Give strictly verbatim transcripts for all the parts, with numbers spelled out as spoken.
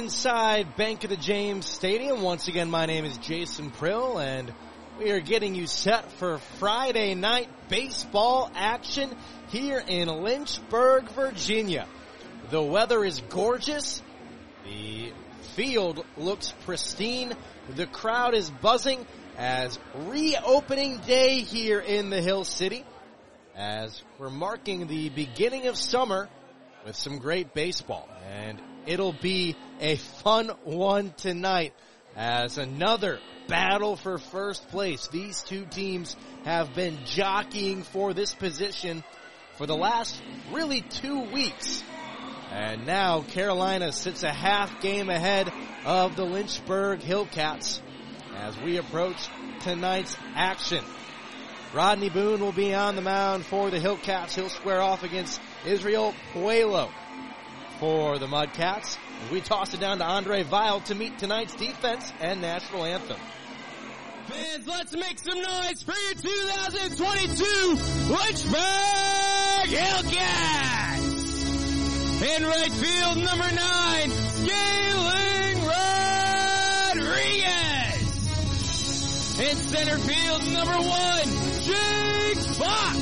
Inside Bank of the James Stadium. Once again, my name is Jason Prill, and we are getting you set for Friday night baseball action here in Lynchburg, Virginia. The weather is gorgeous. The field looks pristine. The crowd is buzzing as reopening day here in the Hill City, as we're marking the beginning of summer with some great baseball. And it'll be a fun one tonight as another battle for first place. These two teams have been jockeying for this position for the last really two weeks. And now Carolina sits a half game ahead of the Lynchburg Hillcats as we approach tonight's action. Rodney Boone will be on the mound for the Hillcats. He'll square off against Israel Puello for the Mudcats. We toss it down to Andre Weil to meet tonight's defense and national anthem. Fans, let's make some noise for your two thousand twenty-two Lynchburg Hillcats! In right field, number nine, Scaling Rodriguez. In center field, number one, Jake Fox.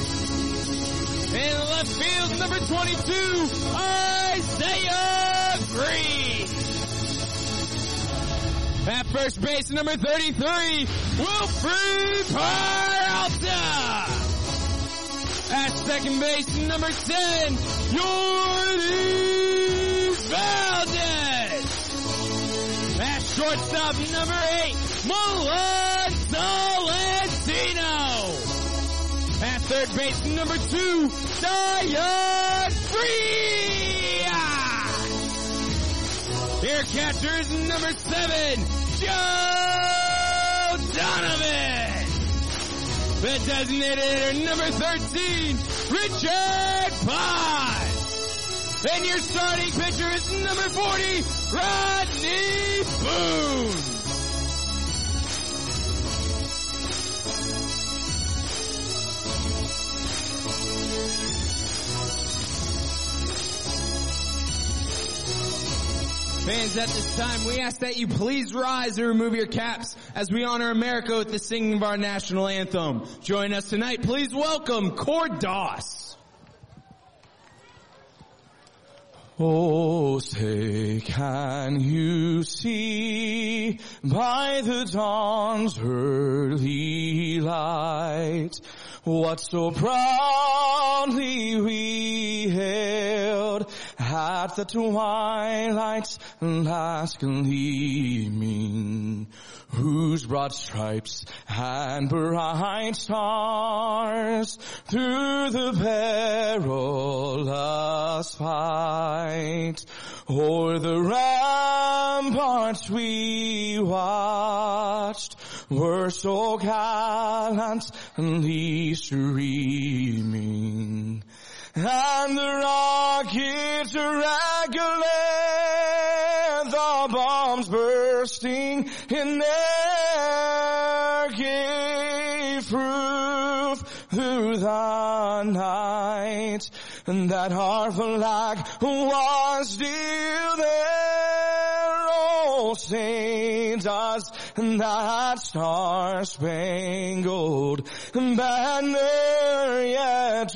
In left field, number twenty-two, Isaiah Green. At first base, number thirty-three, Wilfred Peralta. At second base, number ten, Jordi Valdez. At shortstop, number eight, Milan Solentino. At third base, number two, Zion Frias. Here catchers, number seven, Joe Donovan. The designated hitter, number thirteen, Richard Paz. And your starting pitcher is number forty, Rodney Boone. Fans, at this time, we ask that you please rise and remove your caps as we honor America with the singing of our national anthem. Join us tonight. Please welcome Cord Doss. Oh, say, can you see by the dawn's early light what so proudly we hailed at the twilight's last gleaming, whose broad stripes and bright stars through the perilous fight o'er the ramparts we watched were so gallantly streaming, and the rockets regulate, the bombs bursting in air gave proof through the night that our flag was still there. Oh, say does that star-spangled banner yet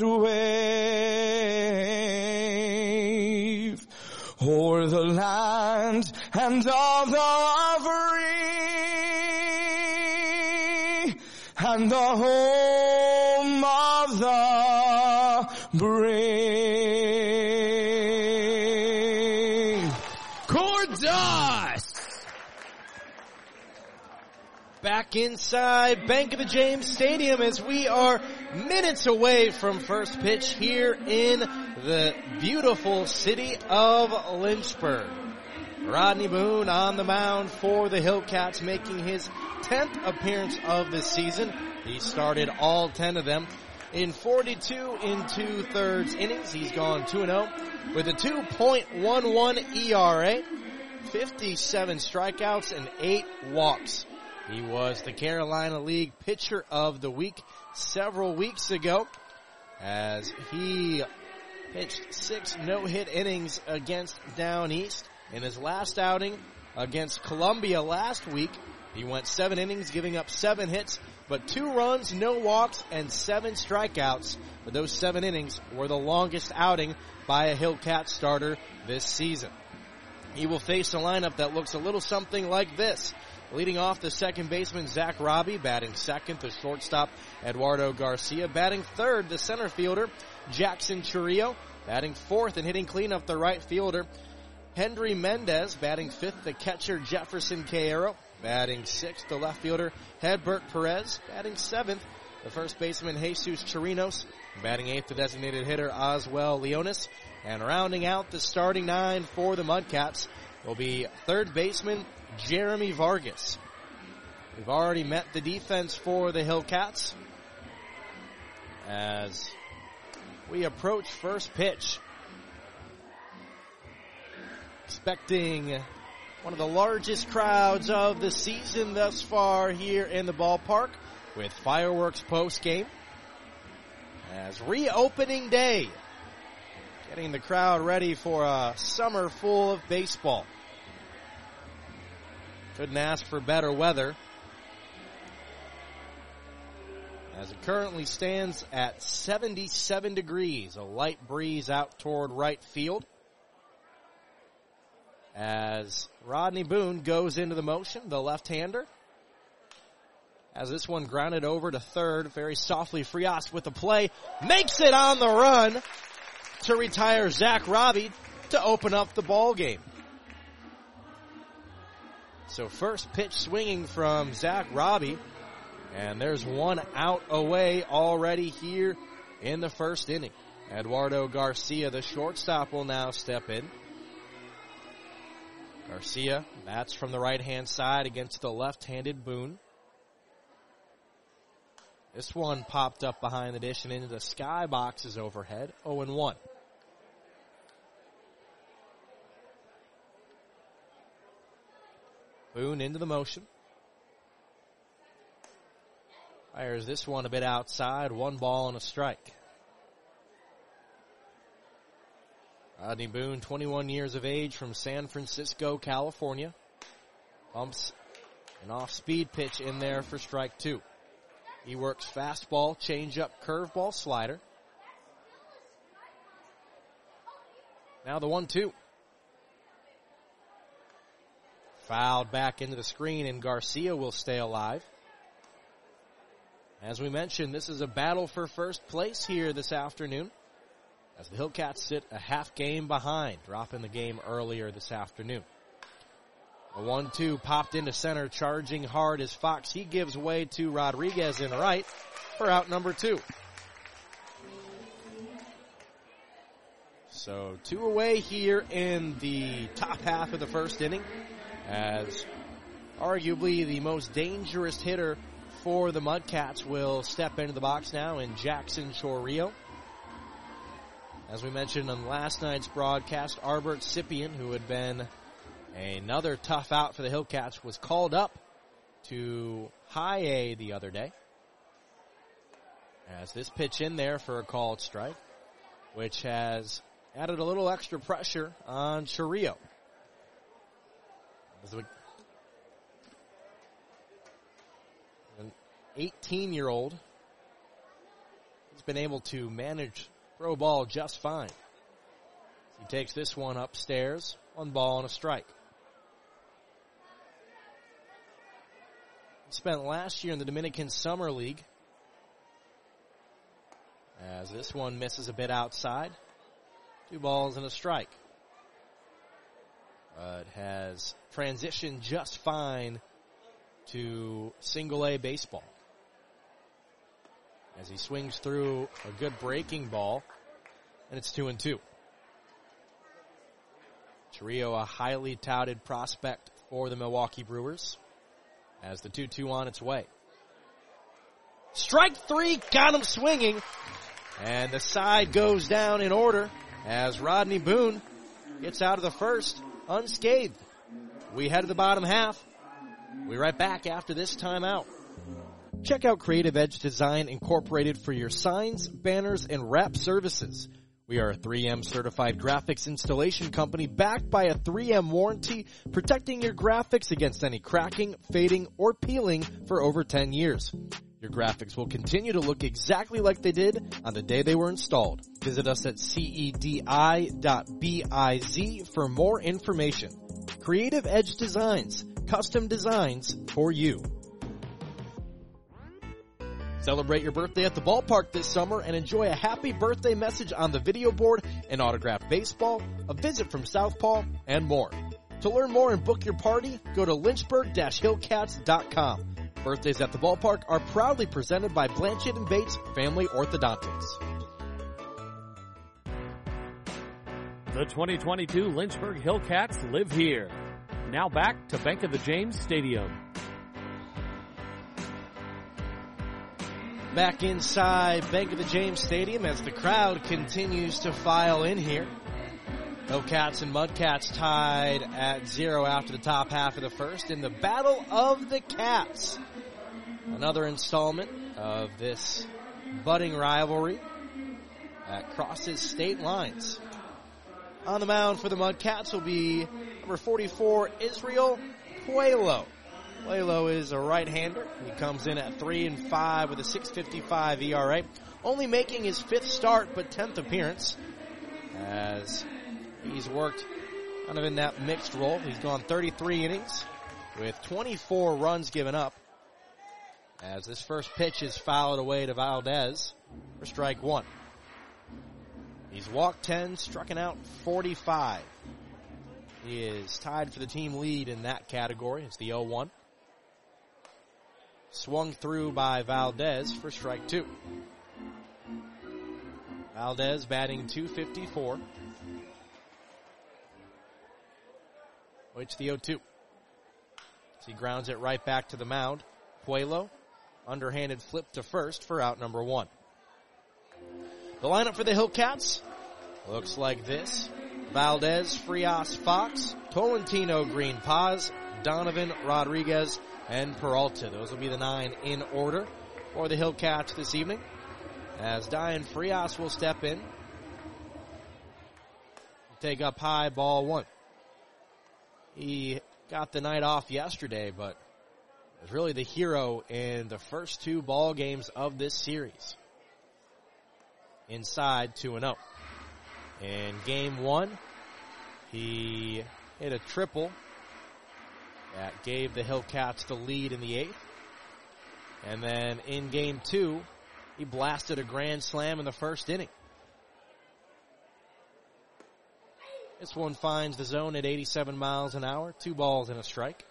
wave o'er the land and of the free and the home of the brave. Cord Doss. Back inside Bank of the James Stadium as we are minutes away from first pitch here in the beautiful city of Lynchburg. Rodney Boone on the mound for the Hillcats, making his tenth appearance of the season. He started all ten of them in forty-two and two-thirds innings. He's gone two and oh with a two point one one E R A, fifty-seven strikeouts, and eight walks. He was the Carolina League Pitcher of the Week several weeks ago as he pitched six no-hit innings against Down East. In his last outing against Columbia last week, he went seven innings, giving up seven hits, but two runs, no walks, and seven strikeouts. But those seven innings were the longest outing by a Hillcat starter this season. He will face a lineup that looks a little something like this. Leading off, the second baseman, Zach Robbie. Batting second, the shortstop, Eduardo Garcia. Batting third, the center fielder, Jackson Churrillo. Batting fourth and hitting cleanup, the right fielder, Hendry Mendez. Batting fifth, the catcher, Jefferson Caero. Batting sixth, the left fielder, Hedbert Perez. Batting seventh, the first baseman, Jesus Chirinos. Batting eighth, the designated hitter, Oswell Leonis. And rounding out the starting nine for the Mudcats will be third baseman, Jeremy Vargas. We've already met the defense for the Hillcats as we approach first pitch. Expecting one of the largest crowds of the season thus far here in the ballpark with fireworks post game. As reopening day, getting the crowd ready for a summer full of baseball. Couldn't ask for better weather. As it currently stands at seventy-seven degrees, a light breeze out toward right field. As Rodney Boone goes into the motion, the left-hander. As this one grounded over to third, very softly, Frias with the play, makes it on the run to retire Zach Robbie to open up the ball game. So first pitch swinging from Zach Robbie, and there's one out away already here in the first inning. Eduardo Garcia, the shortstop, will now step in. Garcia bats from the right-hand side against the left-handed Boone. This one popped up behind the dish and into the sky boxes overhead, oh and one. Boone into the motion. Fires this one a bit outside, one ball and a strike. Rodney Boone, twenty-one years of age, from San Francisco, California. Bumps an off-speed pitch in there for strike two. He works fastball, changeup, curveball, slider. Now the one two. Fouled back into the screen, and Garcia will stay alive. As we mentioned, this is a battle for first place here this afternoon, as the Hillcats sit a half game behind, dropping the game earlier this afternoon. A one two popped into center, charging hard as Fox. He gives way to Rodriguez in right for out number two. So two away here in the top half of the first inning, as arguably the most dangerous hitter for the Mudcats will step into the box now in Jackson Churrillo. As we mentioned on last night's broadcast, Arbert Sipien, who had been another tough out for the Hillcats, was called up to high A the other day. As this pitch in there for a called strike, which has added a little extra pressure on Churrillo. As we, an eighteen-year-old has been able to manage throw ball just fine. He takes this one upstairs, one ball and a strike. He spent last year in the Dominican Summer League, as this one misses a bit outside. Two balls and a strike. But has transitioned just fine to single A baseball, as he swings through a good breaking ball, and it's two and two. Churrillo, a highly touted prospect for the Milwaukee Brewers, as the two two on its way. Strike three, got him swinging, and the side goes down in order as Rodney Boone gets out of the first unscathed. We head to the bottom half. We'll be right back after this timeout. Check out Creative Edge Design Incorporated for your signs, banners, and wrap services. We are a three M certified graphics installation company backed by a three M warranty, protecting your graphics against any cracking, fading, or peeling for over ten years. Your graphics will continue to look exactly like they did on the day they were installed. Visit us at cedi dot biz for more information. Creative Edge Designs, custom designs for you. Celebrate your birthday at the ballpark this summer and enjoy a happy birthday message on the video board, an autographed baseball, a visit from Southpaw, and more. To learn more and book your party, go to lynchburg dash hillcats dot com. Birthdays at the ballpark are proudly presented by Blanchett and Bates Family Orthodontics. The twenty twenty-two Lynchburg Hillcats live here. Now back to Bank of the James Stadium. Back inside Bank of the James Stadium as the crowd continues to file in here. Hillcats and Mudcats tied at zero after the top half of the first in the Battle of the Cats. Another installment of this budding rivalry that crosses state lines. On the mound for the Mudcats will be number forty-four, Israel Puelo. Puelo is a right-hander. He comes in at three and five with a six fifty-five E R A. Only making his fifth start but tenth appearance as he's worked kind of in that mixed role. He's gone thirty-three innings with twenty-four runs given up as this first pitch is fouled away to Valdez for strike one. He's walked ten, struck out forty-five. He is tied for the team lead in that category. It's the oh one. Swung through by Valdez for strike two. Valdez batting two fifty-four. Which the oh two. So he grounds it right back to the mound. Puelo, underhanded flip to first for out number one. The lineup for the Hillcats looks like this. Valdez, Frias, Fox, Tolentino, Green, Paz, Donovan, Rodriguez, and Peralta. Those will be the nine in order for the Hillcats this evening. As Dian Frias will step in. Take up high, ball one. He got the night off yesterday, but was really the hero in the first two ball games of this series. Inside two and oh. In game one, he hit a triple that gave the Hillcats the lead in the eighth. And then in game two, he blasted a grand slam in the first inning. This one finds the zone at eighty-seven miles an hour, two balls and a strike.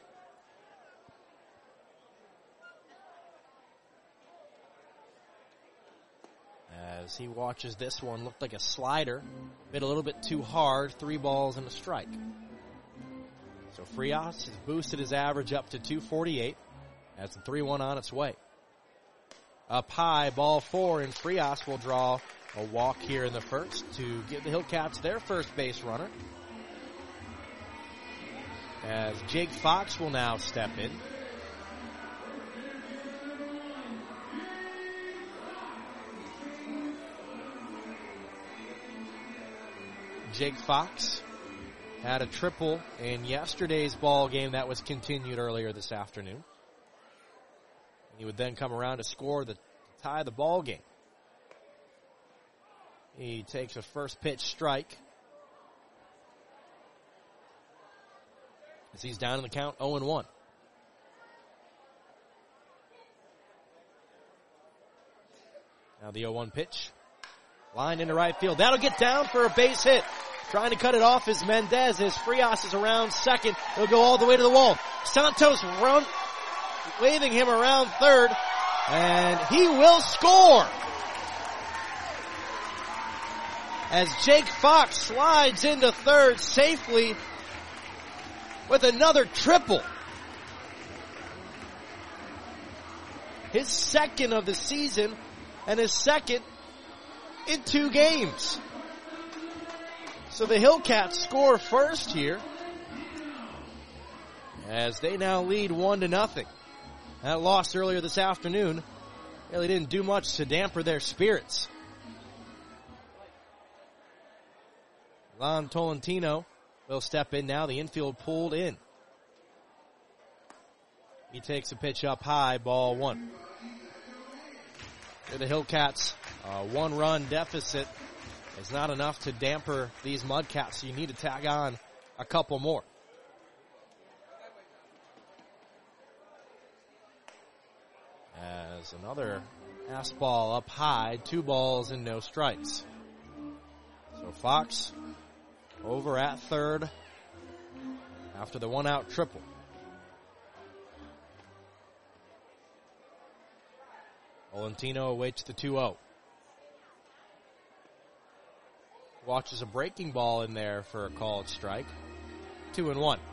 As he watches this one, looked like a slider, hit a little bit too hard, three balls and a strike. So Frias has boosted his average up to two forty-eight. That's a three one on its way. Up high, ball four, and Frias will draw a walk here in the first to give the Hillcats their first base runner. As Jake Fox will now step in. Jake Fox had a triple in yesterday's ball game that was continued earlier this afternoon. He would then come around to score the to tie the ball game. He takes a first pitch strike as he's down in the count oh and one. Now the oh one pitch. Lined into right field. That'll get down for a base hit. Trying to cut it off is Mendez as Frias is around second. He'll go all the way to the wall. Santos run, waving him around third, and he will score. As Jake Fox slides into third safely with another triple. His second of the season and his second in two games. So the Hillcats score first here as they now lead one to nothing. That loss earlier this afternoon really didn't do much to damper their spirits. Lon Tolentino will step in now. The infield pulled in. He takes a pitch up high, ball one. For the Hillcats, a one-run deficit is not enough to damper these Mudcats, so you need to tag on a couple more. As another fastball up high, two balls and no strikes. So Fox over at third after the one-out triple. Tolentino awaits the two oh. Watches a breaking ball in there for a called strike. Two and one.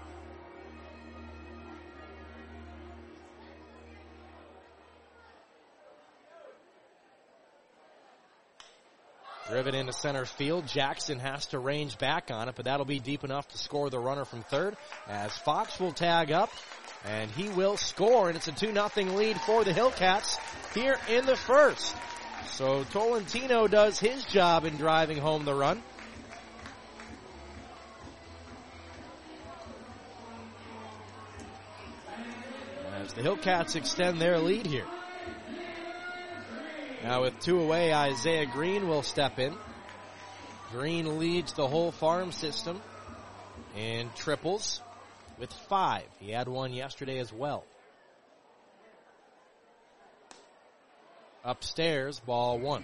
Driven into center field. Jackson has to range back on it, but that'll be deep enough to score the runner from third, as Fox will tag up, and he will score, and it's a two nothing lead for the Hillcats here in the first. So Tolentino does his job in driving home the run. As the Hillcats extend their lead here. Now with two away, Isaiah Green will step in. Green leads the whole farm system in triples with five. He had one yesterday as well. Upstairs, ball one.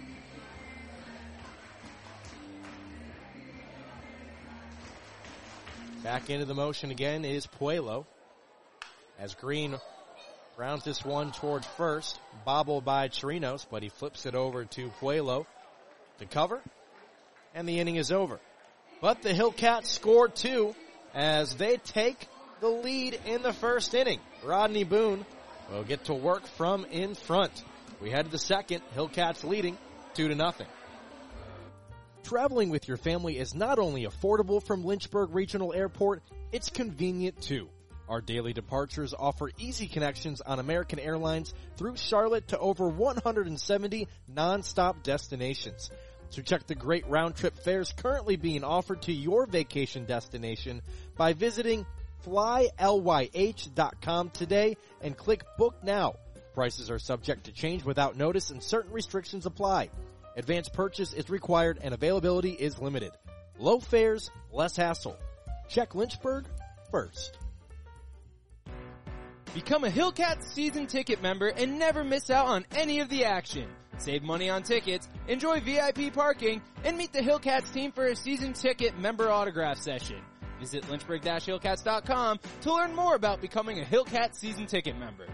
Back into the motion again is Puello. As Green rounds this one toward first, bobbled by Chirinos, but he flips it over to Puello to cover, and the inning is over. But the Hillcats score two as they take the lead in the first inning. Rodney Boone will get to work from in front. We head to the second, Hillcats leading two to nothing. Traveling with your family is not only affordable from Lynchburg Regional Airport, it's convenient too. Our daily departures offer easy connections on American Airlines through Charlotte to over one hundred seventy nonstop destinations. So check the great round-trip fares currently being offered to your vacation destination by visiting fly ly h dot com today and click Book Now. Prices are subject to change without notice and certain restrictions apply. Advance purchase is required and availability is limited. Low fares, less hassle. Check Lynchburg first. Become a Hillcats season ticket member and never miss out on any of the action. Save money on tickets, enjoy V I P parking, and meet the Hillcats team for a season ticket member autograph session. Visit lynchburg dash hillcats dot com to learn more about becoming a Hillcats season ticket member.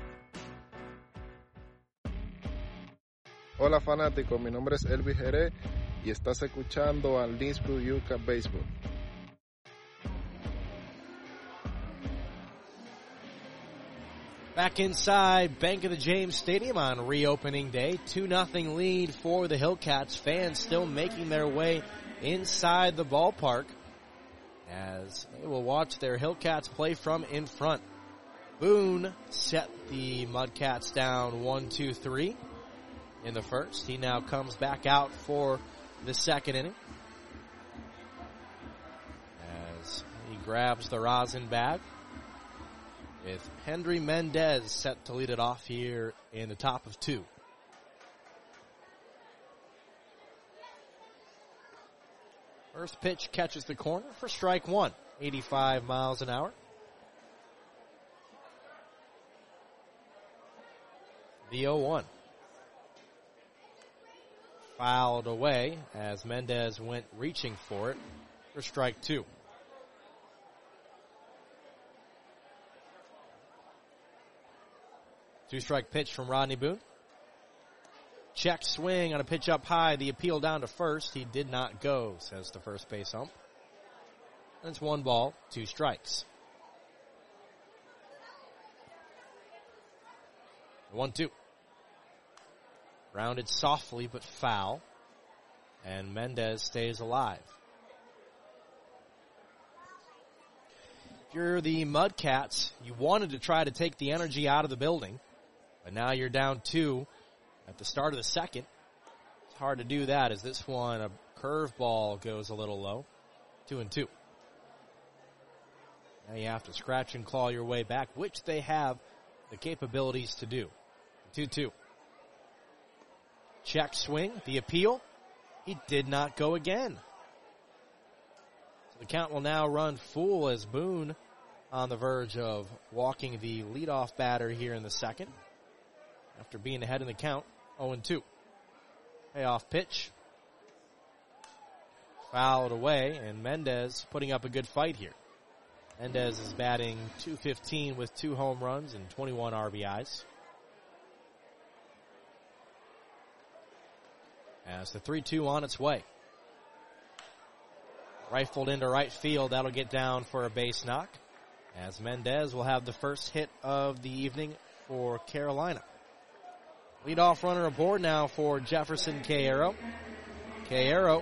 Hola fanáticos, mi nombre es Elvis Jerez y estás escuchando al Lynchburg Hillcats Baseball. Back inside Bank of the James Stadium on reopening day. two nothing lead for the Hillcats. Fans still making their way inside the ballpark as they will watch their Hillcats play from in front. Boone set the Mudcats down one two three in the first. He now comes back out for the second inning as he grabs the rosin bag, with Henry Mendez set to lead it off here in the top of two. First pitch catches the corner for strike one, eighty-five miles an hour. The oh one. Fouled away as Mendez went reaching for it for strike two. Two-strike pitch from Rodney Boone. Check swing on a pitch up high. The appeal down to first. He did not go, says the first base ump. And it's one ball, two strikes. One, two. Rounded softly but foul. And Mendez stays alive. If you're the Mudcats, you wanted to try to take the energy out of the building. But now you're down two at the start of the second. It's hard to do that as this one, a curveball goes a little low. Two and two. Now you have to scratch and claw your way back, which they have the capabilities to do. two two. Check swing, the appeal. He did not go again. So the count will now run full as Boone on the verge of walking the leadoff batter here in the second. After being ahead in the count, oh and two. Payoff pitch. Fouled away, and Mendez putting up a good fight here. Mendez is batting two fifteen with two home runs and twenty-one R B Is. As the three two on its way. Rifled into right field, that'll get down for a base knock. As Mendez will have the first hit of the evening for Carolina. Leadoff runner aboard now for Jefferson Cayero. Cayero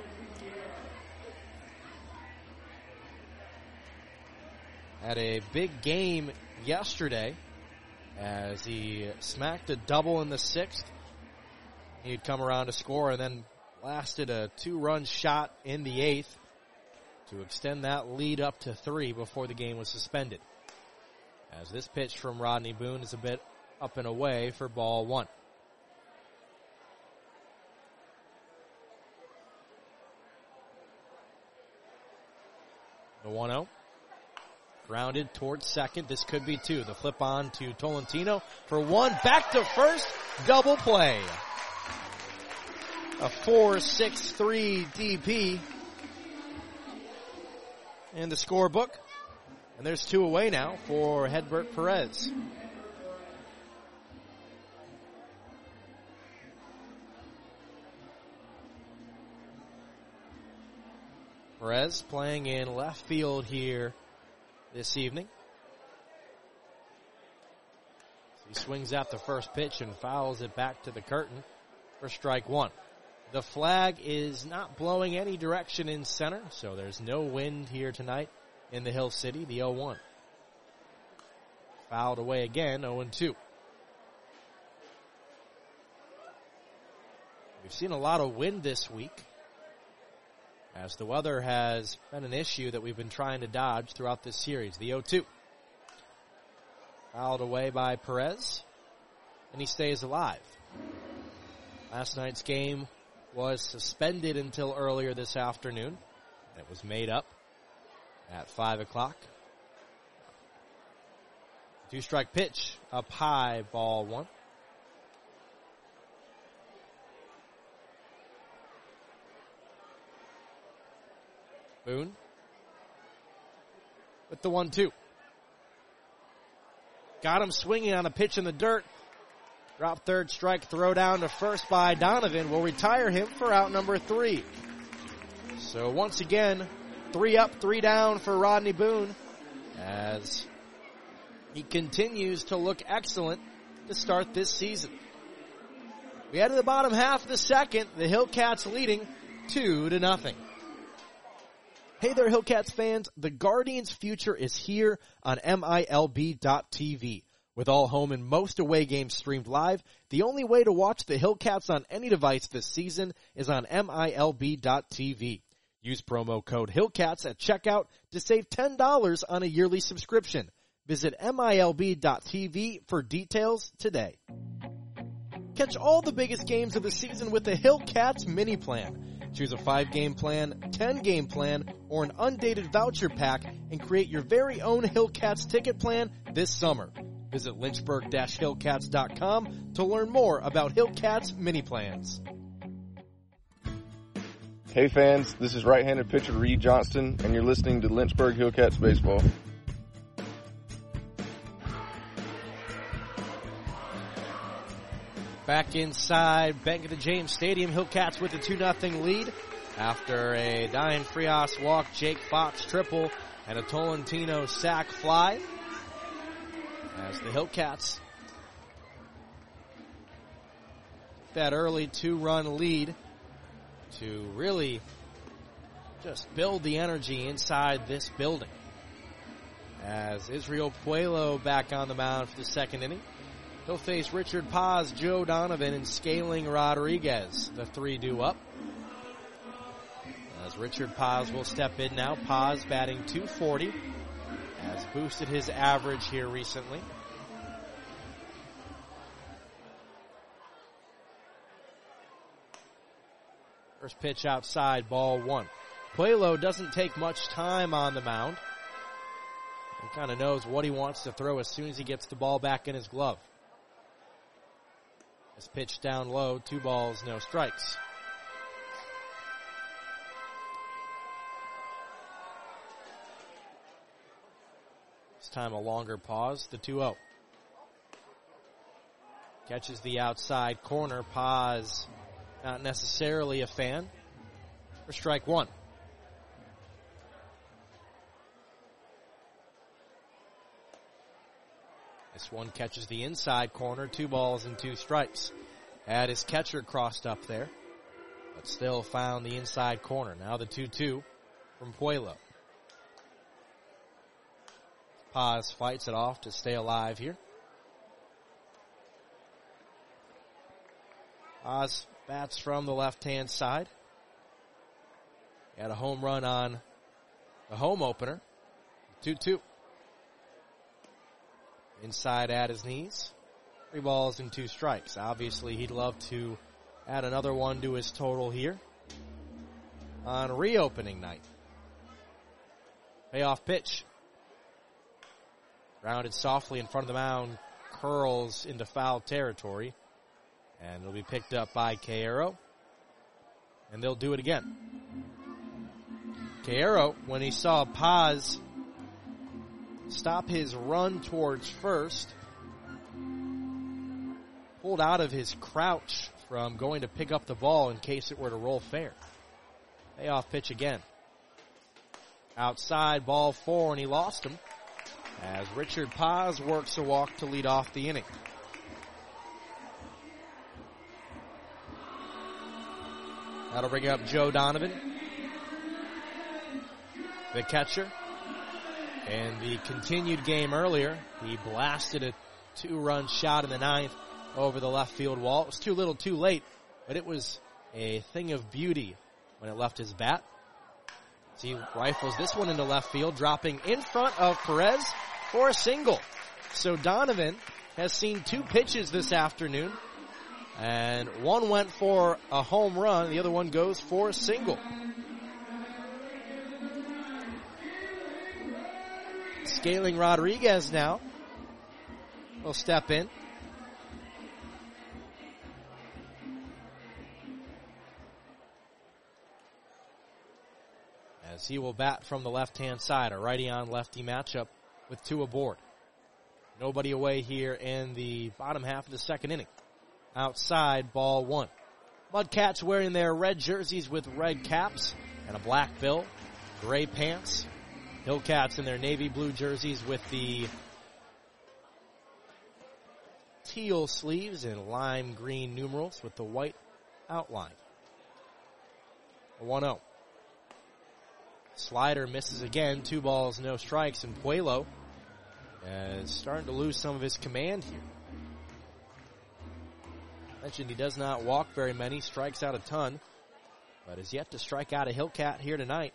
had a big game yesterday as he smacked a double in the sixth. He'd come around to score and then lasted a two-run shot in the eighth to extend that lead up to three before the game was suspended. As this pitch from Rodney Boone is a bit up and away for ball one. The one oh. Grounded towards second. This could be two. The flip on to Tolentino for one. Back to first. Double play. A four six three D P in the scorebook. And there's two away now for Hedbert Perez. Perez playing in left field here this evening. He swings out the first pitch and fouls it back to the curtain for strike one. The flag is not blowing any direction in center, so there's no wind here tonight in the Hill City, the oh one. Fouled away again, oh and two. We've seen a lot of wind this week, as the weather has been an issue that we've been trying to dodge throughout this series. The oh two. Fouled away by Perez, and he stays alive. Last night's game was suspended until earlier this afternoon. It was made up at five o'clock. Two-strike pitch, up high, ball one. Boone with the one two. Got him swinging on a pitch in the dirt. Drop third strike, throw down to first by Donovan will retire him for out number three. So once again, three up, three down for Rodney Boone as he continues to look excellent to start this season. We head to the bottom half of the second, the Hillcats leading two to nothing. Hey there, Hillcats fans. The Guardians' future is here on M I L B dot T V. With all home and most away games streamed live, the only way to watch the Hillcats on any device this season is on M I L B dot T V. Use promo code Hillcats at checkout to save ten dollars on a yearly subscription. Visit M I L B dot T V for details today. Catch all the biggest games of the season with the Hillcats mini plan. Choose a five-game plan, ten-game plan, or an undated voucher pack and create your very own Hillcats ticket plan this summer. Visit Lynchburg dash Hillcats dot com to learn more about Hillcats mini plans. Hey fans, this is right-handed pitcher Reed Johnston, and you're listening to Lynchburg Hillcats Baseball. Back inside Bank of the James Stadium, Hillcats with a two nothing lead after a Diane Frias walk, Jake Fox triple, and a Tolentino sac fly. As the Hillcats that early two-run lead to really just build the energy inside this building. As Israel Puello back on the mound for the second inning. He'll face Richard Paz, Joe Donovan, and Scaling Rodriguez. The three do up. As As Richard Paz will step in now. Paz batting two forty. Has boosted his average here recently. First pitch outside, ball one. Puelo doesn't take much time on the mound. He kind of knows what he wants to throw as soon as he gets the ball back in his glove. This pitch down low, two balls, no strikes. This time a longer pause, the two oh. Catches the outside corner. Paz, not necessarily a fan, for strike one. This one catches the inside corner, two balls and two strikes. Had his catcher crossed up there, but still found the inside corner. Now the two two from Puelo. Paz fights it off to stay alive here. Paz bats from the left-hand side. He had a home run on the home opener. two two. Inside at his knees. Three balls and two strikes. Obviously, he'd love to add another one to his total here on reopening night. Payoff pitch. Rounded softly in front of the mound. Curls into foul territory. And it'll be picked up by Caero. And they'll do it again. Caero, when he saw Paz stop his run towards first, pulled out of his crouch from going to pick up the ball in case it were to roll fair. Payoff pitch again. Outside, ball four, and he lost him as Richard Paz works a walk to lead off the inning. That'll bring up Joe Donovan, the catcher. And the continued game earlier, he blasted a two-run shot in the ninth over the left field wall. It was too little too late, but it was a thing of beauty when it left his bat. As he rifles this one into left field, dropping in front of Perez for a single. So Donovan has seen two pitches this afternoon, and one went for a home run, the other one goes for a single. Scaling Rodriguez now will step in. As he will bat from the left-hand side, a righty-on-lefty matchup with two aboard. Nobody away here in the bottom half of the second inning. Outside, ball one. Mudcats wearing their red jerseys with red caps and a black bill, gray pants. Hillcats in their navy blue jerseys with the teal sleeves and lime green numerals with the white outline. one oh. Slider misses again. Two balls, no strikes, and Puelo is starting to lose some of his command here. I mentioned he does not walk very many, strikes out a ton, but has yet to strike out a Hillcat here tonight.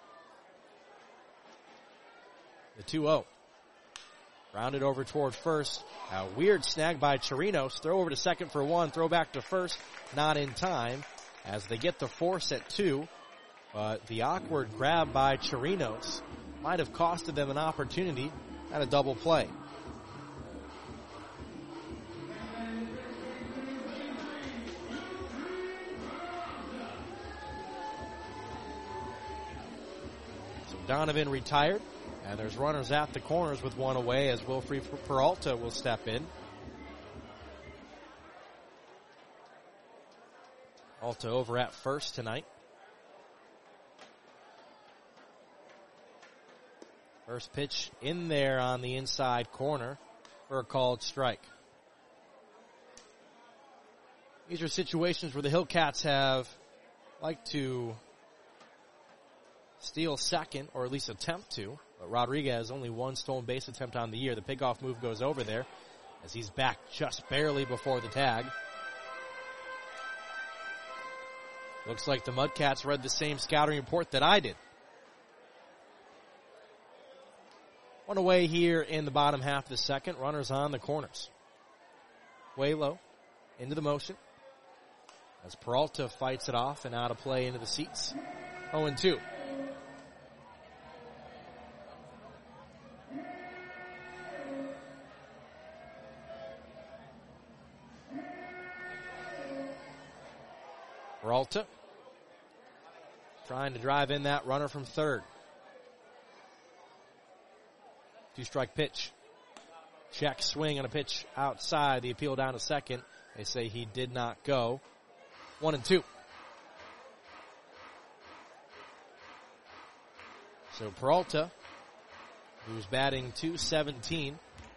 The two oh. Rounded over toward first. A weird snag by Chirinos. Throw over to second for one. Throw back to first. Not in time as they get the force at two. But the awkward grab by Chirinos might have costed them an opportunity at a double play. So Donovan retired. And there's runners at the corners with one away as Wilfred Peralta will step in. Peralta over at first tonight. First pitch in there on the inside corner for a called strike. These are situations where the Hillcats have liked to steal second, or at least attempt to. But Rodriguez, only one stolen base attempt on the year. The pickoff move goes over there as he's back just barely before the tag. Looks like the Mudcats read the same scouting report that I did. One away here in the bottom half of the second. Runners on the corners. Puelo into the motion as Peralta fights it off and out of play into the seats. oh and two. Peralta trying to drive in that runner from third. Two-strike pitch. Check swing on a pitch outside. The appeal down to second. They say he did not go. One and two. So Peralta, who's batting two seventeen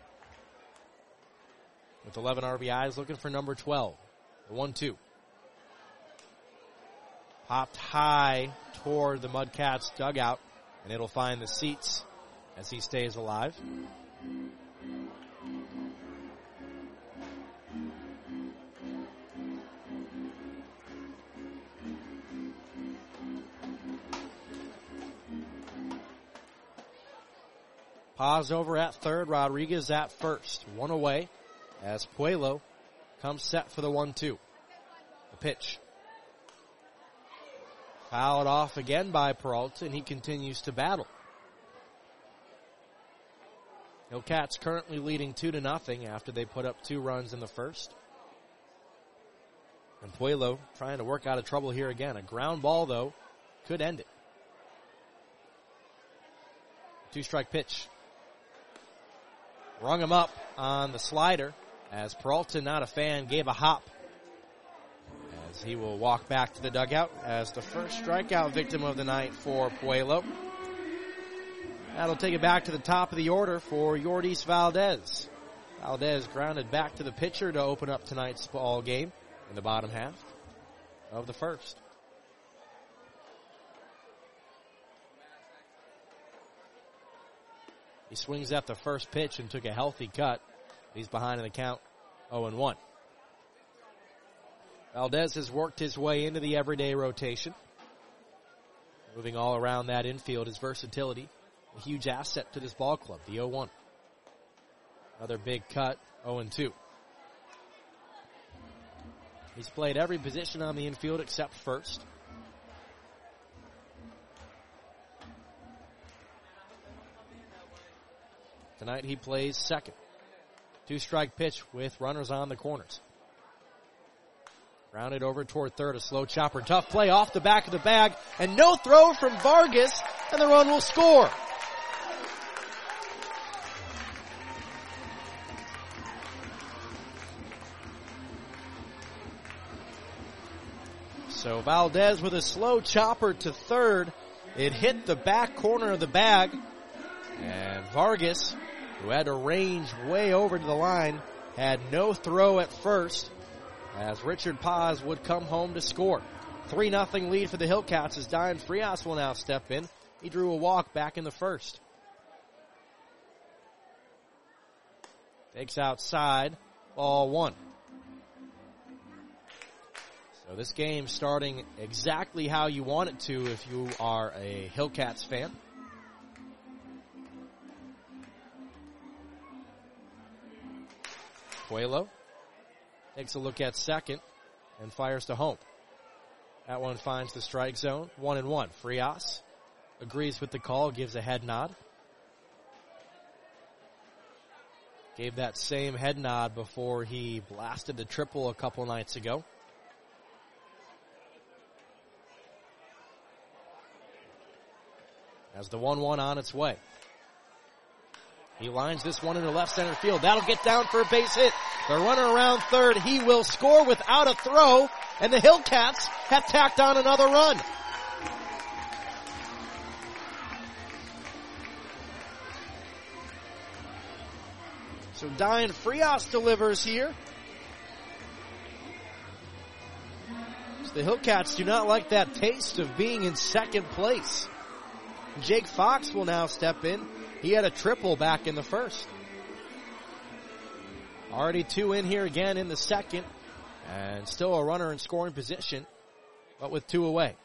with eleven R B Is, looking for number twelve. The one two. Popped high toward the Mudcats dugout, and it'll find the seats as he stays alive. Paz over at third, Rodriguez at first. One away as Puelo comes set for the one two. The pitch. Fouled off again by Peralta, and he continues to battle. Hillcats currently leading two to nothing after they put up two runs in the first. And Puelo trying to work out of trouble here again. A ground ball, though, could end it. Two-strike pitch. Rung him up on the slider as Peralta, not a fan, gave a hop. As he will walk back to the dugout as the first strikeout victim of the night for Puelo. That'll take it back to the top of the order for Yordis Valdez. Valdez grounded back to the pitcher to open up tonight's ball game in the bottom half of the first. He swings at the first pitch and took a healthy cut. He's behind in the count, oh and one. Valdez has worked his way into the everyday rotation. Moving all around that infield, his versatility, a huge asset to this ball club, the oh one. Another big cut, oh and two. He's played every position on the infield except first. Tonight he plays second. Two-strike pitch with runners on the corners. Grounded over toward third, a slow chopper. Tough play off the back of the bag, and no throw from Vargas, and the run will score. So Valdez with a slow chopper to third. It hit the back corner of the bag, and Vargas, who had to range way over to the line, had no throw at first, as Richard Paz would come home to score. three nothing lead for the Hillcats as Dian Frias will now step in. He drew a walk back in the first. Takes outside, ball one. So this game starting exactly how you want it to if you are a Hillcats fan. Puelo takes a look at second and fires to home. That one finds the strike zone. One and one. Frias agrees with the call, gives a head nod. Gave that same head nod before he blasted the triple a couple nights ago. As the one one on its way. He lines this one into left center field. That'll get down for a base hit. The runner around third. He will score without a throw. And the Hillcats have tacked on another run. So Dian Frias delivers here. So the Hillcats do not like that taste of being in second place. Jake Fox will now step in. He had a triple back in the first. Already two in here again in the second. And still a runner in scoring position. but with two away.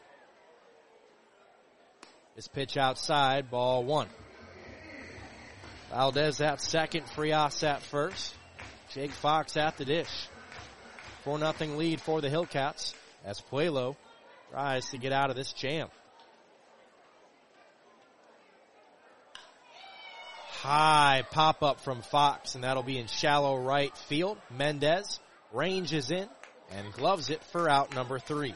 This pitch outside, ball one. Valdez at second, Frias at first. Jake Fox at the dish. four nothing lead for the Hillcats as Puelo tries to get out of this jam. High pop-up from Fox, and that'll be in shallow right field. Mendez ranges in and gloves it for out number three.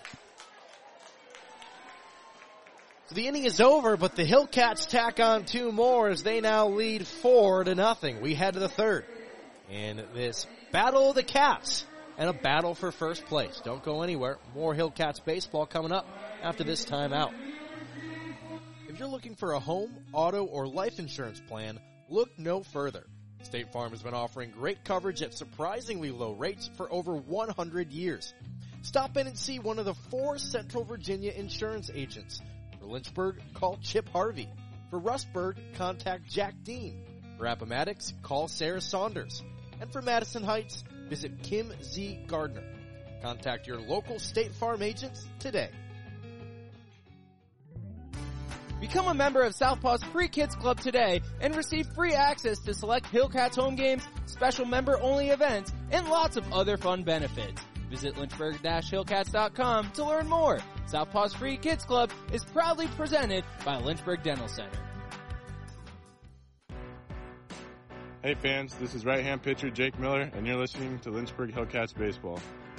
So the inning is over, but the Hillcats tack on two more as they now lead four to nothing. We head to the third in this battle of the Cats and a battle for first place. Don't go anywhere. More Hillcats baseball coming up after this timeout. If you're looking for a home, auto, or life insurance plan, look no further. State Farm has been offering great coverage at surprisingly low rates for over one hundred years. Stop in and see one of the four Central Virginia insurance agents. For Lynchburg, call Chip Harvey. For Rustburg, contact Jack Dean. For Appomattox, call Sarah Saunders. And for Madison Heights, visit Kim Z. Gardner. Contact your local State Farm agents today. Become a member of Southpaw's Free Kids Club today and receive free access to select Hillcats home games, special member-only events, and lots of other fun benefits. Visit lynchburg dash hillcats dot com to learn more. Southpaw's Free Kids Club is proudly presented by Lynchburg Dental Center. Hey fans, this is right-hand pitcher Jake Miller, and you're listening to Lynchburg Hillcats Baseball.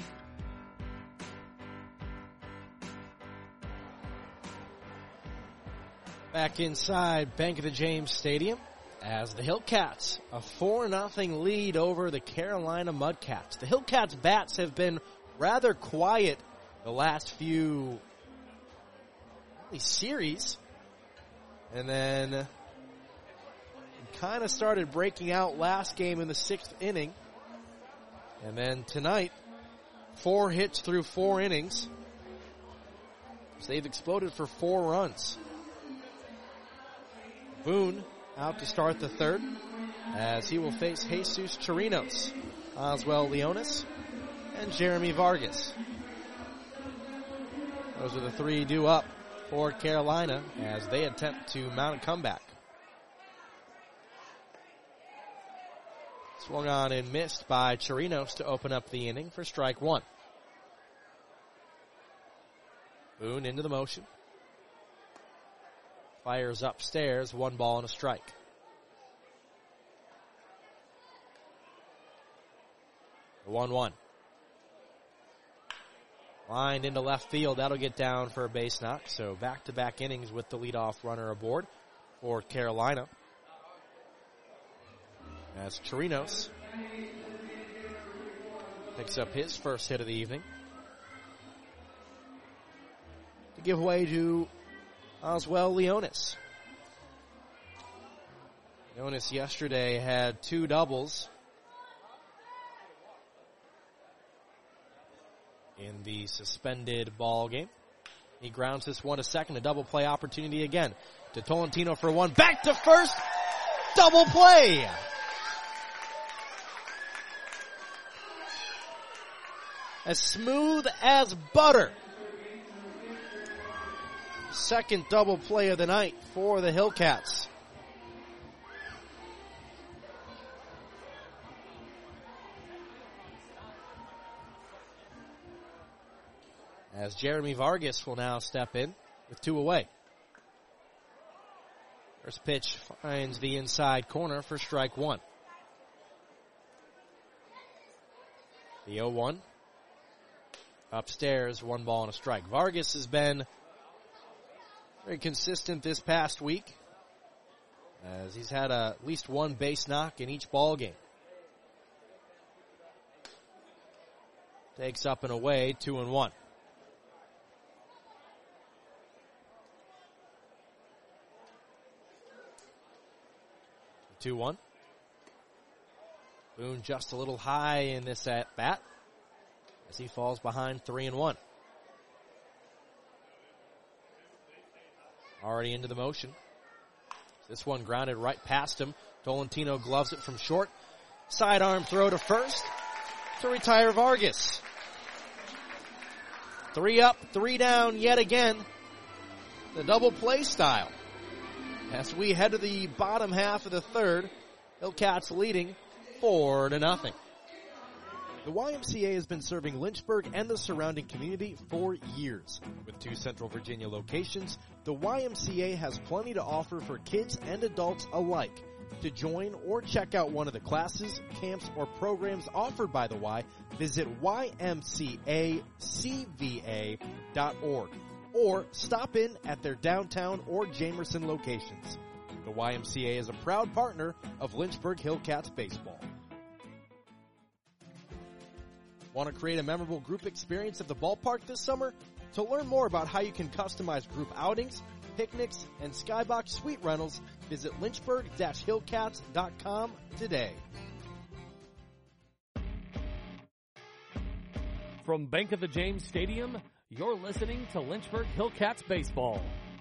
Back inside Bank of the James Stadium as the Hillcats, a four nothing lead over the Carolina Mudcats. The Hillcats bats have been rather quiet the last few really, series, and then kind of started breaking out last game in the sixth inning, and then tonight, four hits through four innings. So they've exploded for four runs. Boone out to start the third as he will face Jesus Chirinos, Oswell Leonis, and Jeremy Vargas. Those are the three due up for Carolina as they attempt to mount a comeback. Swung on and missed by Chirinos to open up the inning for strike one. Boone into the motion. Fires upstairs, one ball and a strike. The one one. Lined into left field. That'll get down for a base knock. So back-to-back innings with the leadoff runner aboard for Carolina. As Chirinos picks up his first hit of the evening. To give way to Oswell Leonis. Leonis yesterday had two doubles in the suspended ball game. He grounds this one to second, a double play opportunity again to Tolentino for one. Back to first, double play. As smooth as butter. Second double play of the night for the Hillcats. As Jeremy Vargas will now step in with two away. First pitch finds the inside corner for strike one. The oh one. Upstairs, one ball and a strike. Vargas has been very consistent this past week, as he's had a, at least one base knock in each ball game. Takes up and away, two and one. two one. Boone just a little high in this at bat as he falls behind three and one. Already into the motion. This one grounded right past him. Tolentino gloves it from short. Sidearm throw to first to retire Vargas. three up, three down yet again. The double play style. As we head to the bottom half of the third, Hillcats leading four to nothing. The Y M C A has been serving Lynchburg and the surrounding community for years. With two Central Virginia locations, the Y M C A has plenty to offer for kids and adults alike. To join or check out one of the classes, camps, or programs offered by the Y, visit Y M C A C V A dot org or stop in at their downtown or Jamerson locations. The Y M C A is a proud partner of Lynchburg Hillcats baseball. Want to create a memorable group experience at the ballpark this summer? To learn more about how you can customize group outings, picnics, and skybox suite rentals, visit lynchburg dash hillcats dot com today. From Bank of the James Stadium, you're listening to Lynchburg Hillcats baseball.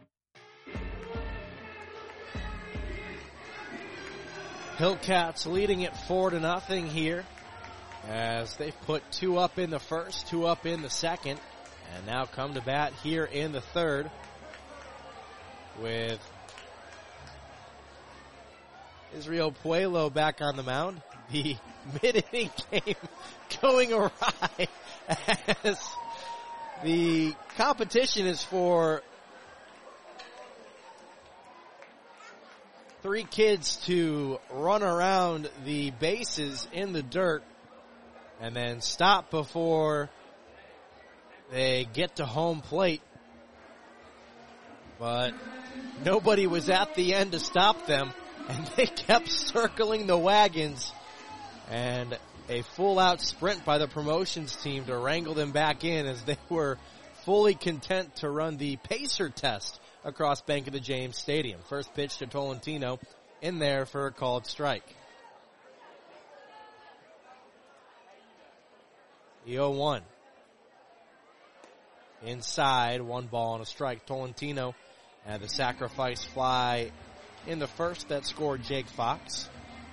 Hillcats leading it four to nothing here, as they've put two up in the first, two up in the second, and now come to bat here in the third with Israel Puello back on the mound. The mid-inning game going awry as the competition is for three kids to run around the bases in the dirt and then stop before they get to home plate. But nobody was at the end to stop them, and they kept circling the wagons. And a full-out sprint by the promotions team to wrangle them back in, as they were fully content to run the pacer test across Bank of the James Stadium. First pitch to Tolentino, in there for a called strike. The oh one. Inside, one ball and a strike. Tolentino had the sacrifice fly in the first that scored Jake Fox.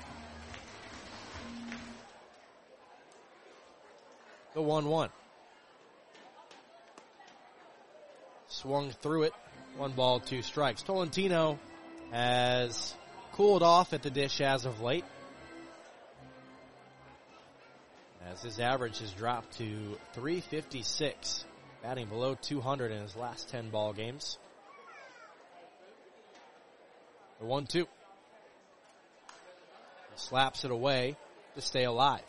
The one one. Swung through it. One ball, two strikes. Tolentino has cooled off at the dish as of late, as his average has dropped to three fifty-six, batting below two hundred in his last ten ball games. The one two. He slaps it away to stay alive.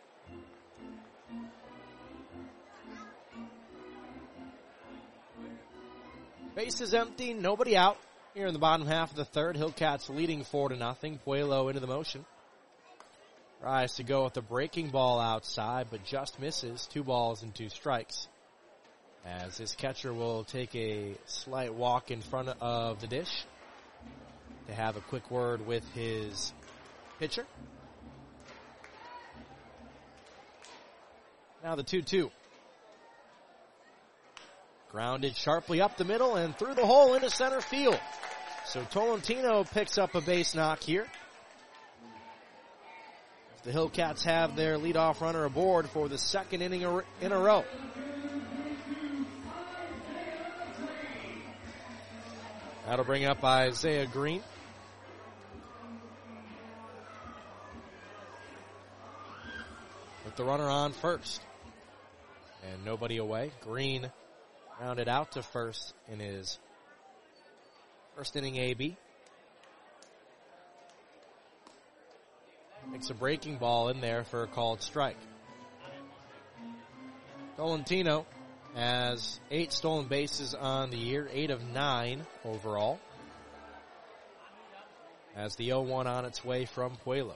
Bases empty, nobody out. Here in the bottom half of the third, Hillcats leading four to nothing. Puello into the motion. Tries to go with the breaking ball outside, but just misses. Two balls and two strikes. As his catcher will take a slight walk in front of the dish to have a quick word with his pitcher. Now the two two. Grounded sharply up the middle and through the hole into center field. So Tolentino picks up a base knock here. The Hillcats have their leadoff runner aboard for the second inning in a row. That'll bring up Isaiah Green. With the runner on first. And nobody away. Green rounded out to first in his first inning A B. Makes a breaking ball in there for a called strike. Tolentino has eight stolen bases on the year, eight of nine overall. As the oh one on its way from Puello.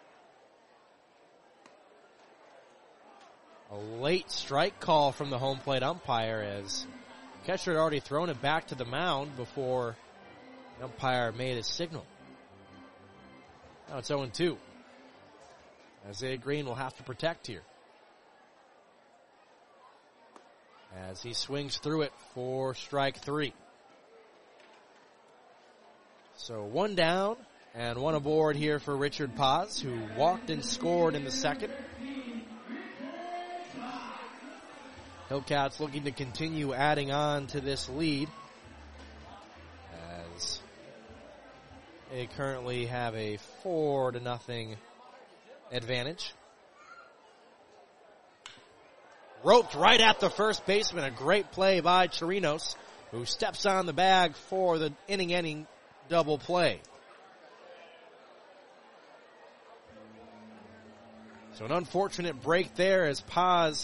A late strike call from the home plate umpire, as catcher had already thrown it back to the mound before the umpire made his signal. Now it's oh two. Isaiah Green will have to protect here, as he swings through it for strike three. So one down and one aboard here for Richard Paz, who walked and scored in the second. Hillcats looking to continue adding on to this lead as they currently have a four to nothing advantage. Roped right at the first baseman. A great play by Chirinos, who steps on the bag for the inning-ending double play. So an unfortunate break there as Paz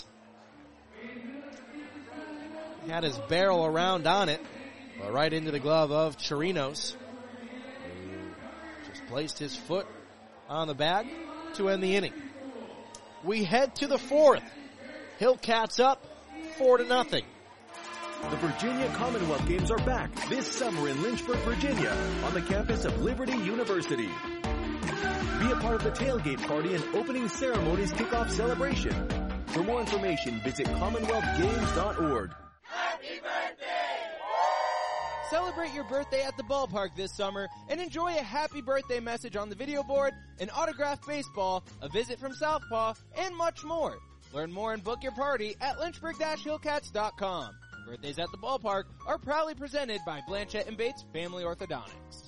had his barrel around on it, but right into the glove of Chirinos, who just placed his foot on the bag to end the inning. We head to the fourth. Hillcats up four to nothing. The Virginia Commonwealth Games are back this summer in Lynchburg, Virginia, on the campus of Liberty University. Be a part of the tailgate party and opening ceremonies kickoff celebration. For more information, visit commonwealth games dot org. Happy birthday! Celebrate your birthday at the ballpark this summer and enjoy a happy birthday message on the video board, an autographed baseball, a visit from Southpaw, and much more. Learn more and book your party at lynchburg dash hillcats dot com. Birthdays at the ballpark are proudly presented by Blanchette and Bates Family Orthodontics.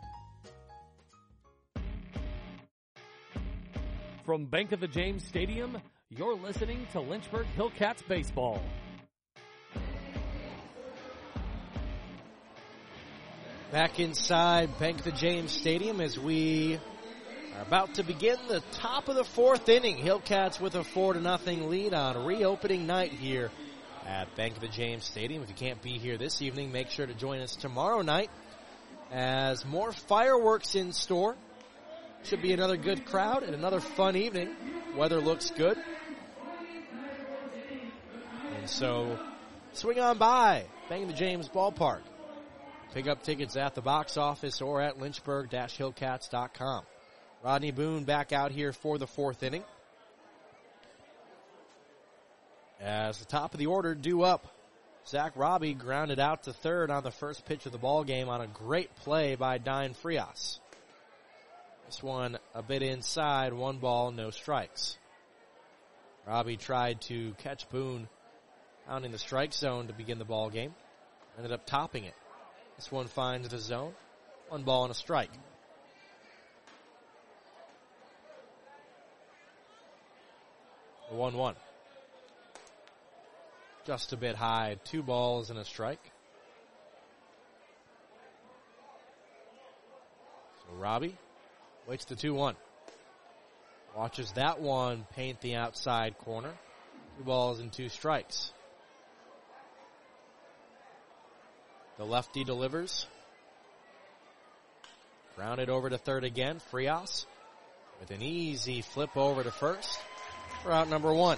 From Bank of the James Stadium, you're listening to Lynchburg Hillcats Baseball. Back inside Bank of the James Stadium as we are about to begin the top of the fourth inning. Hillcats with a four to nothing lead on reopening night here at Bank of the James Stadium. If you can't be here this evening, make sure to join us tomorrow night as more fireworks in store. Should be another good crowd and another fun evening. Weather looks good. And so, swing on by Bank of the James Ballpark. Pick up tickets at the box office or at lynchburg dash hillcats dot com. Rodney Boone back out here for the fourth inning. As the top of the order due up, Zach Robbie grounded out to third on the first pitch of the ball game on a great play by Dine Frias. This one a bit inside, one ball, no strikes. Robbie tried to catch Boone out in the strike zone to begin the ball game. Ended up topping it. This one finds the zone. One ball and a strike. one one. Just a bit high. Two balls and a strike. So Robbie waits the two one. Watches that one paint the outside corner. Two balls and two strikes. The lefty delivers. Grounded over to third again. Frias with an easy flip over to first for out number one.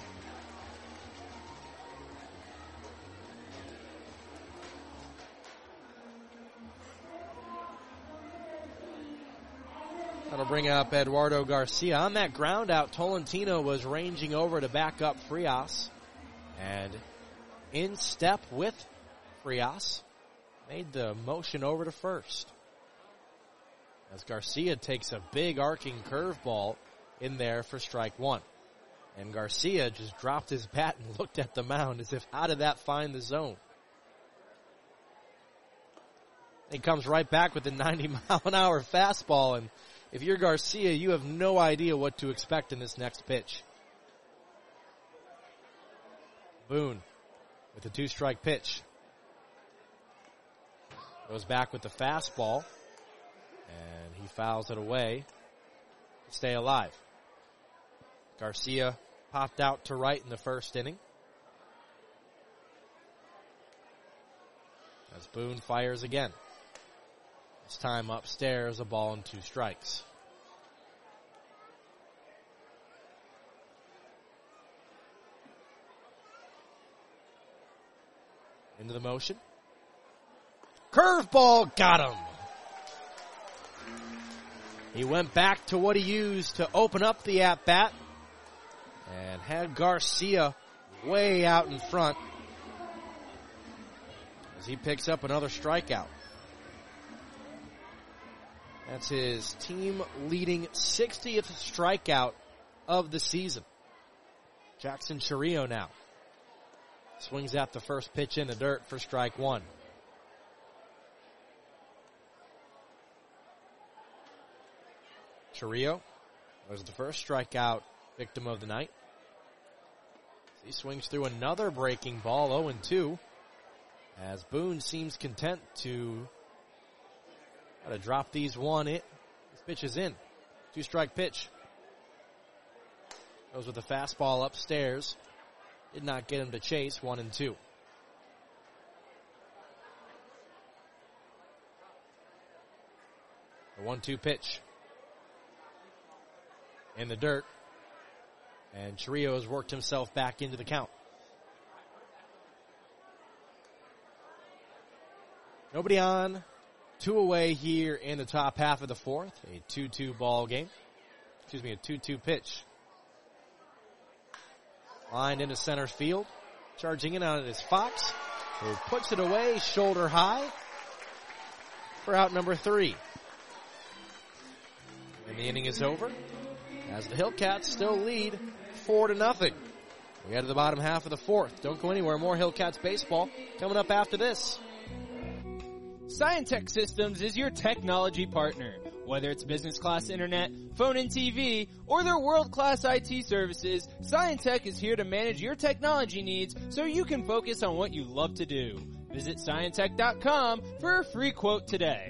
That'll bring up Eduardo Garcia. On that ground out, Tolentino was ranging over to back up Frias. And in step with Frias, made the motion over to first. As Garcia takes a big arcing curveball in there for strike one. And Garcia just dropped his bat and looked at the mound as if, how did that find the zone? He comes right back with a ninety mile an hour fastball, and if you're Garcia, you have no idea what to expect in this next pitch. Boone with a two-strike pitch. Goes back with the fastball, and he fouls it away to stay alive. Garcia popped out to right in the first inning. As Boone fires again. This time upstairs, a ball and two strikes. Into the motion. Curveball got him. He went back to what he used to open up the at-bat and had Garcia way out in front as he picks up another strikeout. That's his team-leading sixtieth strikeout of the season. Jackson Chirillo now Swings at the first pitch in the dirt for strike one. Chourio was the first strikeout victim of the night. He swings through another breaking ball, oh and two, as Boone seems content to try to drop these one. It this pitch is in. Two strike pitch. Goes with a fastball upstairs. Did not get him to chase, one and two. The one two pitch. In the dirt. And Chourio has worked himself back into the count. Nobody on. Two away here in the top half of the fourth. A two two ball game. Excuse me, a two two pitch. Lined into center field. Charging in on it is Fox, who puts it away shoulder high for out number three. And the inning is over as the Hillcats still lead four to nothing. We head to the bottom half of the fourth. Don't go anywhere. More Hillcats baseball coming up after this. Scientech Systems is your technology partner. Whether it's business class internet, phone and T V, or their world-class I T services, Scientech is here to manage your technology needs so you can focus on what you love to do. Visit Scientech dot com for a free quote today.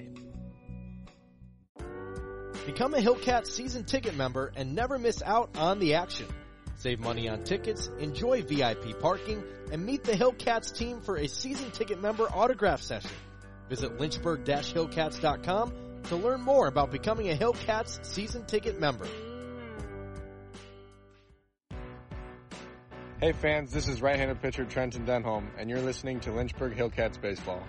Become a Hillcats season ticket member and never miss out on the action. Save money on tickets, enjoy V I P parking, and meet the Hillcats team for a season ticket member autograph session. Visit Lynchburg Hillcats dot com to learn more about becoming a Hillcats season ticket member. Hey fans, this is right-handed pitcher Trenton Denholm, and you're listening to Lynchburg Hillcats Baseball.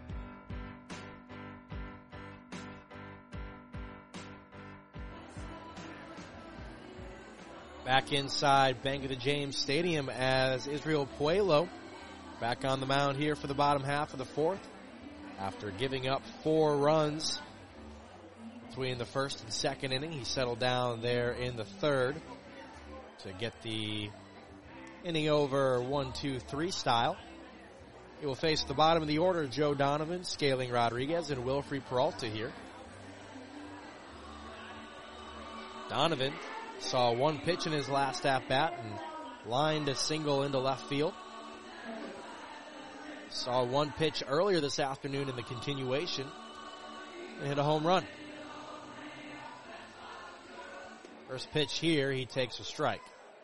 Back inside Bank of the James Stadium as Israel Puello back on the mound here for the bottom half of the fourth. After giving up four runs between the first and second inning, he settled down there in the third to get the inning over one two three style. He will face the bottom of the order, Joe Donovan, Scaling Rodriguez, and Wilfrey Peralta here. Donovan saw one pitch in his last at-bat and lined a single into left field. Saw one pitch earlier this afternoon in the continuation and hit a home run. First pitch here, he takes a strike.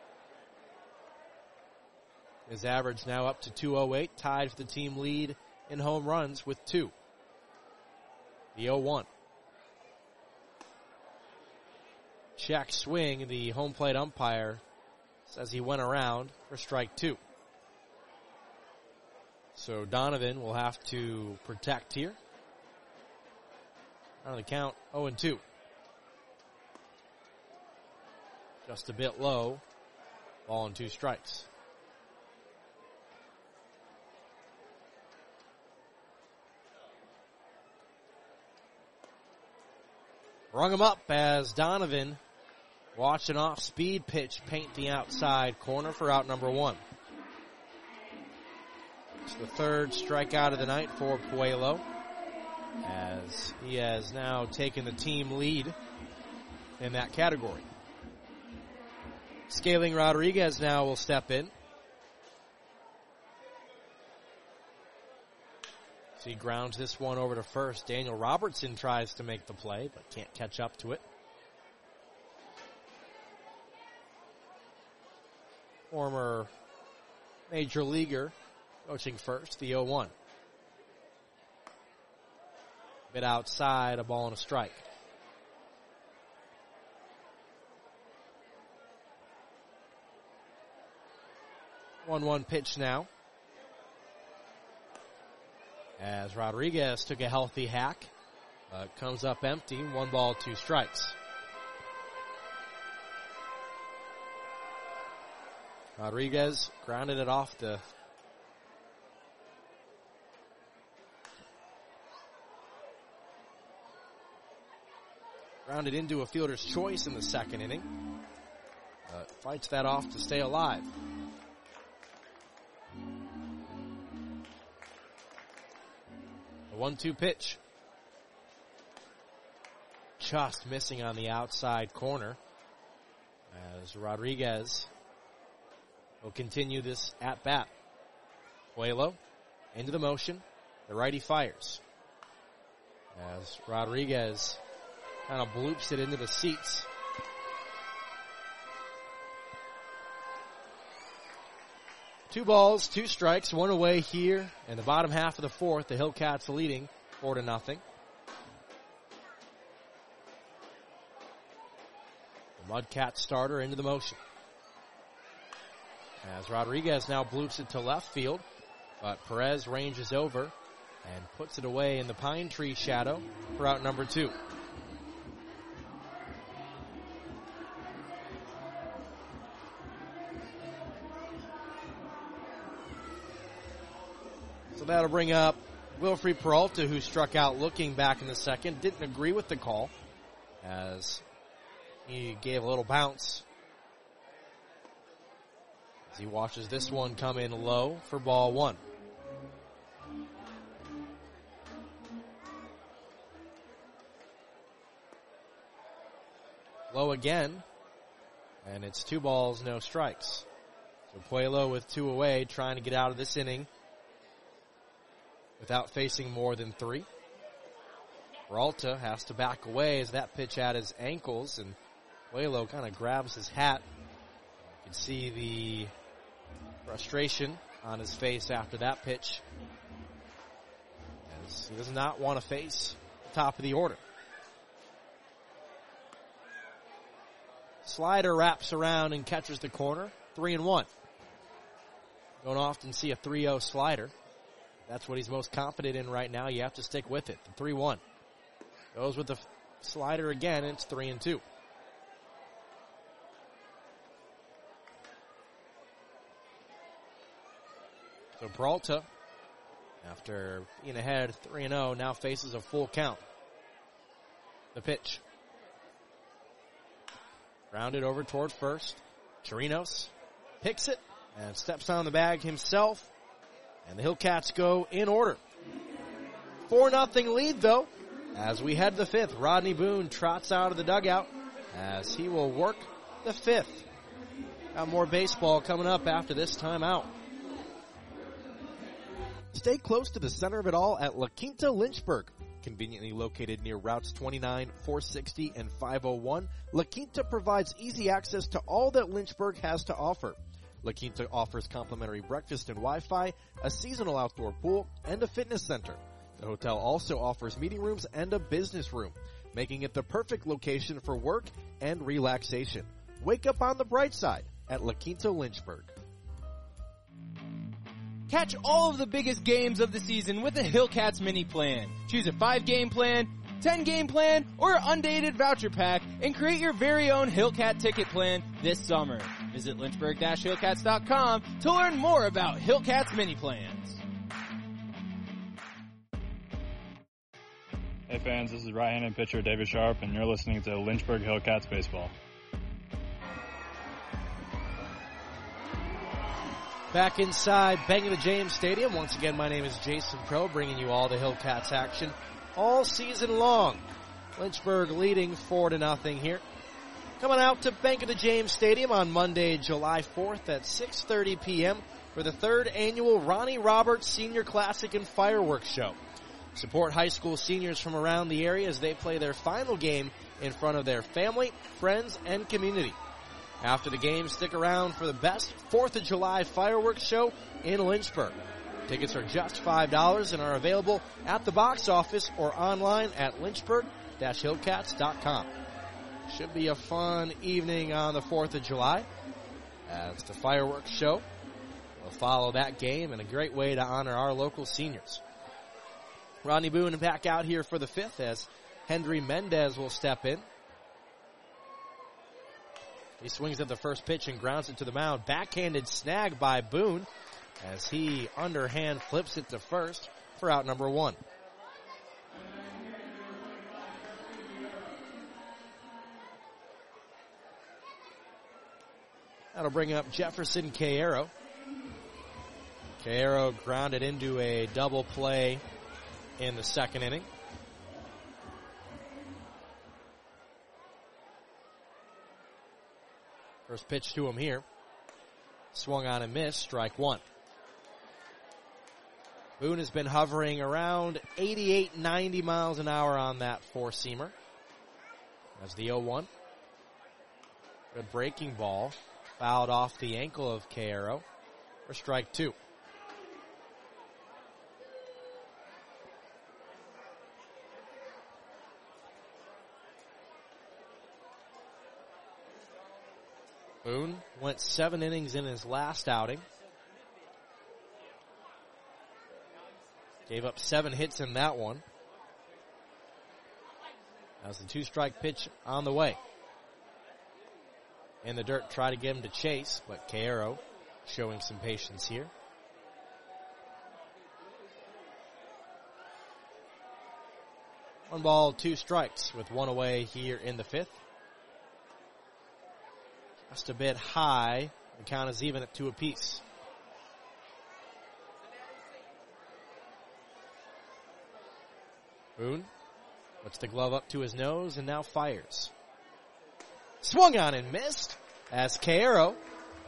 His average now up to two oh eight, tied for the team lead in home runs with two. The oh one. Check swing, the home plate umpire says he went around for strike two. So Donovan will have to protect here. On the count, oh and two. Just a bit low. Ball and two strikes. Rung him up as Donovan watched an off-speed pitch paint the outside corner for out number one. It's the third strikeout of the night for Puello, as he has now taken the team lead in that category. Scaling Rodriguez now will step in. So he grounds this one over to first. Daniel Robertson tries to make the play, but can't catch up to it. Former major leaguer coaching first, the oh one. Bit outside, a ball and a strike. one one pitch now. As Rodriguez took a healthy hack. Uh, comes up empty, one ball, two strikes. Rodriguez grounded it off the grounded into a fielder's choice in the second inning. Uh, fights that off to stay alive. The one two pitch. Just missing on the outside corner as Rodriguez will continue this at-bat. Puello into the motion. The righty fires as Rodriguez kind of bloops it into the seats. Two balls, two strikes, one away here in the bottom half of the fourth. The Hillcats leading four to nothing. The Mudcat starter into the motion. As Rodriguez now bloops it to left field, but Perez ranges over and puts it away in the pine tree shadow for out number two. So that'll bring up Wilfred Peralta, who struck out looking back in the second. Didn't agree with the call as he gave a little bounce as he watches this one come in low for ball one. Low again, and it's two balls, no strikes. So Puello with two away, trying to get out of this inning without facing more than three. Peralta has to back away as that pitch at his ankles, and Puello kind of grabs his hat. You can see the frustration on his face after that pitch, as he does not want to face the top of the order. Slider wraps around and catches the corner, three and one. Don't often see a three oh slider. That's what he's most confident in right now. You have to stick with it. The three one. Goes with the f- slider again, and it's three and two. So Peralta, after being ahead three and oh, now faces a full count. The pitch. Rounded over toward first. Chirinos picks it and steps on the bag himself. And the Hillcats go in order. four nothing lead, though, as we head to the fifth. Rodney Boone trots out of the dugout as he will work the fifth. Got more baseball coming up after this timeout. Stay close to the center of it all at La Quinta Lynchburg. Conveniently located near routes twenty-nine, four sixty, and five oh one, La Quinta provides easy access to all that Lynchburg has to offer. La Quinta offers complimentary breakfast and Wi-Fi, a seasonal outdoor pool, and a fitness center. The hotel also offers meeting rooms and a business room, making it the perfect location for work and relaxation. Wake up on the bright side at La Quinta Lynchburg. Catch all of the biggest games of the season with the Hillcats mini plan. Choose a five-game plan, ten-game plan, or undated voucher pack and create your very own Hillcat ticket plan this summer. Visit lynchburg dash hillcats dot com to learn more about Hillcats mini plans. Hey fans, this is right-handed pitcher David Sharp, and you're listening to Lynchburg Hillcats Baseball. Back inside Bank of the James Stadium. Once again, my name is Jason Pro, bringing you all the Hillcats action all season long. Lynchburg leading four to nothing here. Coming out to Bank of the James Stadium on Monday, July fourth at six thirty p.m. for the third annual Ronnie Roberts Senior Classic and Fireworks Show. Support high school seniors from around the area as they play their final game in front of their family, friends, and community. After the game, stick around for the best fourth of July fireworks show in Lynchburg. Tickets are just five dollars and are available at the box office or online at lynchburg dash hillcats dot com. Should be a fun evening on the fourth of July as the fireworks show will follow that game, and a great way to honor our local seniors. Rodney Boone back out here for the fifth as Henry Mendez will step in. He swings at the first pitch and grounds it to the mound. Backhanded snag by Boone as he underhand flips it to first for out number one. That'll bring up Jefferson Caero. Caero grounded into a double play in the second inning. First pitch to him here. Swung on and missed, strike one. Boone has been hovering around eighty-eight, ninety miles an hour on that four-seamer. As the oh one. Good breaking ball. Fouled off the ankle of Caero for strike two. Boone went seven innings in his last outing. Gave up seven hits in that one. As the two-strike pitch on the way. In the dirt, try to get him to chase, but Caero showing some patience here. One ball, two strikes with one away here in the fifth. Just a bit high. The count is even at two apiece. Boone puts the glove up to his nose and now fires. Swung on and missed as Caero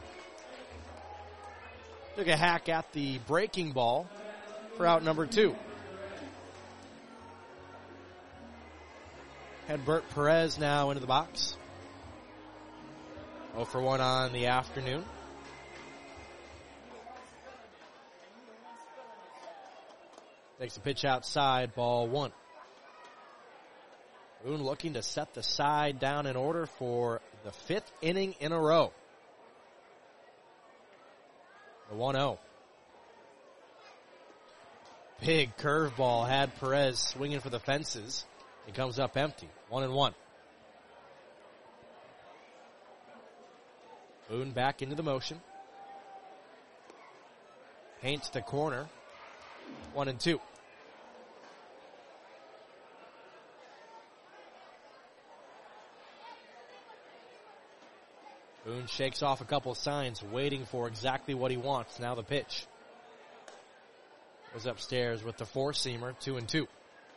took a hack at the breaking ball for out number two. Hedbert Perez now into the box. oh for one on the afternoon. Takes a pitch outside, ball one. Boone looking to set the side down in order for the fifth inning in a row. The one oh. Big curveball had Perez swinging for the fences. It comes up empty. One and one. Boone back into the motion. Paints the corner. One and two. Boone shakes off a couple of signs, waiting for exactly what he wants. Now the pitch. Goes upstairs with the four-seamer, two and two.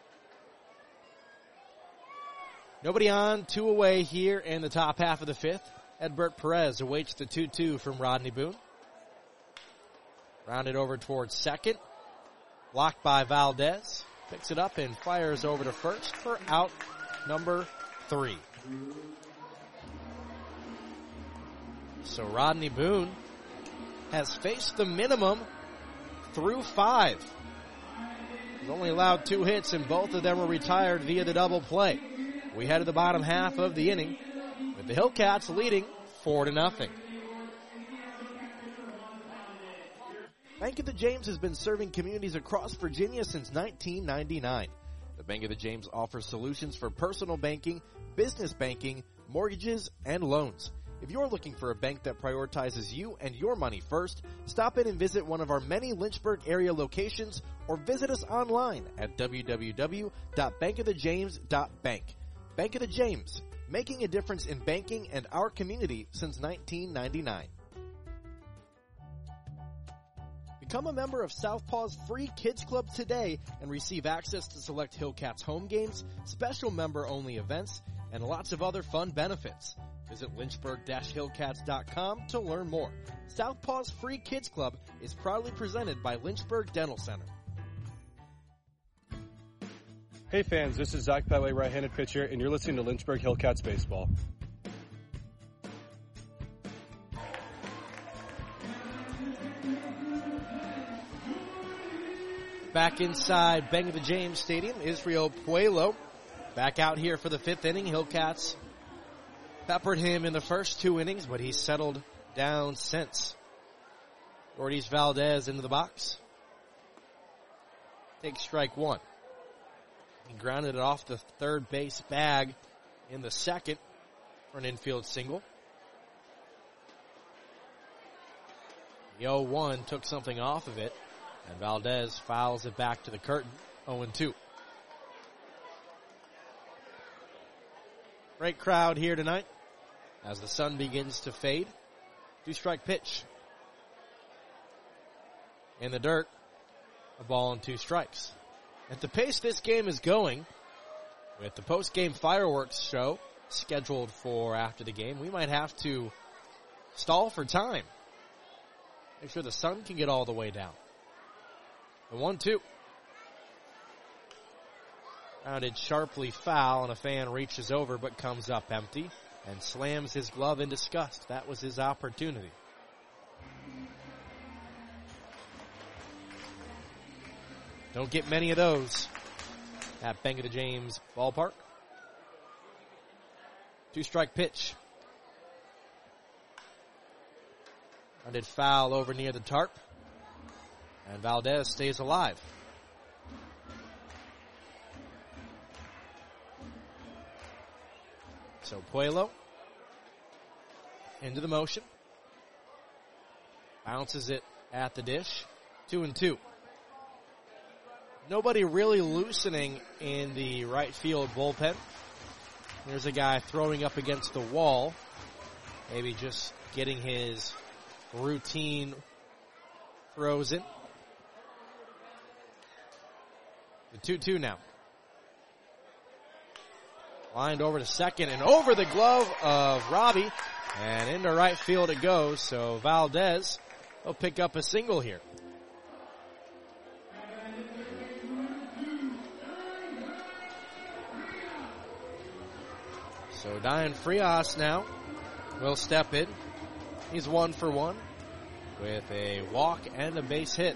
Nobody on, two away here in the top half of the fifth. Hedbert Perez awaits the two two from Rodney Boone. Rounded over towards second. Blocked by Valdez. Picks it up and fires over to first for out number three. So Rodney Boone has faced the minimum through five. He's only allowed two hits, and both of them were retired via the double play. We head to the bottom half of the inning with the Hillcats leading four to nothing. Bank of the James has been serving communities across Virginia since nineteen ninety-nine. The Bank of the James offers solutions for personal banking, business banking, mortgages, and loans. If you're looking for a bank that prioritizes you and your money first, stop in and visit one of our many Lynchburg area locations or visit us online at w w w dot bank of the james dot bank. Bank of the James, making a difference in banking and our community since nineteen ninety-nine. Become a member of Southpaw's free Kids Club today and receive access to select Hillcats home games, special member-only events, and lots of other fun benefits. Visit lynchburg dash hillcats dot com to learn more. Southpaw's free Kids Club is proudly presented by Lynchburg Dental Center. Hey fans, this is Zach Pettway, right-handed pitcher, and you're listening to Lynchburg Hillcats Baseball. Back inside Bank of the James Stadium, Israel Puello. Back out here for the fifth inning. Hillcats peppered him in the first two innings, but he's settled down since. Ortiz Valdez into the box. Takes strike one. He grounded it off the third base bag in the second for an infield single. The oh one took something off of it, and Valdez fouls it back to the curtain, oh and two. Great crowd here tonight as the sun begins to fade. Two-strike pitch. In the dirt, a ball and two strikes. At the pace this game is going, with the post-game fireworks show scheduled for after the game, we might have to stall for time. Make sure the sun can get all the way down. The one two. Rounded sharply foul, and a fan reaches over but comes up empty and slams his glove in disgust. That was his opportunity. Don't get many of those at Bank of the James ballpark. Two-strike pitch. Rounded foul over near the tarp. And Valdez stays alive. So Puelo into the motion. Bounces it at the dish. Two and two. Nobody really loosening in the right field bullpen. There's a guy throwing up against the wall. Maybe just getting his routine throws in. The two two now. Lined over to second and over the glove of Robbie. And into right field it goes. So Valdez will pick up a single here. So Dayan Frias now will step in. He's one for one with a walk and a base hit.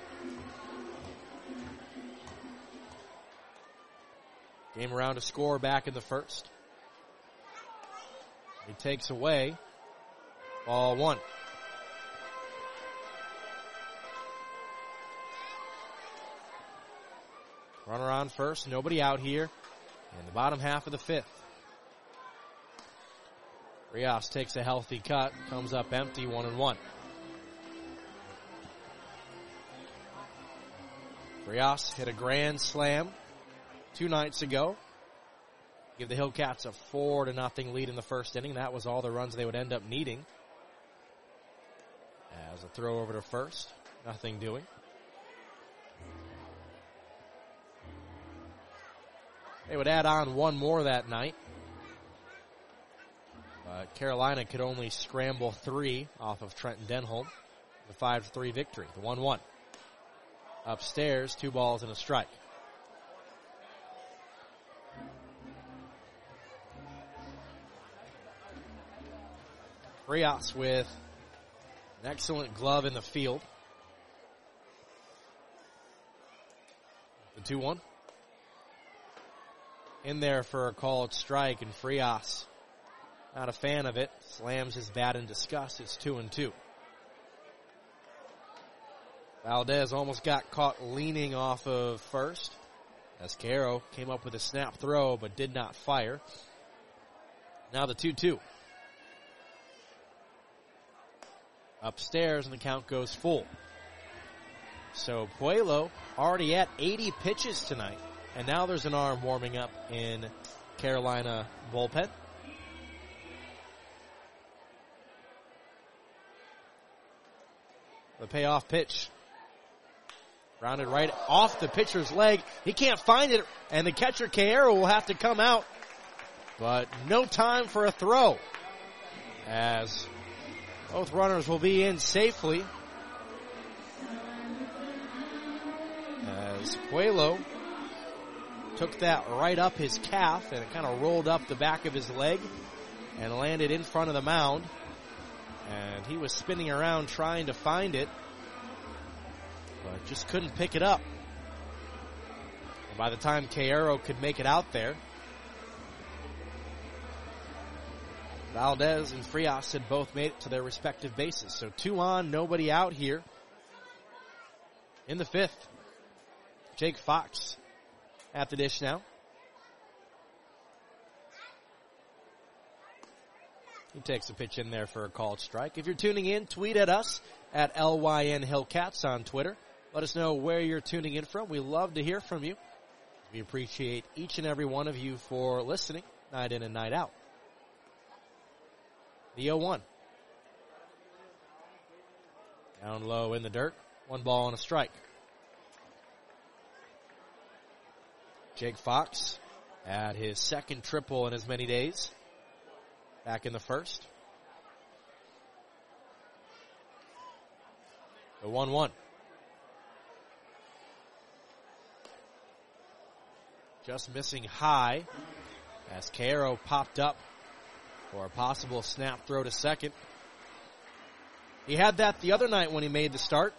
Game around to score back in the first. He takes away ball one. Runner on first, nobody out here in the bottom half of the fifth. Rios takes a healthy cut, comes up empty, one and one. Rios hit a grand slam two nights ago. Give the Hillcats a four to nothing lead in the first inning. That was all the runs they would end up needing. As a throw over to first, nothing doing. They would add on one more that night. But Carolina could only scramble three off of Trenton Denholm. The five to three victory, the one one. Upstairs, two balls and a strike. Rios with an excellent glove in the field. The two one. In there for a called strike, and Frias, not a fan of it, slams his bat in disgust. It's two and two. Valdez almost got caught leaning off of first as Caro came up with a snap throw but did not fire. Now the two two. Upstairs and the count goes full. So Puelo already at eighty pitches tonight. And now there's an arm warming up in Carolina bullpen. The payoff pitch. Rounded right off the pitcher's leg. He can't find it, and the catcher, Caro, will have to come out. But no time for a throw, as both runners will be in safely. As Puelo took that right up his calf, and it kind of rolled up the back of his leg and landed in front of the mound. And he was spinning around trying to find it, but just couldn't pick it up. And by the time Caro could make it out there, Valdez and Frias had both made it to their respective bases. So two on, nobody out here. In the fifth, Jake Fox at the dish now. He takes a pitch in there for a called strike. If you're tuning in, tweet at us at L Y N Hillcats on Twitter. Let us know where you're tuning in from. We love to hear from you. We appreciate each and every one of you for listening, night in and night out. The oh one. Down low in the dirt. One ball and a strike. Jake Fox had his second triple in as many days back in the first. The one one. Just missing high as Cairo popped up for a possible snap throw to second. He had that the other night when he made the start.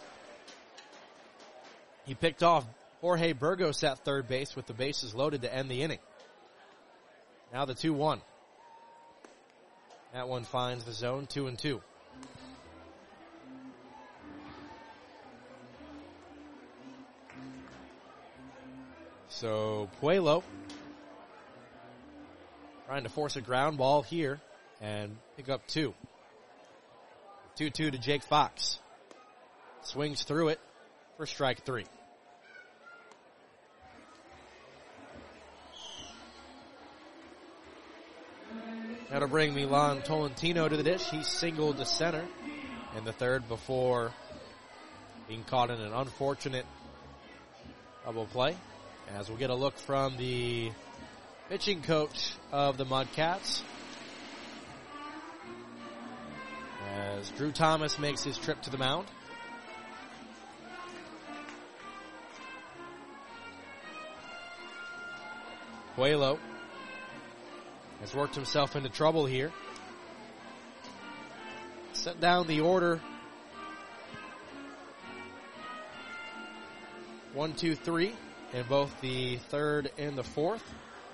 He picked off Jorge Burgos at third base with the bases loaded to end the inning. Now the two one. That one finds the zone, two and two. So Puelo trying to force a ground ball here and pick up two. two two to Jake Fox. Swings through it for strike three. Now to bring Milan Tolentino to the dish. He singled to center in the third before being caught in an unfortunate double play. As we'll get a look from the pitching coach of the Mudcats, as Drew Thomas makes his trip to the mound. Puelo has worked himself into trouble here. Set down the order. One, two, three in both the third and the fourth.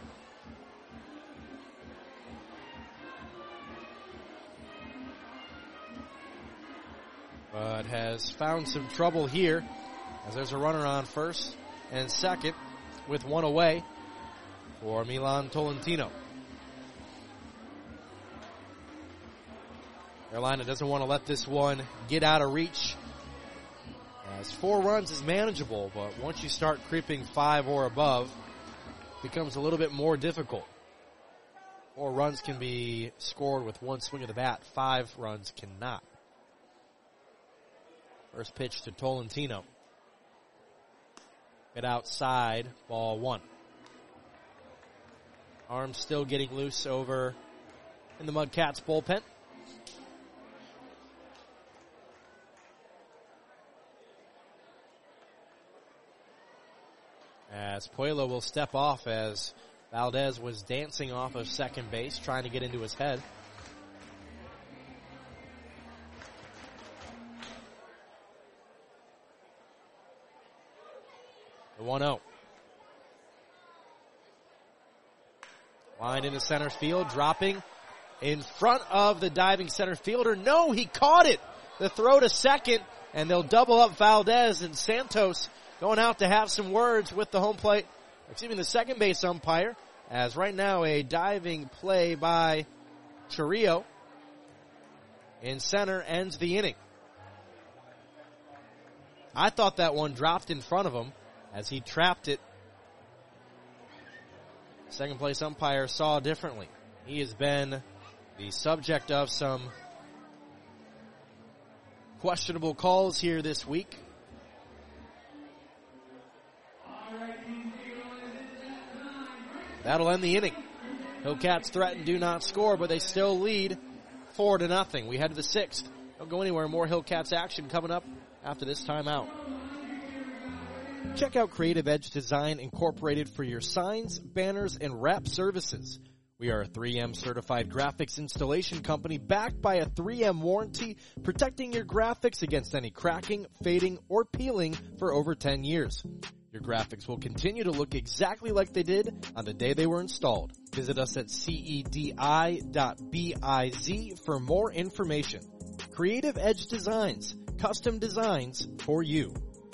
But has found some trouble here as there's a runner on first and second with one away for Milan Tolentino. Carolina doesn't want to let this one get out of reach, as four runs is manageable, but once you start creeping five or above, it becomes a little bit more difficult. Four runs can be scored with one swing of the bat. Five runs cannot. First pitch to Tolentino. Hit outside, ball one. Arm still getting loose over in the Mudcats bullpen. As Puelo will step off as Valdez was dancing off of second base, trying to get into his head. The one oh. Line into center field, dropping in front of the diving center fielder. No, he caught it. The throw to second, and they'll double up Valdez, and Santos going out to have some words with the home plate, excuse me, the second base umpire, as right now a diving play by Chirrillo in center ends the inning. I thought that one dropped in front of him as he trapped it. Second place umpire saw differently. He has been the subject of some questionable calls here this week. That'll end the inning. Hillcats threaten, do not score, but they still lead four to nothing. We head to the sixth. Don't go anywhere. More Hillcats action coming up after this timeout. Check out Creative Edge Design Incorporated for your signs, banners, and wrap services. We are a three M certified graphics installation company backed by a three M warranty, protecting your graphics against any cracking, fading, or peeling for over ten years. Your graphics will continue to look exactly like they did on the day they were installed. Visit us at C E D I dot biz for more information. Creative Edge Designs, custom designs for you.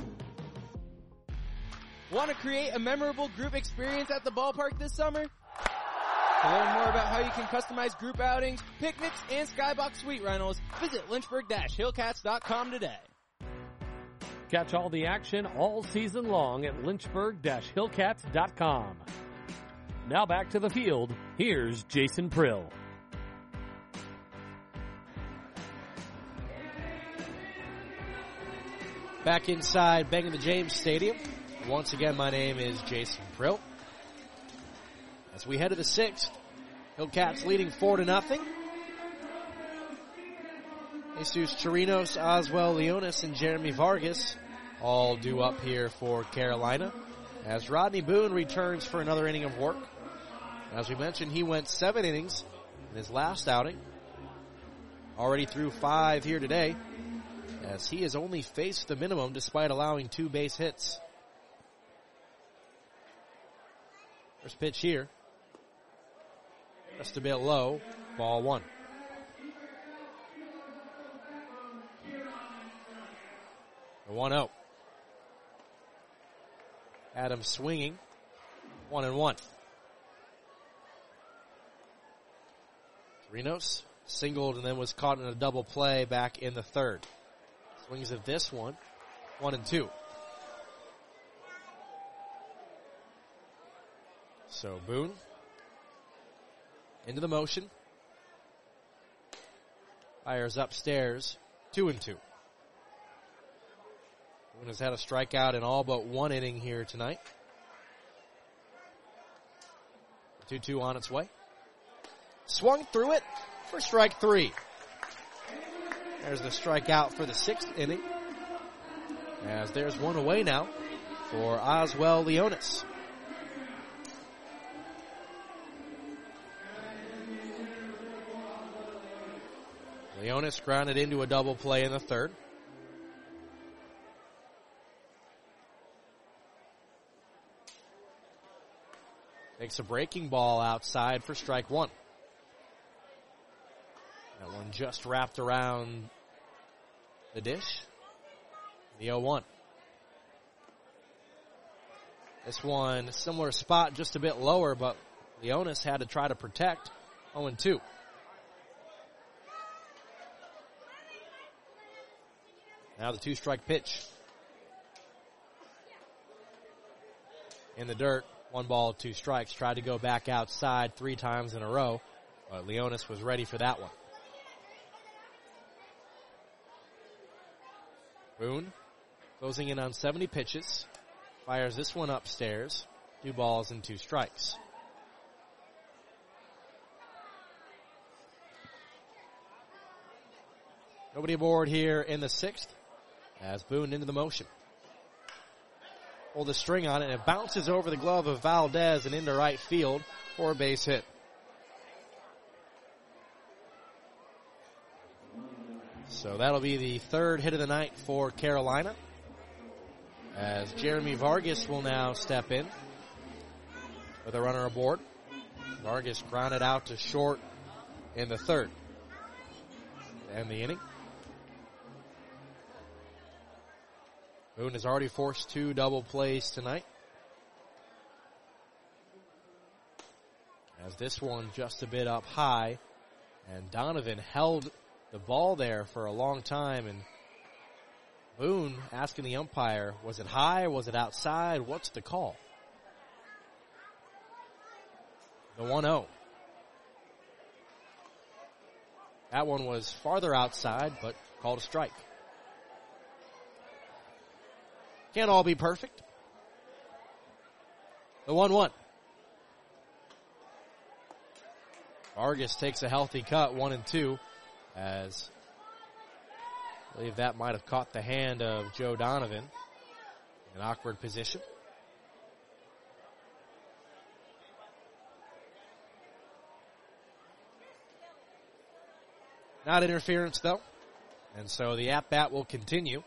Want to create a memorable group experience at the ballpark this summer? To learn more about how you can customize group outings, picnics, and skybox suite rentals, visit lynchburg dash hillcats dot com today. Catch all the action all season long at lynchburg dash hillcats dot com. Now back to the field. Here's Jason Prill. Back inside Bang of the James Stadium. Once again, my name is Jason Prill. As we head to the sixth, Hillcats leading four to nothing. Jesus Chirinos, Oswell Leonis, and Jeremy Vargas all due up here for Carolina. As Rodney Boone returns for another inning of work. As we mentioned, he went seven innings in his last outing. Already threw five here today, as he has only faced the minimum despite allowing two base hits. First pitch here. Just a bit low. Ball one. The one oh. Adams swinging. One and one. Rinos singled and then was caught in a double play back in the third. Swings at this one. One and two. So Boone into the motion. Fires upstairs. Two and two. Boone has had a strikeout in all but one inning here tonight. two two on its way. Swung through it for strike three. There's the strikeout for the sixth inning. As there's one away now for Oswell Leonis. Leonis grounded into a double play in the third. Takes a breaking ball outside for strike one. That one just wrapped around the dish. The oh one. This one, similar spot, just a bit lower, but Leonis had to try to protect. oh and two. Now the two-strike pitch. In the dirt, one ball, two strikes. Tried to go back outside three times in a row, but Leonis was ready for that one. Boone closing in on seventy pitches. Fires this one upstairs. Two balls and two strikes. Nobody aboard here in the sixth as Boone into the motion. Pull the string on it, and it bounces over the glove of Valdez and into right field for a base hit. So that'll be the third hit of the night for Carolina, as Jeremy Vargas will now step in with a runner aboard. Vargas grounded out to short in the third. To end the inning. Boone has already forced two double plays tonight. As this one just a bit up high, and Donovan held the ball there for a long time, and Boone asking the umpire, was it high or was it outside? What's the call? The one oh. That one was farther outside, but called a strike. Can't all be perfect. The one one. Vargas takes a healthy cut, one and two, as I believe that might have caught the hand of Joe Donovan. An awkward position. Not interference, though. And so the at-bat will continue.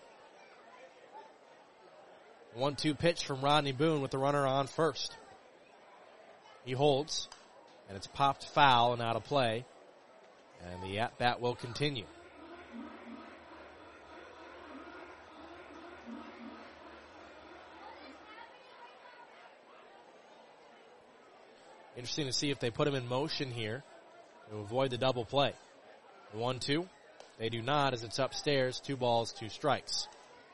one two pitch from Rodney Boone with the runner on first. He holds, and it's popped foul and out of play. And the at-bat will continue. Interesting to see if they put him in motion here to avoid the double play. The one two. They do not, as it's upstairs. Two balls, two strikes.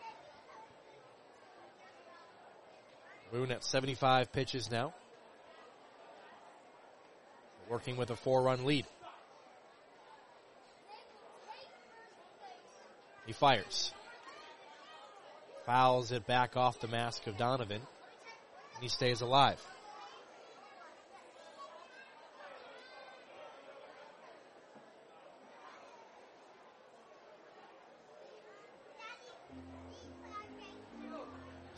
Boone at seventy-five pitches now. Working with a four-run lead. He fires. Fouls it back off the mask of Donovan. And he stays alive.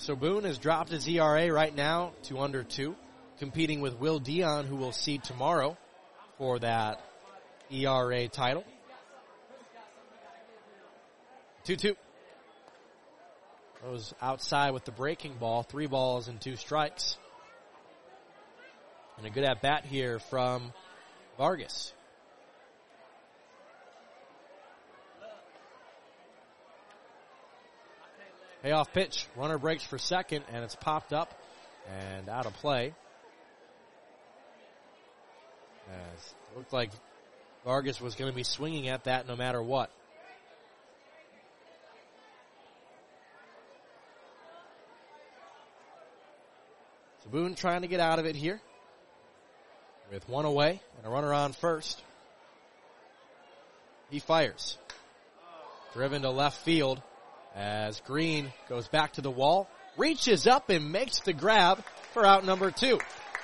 So Boone has dropped his E R A right now to under two, competing with Will Dion, who will see tomorrow for that E R A title. two two. Goes outside with the breaking ball. Three balls and two strikes. And a good at-bat here from Vargas. Payoff pitch. Runner breaks for second, and it's popped up and out of play. As it looked like Vargas was going to be swinging at that no matter what. So Boone trying to get out of it here with one away and a runner on first. He fires. Driven to left field as Green goes back to the wall, reaches up and makes the grab for out number two.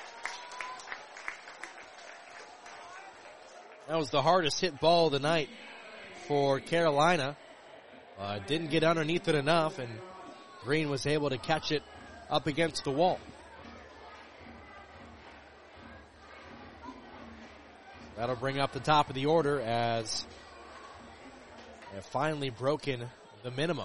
That was the hardest hit ball of the night for Carolina. Uh, didn't get underneath it enough, and Green was able to catch it up against the wall. That'll bring up the top of the order as they've finally broken the minimum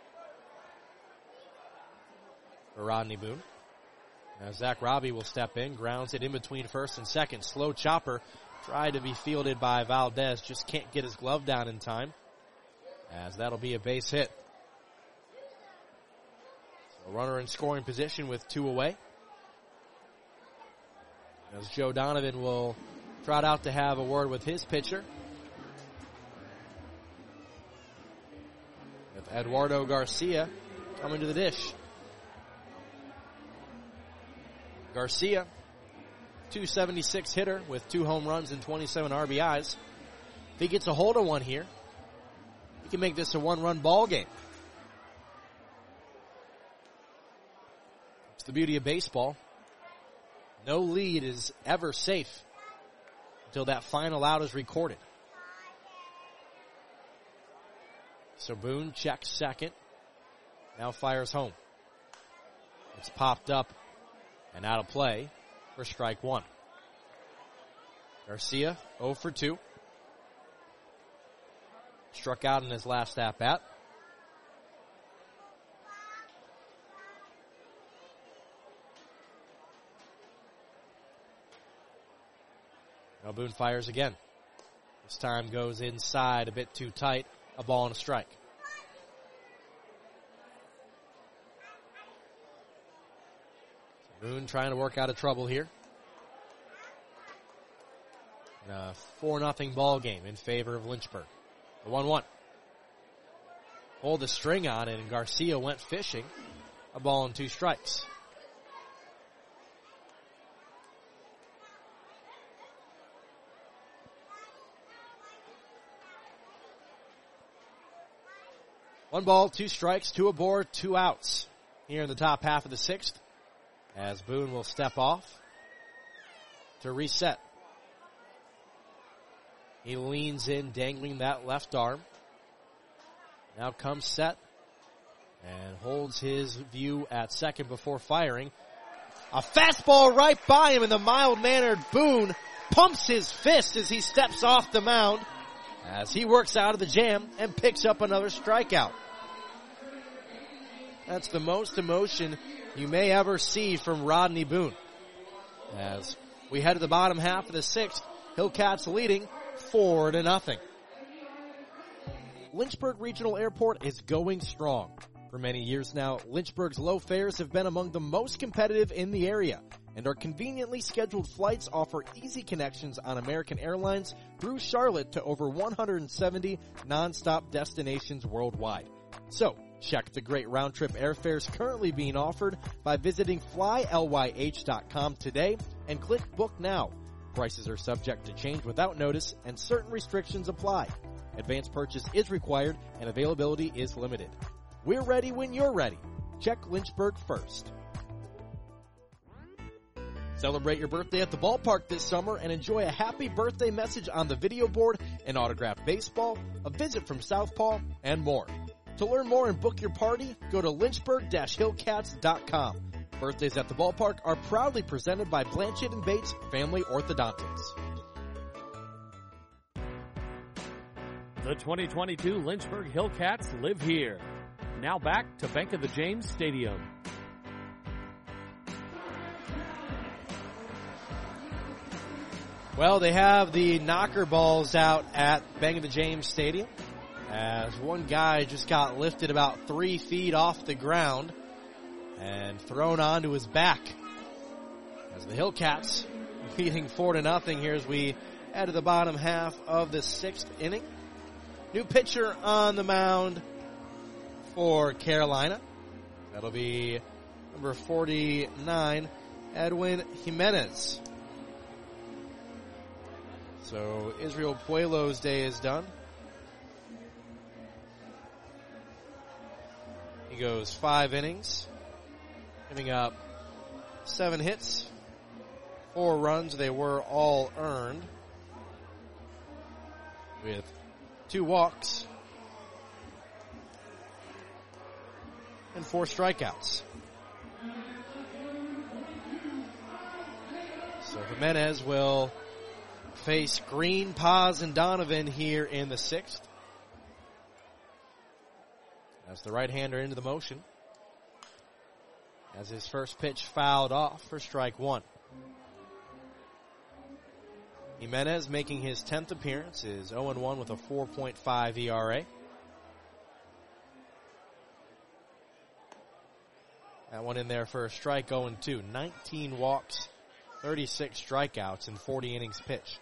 for Rodney Boone. Now Zach Robbie will step in, grounds it in between first and second. Slow chopper, tried to be fielded by Valdez, just can't get his glove down in time, as that'll be a base hit. So runner in scoring position with two away. As Joe Donovan will trot out to have a word with his pitcher. With Eduardo Garcia coming to the dish. Garcia, two seventy-six hitter with two home runs and twenty-seven R B Is. If he gets a hold of one here, he can make this a one-run ball game. It's the beauty of baseball. No lead is ever safe until that final out is recorded. So Boone checks second. Now fires home. It's popped up and out of play for strike one. Garcia, oh for two. Struck out in his last at-bat. Now Boone fires again. This time goes inside a bit too tight. A ball and a strike. Boone trying to work out of trouble here. In a four nothing ball game in favor of Lynchburg. The one one. Pulled the string on it and Garcia went fishing. A ball and two strikes. One ball, two strikes, two aboard, two outs here in the top half of the sixth as Boone will step off to reset. He leans in, dangling that left arm. Now comes set and holds his view at second before firing. A fastball right by him, and the mild-mannered Boone pumps his fist as he steps off the mound as he works out of the jam and picks up another strikeout. That's the most emotion you may ever see from Rodney Boone. As we head to the bottom half of the sixth, Hillcats leading four to nothing. Lynchburg Regional Airport is going strong. For many years now, Lynchburg's low fares have been among the most competitive in the area, and our conveniently scheduled flights offer easy connections on American Airlines through Charlotte to over one hundred seventy nonstop destinations worldwide. So, check the great round-trip airfares currently being offered by visiting fly ly h dot com today and click Book Now. Prices are subject to change without notice, and certain restrictions apply. Advance purchase is required, and availability is limited. We're ready when you're ready. Check Lynchburg first. Celebrate your birthday at the ballpark this summer and enjoy a happy birthday message on the video board, an autographed baseball, a visit from Southpaw, and more. To learn more and book your party, go to lynchburg dash hillcats dot com. Birthdays at the Ballpark are proudly presented by Blanchett and Bates Family Orthodontics. The twenty twenty-two Lynchburg Hillcats live here. Now back to Bank of the James Stadium. Well, they have the knocker balls out at Bank of the James Stadium, as one guy just got lifted about three feet off the ground and thrown onto his back. As the Hillcats leading four to nothing here as we head to the bottom half of the sixth inning. New pitcher on the mound for Carolina. That'll be number forty-nine, Edwin Jimenez. So Israel Puello's day is done. He goes five innings, giving up seven hits, four runs. They were all earned, with two walks and four strikeouts. So Jimenez will face Green, Paz, and Donovan here in the sixth. As the right-hander into the motion, as his first pitch fouled off for strike one. Jimenez making his tenth appearance is oh and one with a four point five E R A. That one in there for a strike, oh and two. nineteen walks, thirty-six strikeouts in forty innings pitched.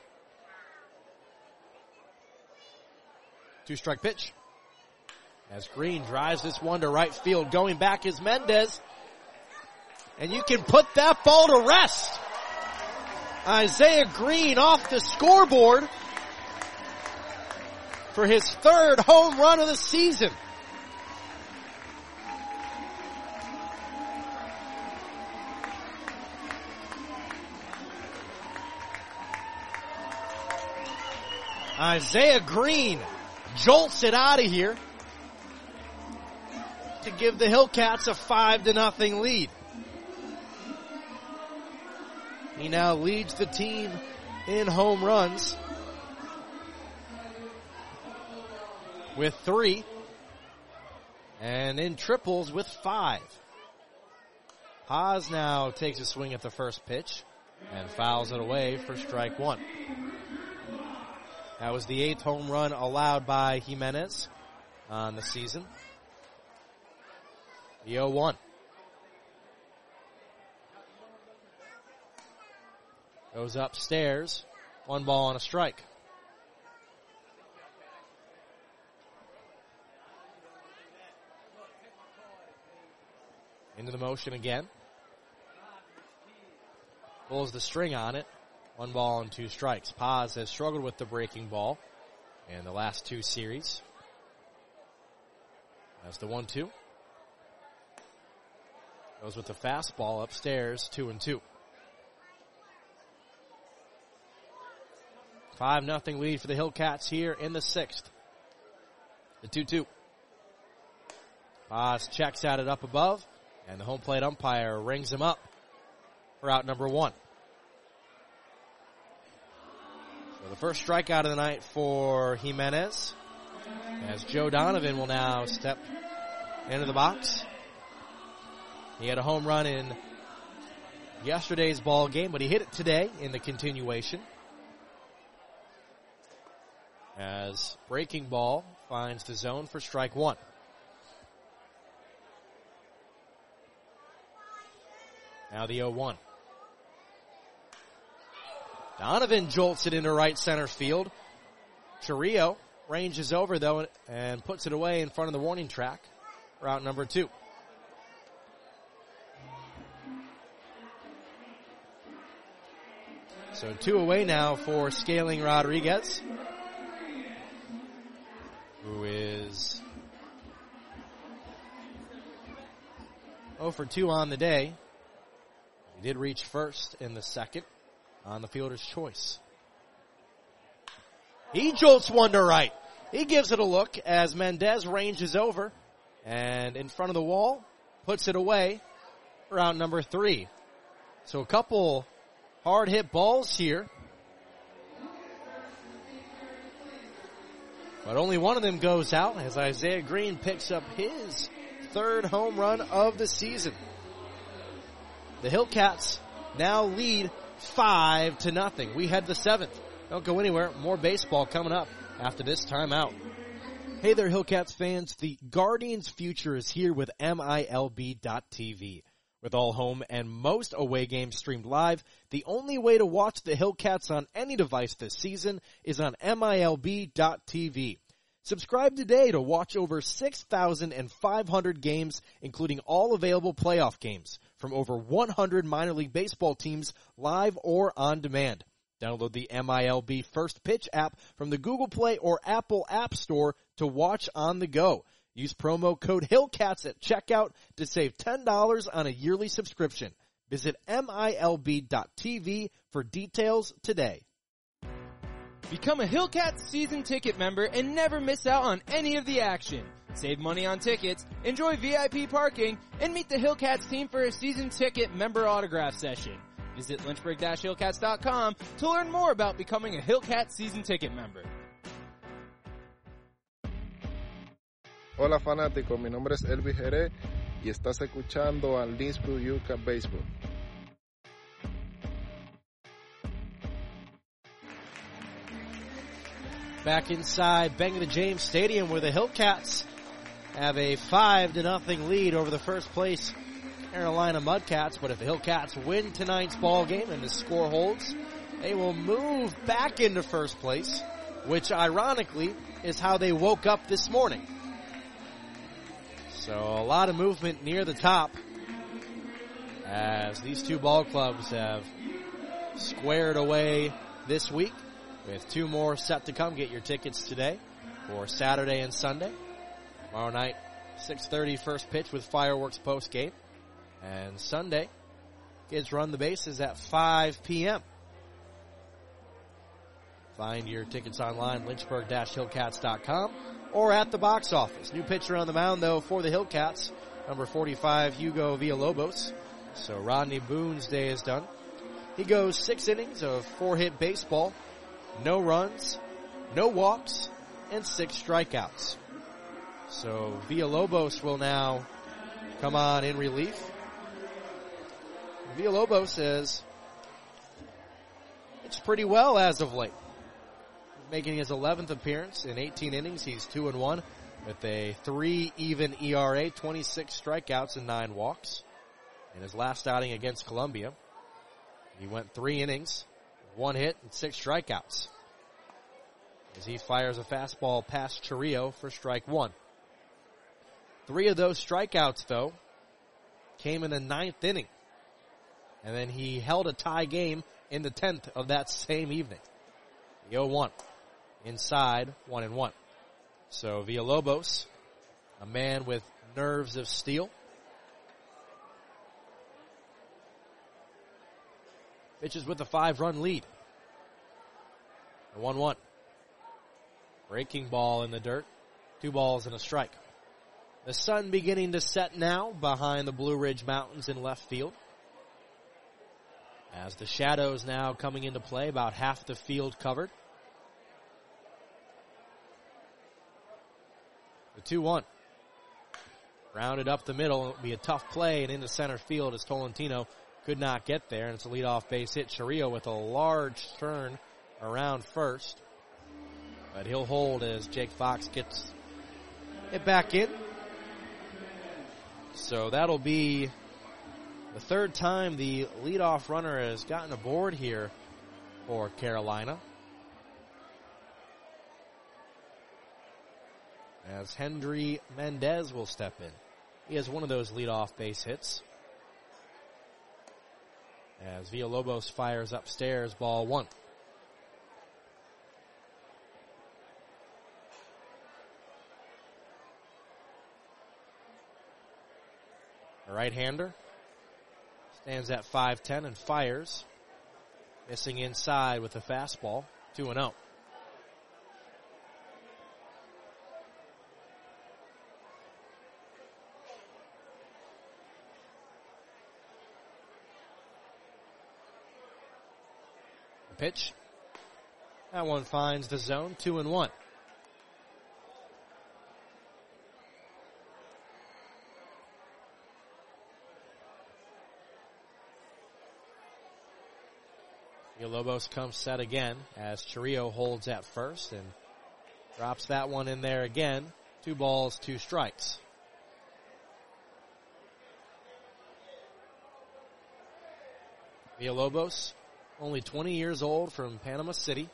Two-strike pitch. As Green drives this one to right field. Going back is Mendez. And you can put that ball to rest. Isaiah Green off the scoreboard for his third home run of the season. Isaiah Green jolts it out of here to give the Hillcats a five to nothing lead. He now leads the team in home runs with three, and in triples with five. Haas now takes a swing at the first pitch and fouls it away for strike one. That was the eighth home run allowed by Jimenez on the season. The oh one. Goes upstairs. One ball on a strike. Into the motion again. Pulls the string on it. One ball and two strikes. Paz has struggled with the breaking ball in the last two series. That's the one two. Goes with the fastball upstairs, two and two. Five nothing lead for the Hillcats here in the sixth. The two two. Paz checks at it up above, and the home plate umpire rings him up for out number one. So the first strikeout of the night for Jimenez, as Joe Donovan will now step into the box. He had a home run in yesterday's ball game, but he hit it today in the continuation. As breaking ball finds the zone for strike one. Now the oh one. Donovan jolts it into right center field. Chirrillo ranges over, though, and puts it away in front of the warning track for out number two. So two away now for Scaling Rodriguez, who is oh for two on the day. He did reach first in the second on the fielder's choice. He jolts one to right. He gives it a look as Mendez ranges over And in front of the wall, puts it away for out number three. So a couple hard hit balls here. But only one of them goes out as Isaiah Green picks up his third home run of the season. The Hillcats now lead five to nothing. We head the seventh. Don't go anywhere. More baseball coming up after this timeout. Hey there, Hillcats fans. The Guardians' future is here with M I L B dot T V. With all home and most away games streamed live, the only way to watch the Hillcats on any device this season is on M I L B dot T V. Subscribe today to watch over six thousand five hundred games, including all available playoff games from over one hundred minor league baseball teams live or on demand. Download the M I L B First Pitch app from the Google Play or Apple App Store to watch on the go. Use promo code Hillcats at checkout to save ten dollars on a yearly subscription. Visit M I L B dot T V for details today. Become a Hillcats season ticket member and never miss out on any of the action. Save money on tickets, enjoy V I P parking, and meet the Hillcats team for a season ticket member autograph session. Visit Lynchburg dash Hillcats dot com to learn more about becoming a Hillcats season ticket member. Hola fanáticos, mi nombre es Elvis Jerez y estás escuchando al Lynchburg Hillcats Baseball. Back inside Bangor James Stadium where the Hillcats have a five to nothing lead over the first place Carolina Mudcats, but if the Hillcats win tonight's ball game and the score holds, they will move back into first place, which ironically is how they woke up this morning. So a lot of movement near the top as these two ball clubs have squared away this week with two more set to come. Get your tickets today for Saturday and Sunday. Tomorrow night, six thirty first pitch with fireworks post game. And Sunday, kids run the bases at five p.m. Find your tickets online, Lynchburg dash Hillcats dot com, or at the box office. New pitcher on the mound, though, for the Hillcats, number forty-five, Hugo Villalobos. So Rodney Boone's day is done. He goes six innings of four-hit baseball, no runs, no walks, and six strikeouts. So Villalobos will now come on in relief. Villalobos says it's pretty well as of late. Making his eleventh appearance in eighteen innings. He's two and one with a three even E R A, twenty-six strikeouts and nine walks. In his last outing against Columbia, he went three innings, one hit, and six strikeouts. As he fires a fastball past Chirrillo for strike one. Three of those strikeouts, though, came in the ninth inning. And then he held a tie game in the tenth of that same evening. The oh one. Inside, one and one. So Villalobos, a man with nerves of steel. Pitches with a five-run lead. The one one. Breaking ball in the dirt. Two balls and a strike. The sun beginning to set now behind the Blue Ridge Mountains in left field. As the shadows now coming into play, about half the field covered. The two one. Rounded up the middle. It'll be a tough play and into center field as Tolentino could not get there. And it's a leadoff base hit. Chirrillo with a large turn around first. But he'll hold as Jake Fox gets it back in. So that'll be the third time the leadoff runner has gotten aboard here for Carolina. As Hendry Mendez will step in. He has one of those leadoff base hits. As Villalobos fires upstairs, ball one. A right-hander. Stands at five ten and fires. Missing inside with a fastball. two and oh. Pitch. That one finds the zone, two and one. Villalobos comes set again as Chirrillo holds at first and drops that one in there again. Two balls, two strikes. Villalobos, only twenty years old, from Panama City.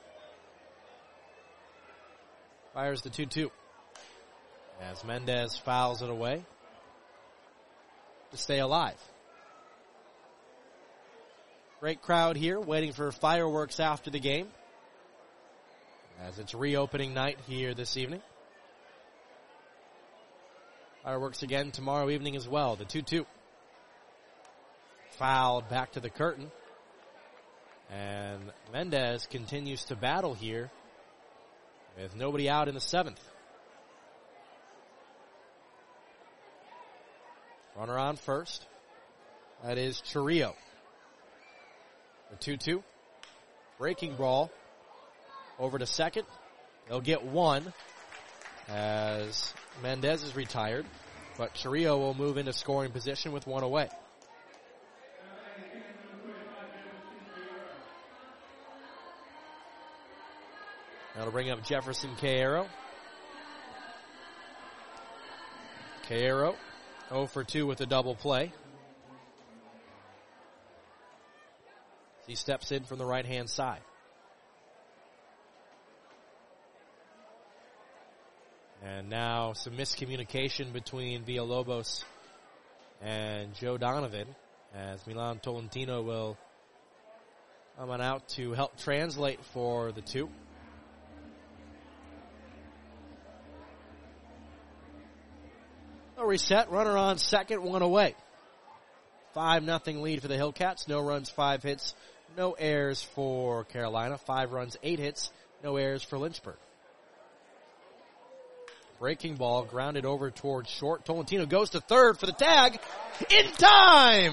Fires the two two. As Mendez fouls it away to stay alive. Great crowd here waiting for fireworks after the game, as it's reopening night here this evening. Fireworks again tomorrow evening as well. The two two. Fouled back to the curtain. And Mendez continues to battle here with nobody out in the seventh. Runner on first. That is Chirrillo. The two two. Breaking ball over to second. They'll get one as Mendez is retired, but Chirrillo will move into scoring position with one away. That'll bring up Jefferson Caero. Caero, oh for two with a double play. He steps in from the right-hand side. And now some miscommunication between Villalobos and Joe Donovan, as Milan Tolentino will come on out to help translate for the two. A reset, runner on second, one away. five nothing lead for the Hillcats. No runs, five hits, no errors for Carolina. Five runs, eight hits, no errors for Lynchburg. Breaking ball grounded over towards short. Tolentino goes to third for the tag. In time!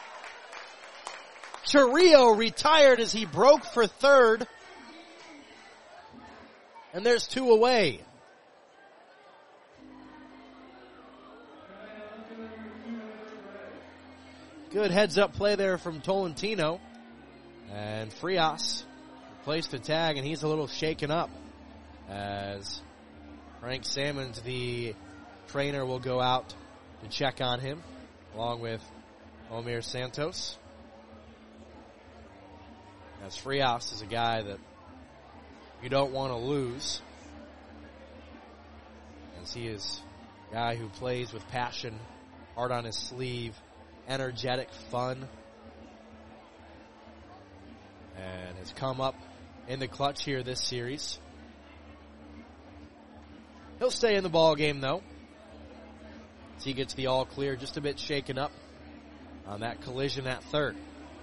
Chirrillo retired as he broke for third. And there's two away. Good heads-up play there from Tolentino. And Frias placed the tag, and he's a little shaken up as Frank Sammons, the trainer, will go out to check on him, along with Omir Santos. As Frias is a guy that you don't want to lose, as he is a guy who plays with passion, heart on his sleeve, energetic, fun, and has come up in the clutch here this series. He'll stay in the ball game, though, as he gets the all clear, just a bit shaken up on that collision at third.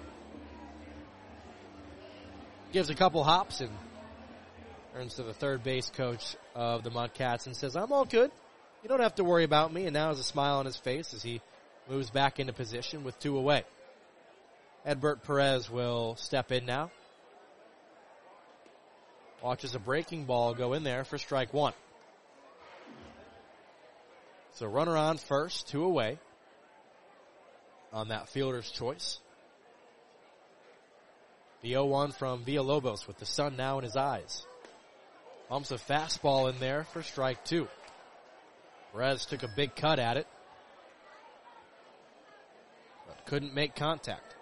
Gives a couple hops and turns to the third base coach of the Mudcats and says, "I'm all good. You don't have to worry about me." And now has a smile on his face as he moves back into position with two away. Edbert Perez will step in now. Watches a breaking ball go in there for strike one. So runner on first, two away on that fielder's choice. The oh one from Villalobos with the sun now in his eyes. Pumps a fastball in there for strike two. Perez took a big cut at it, but couldn't make contact.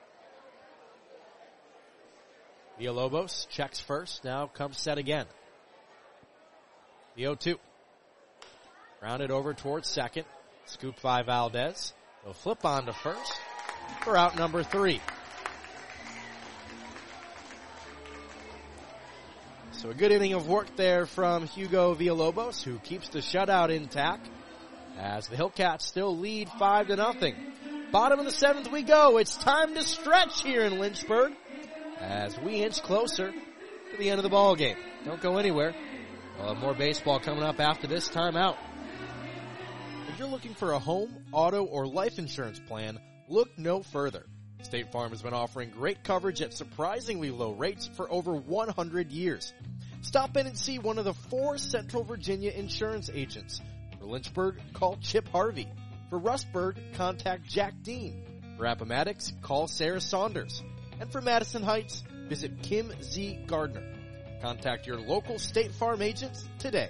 Villalobos checks first, now comes set again. The oh two. Rounded over towards second. Scooped by Valdez. They'll flip on to first for out number three. So a good inning of work there from Hugo Villalobos, who keeps the shutout intact as the Hillcats still lead five to nothing. Bottom of the seventh we go. It's time to stretch here in Lynchburg as we inch closer to the end of the ball game. Don't go anywhere. We'll have more baseball coming up after this timeout. If you're looking for a home, auto, or life insurance plan, look no further. State Farm has been offering great coverage at surprisingly low rates for over one hundred years. Stop in and see one of the four Central Virginia insurance agents. For Lynchburg, call Chip Harvey. For Rustburg, contact Jack Dean. For Appomattox, call Sarah Saunders. And for Madison Heights, visit Kim Z. Gardner. Contact your local State Farm agents today.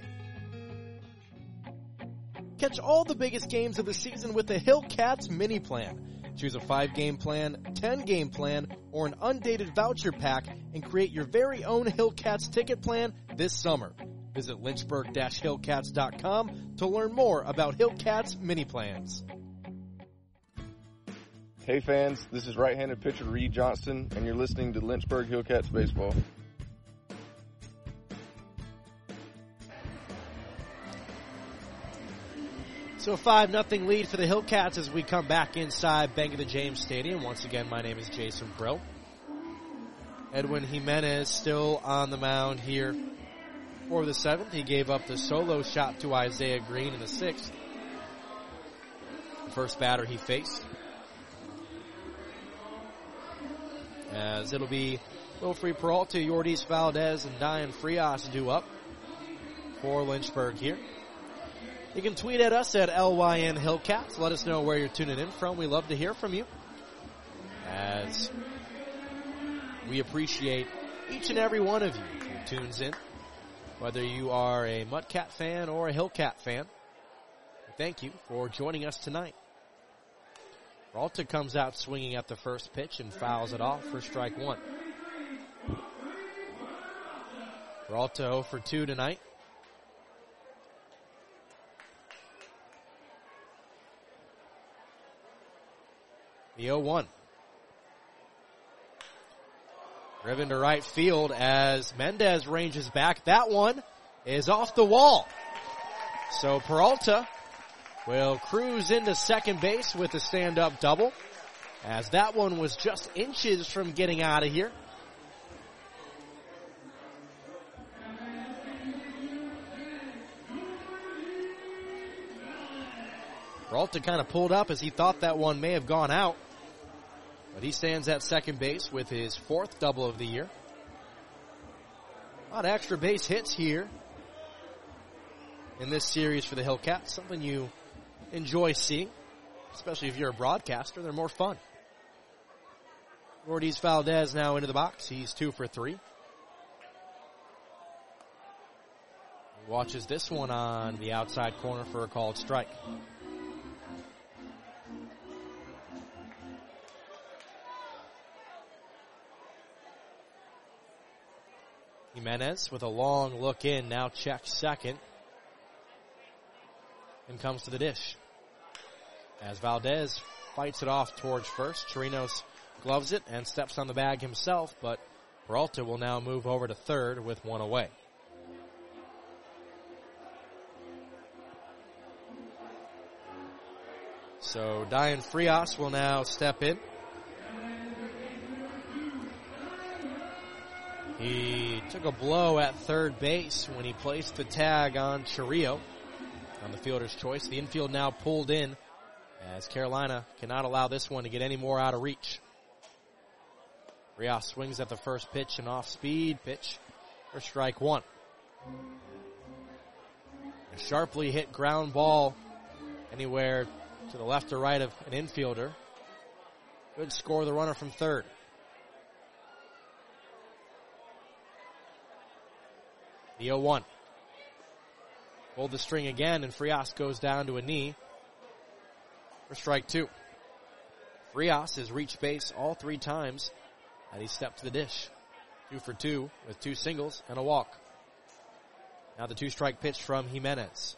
Catch all the biggest games of the season with the Hillcats mini plan. Choose a five-game plan, ten-game plan, or an undated voucher pack and create your very own Hillcats ticket plan this summer. Visit lynchburg dash hillcats dot com to learn more about Hillcats mini plans. Hey fans, this is right-handed pitcher Reed Johnston, and you're listening to Lynchburg Hillcats Baseball. So a five nothing lead for the Hillcats as we come back inside Bank of the James Stadium. Once again, my name is Jason Brill. Edwin Jimenez still on the mound here for the seventh. He gave up the solo shot to Isaiah Green in the sixth. First batter he faced. As it'll be Wilfred Peralta, Yordis Valdez, and Diane Frias due up for Lynchburg here. You can tweet at us at L Y N Hillcats. Let us know where you're tuning in from. We love to hear from you, as we appreciate each and every one of you who tunes in, whether you are a Mudcat fan or a Hillcat fan. Thank you for joining us tonight. Peralta comes out swinging at the first pitch and fouls it off for strike one. Peralta oh for two tonight. The oh one. Driven to right field as Mendez ranges back. That one is off the wall. So Peralta will cruise into second base with a stand-up double, as that one was just inches from getting out of here. Peralta kind of pulled up as he thought that one may have gone out, but he stands at second base with his fourth double of the year. A lot of extra base hits here in this series for the Hillcats, something you enjoy seeing, especially if you're a broadcaster. They're more fun. Yordis Valdez now into the box. He's two for three. He watches this one on the outside corner for a called strike. Jimenez with a long look in, now checks second and comes to the dish. As Valdez fights it off towards first, Chirinos gloves it and steps on the bag himself, but Peralta will now move over to third with one away. So Diane Frias will now step in. He took a blow at third base when he placed the tag on Chirillo on the fielder's choice. The infield now pulled in as Carolina cannot allow this one to get any more out of reach. Frias swings at the first pitch, an off-speed pitch for strike one. A sharply hit ground ball anywhere to the left or right of an infielder. Good score the runner from third. The oh one. Pulled the string again, and Frias goes down to a knee for strike two. Frias has reached base all three times as he stepped to the dish. Two for two with two singles and a walk. Now the two-strike pitch from Jimenez.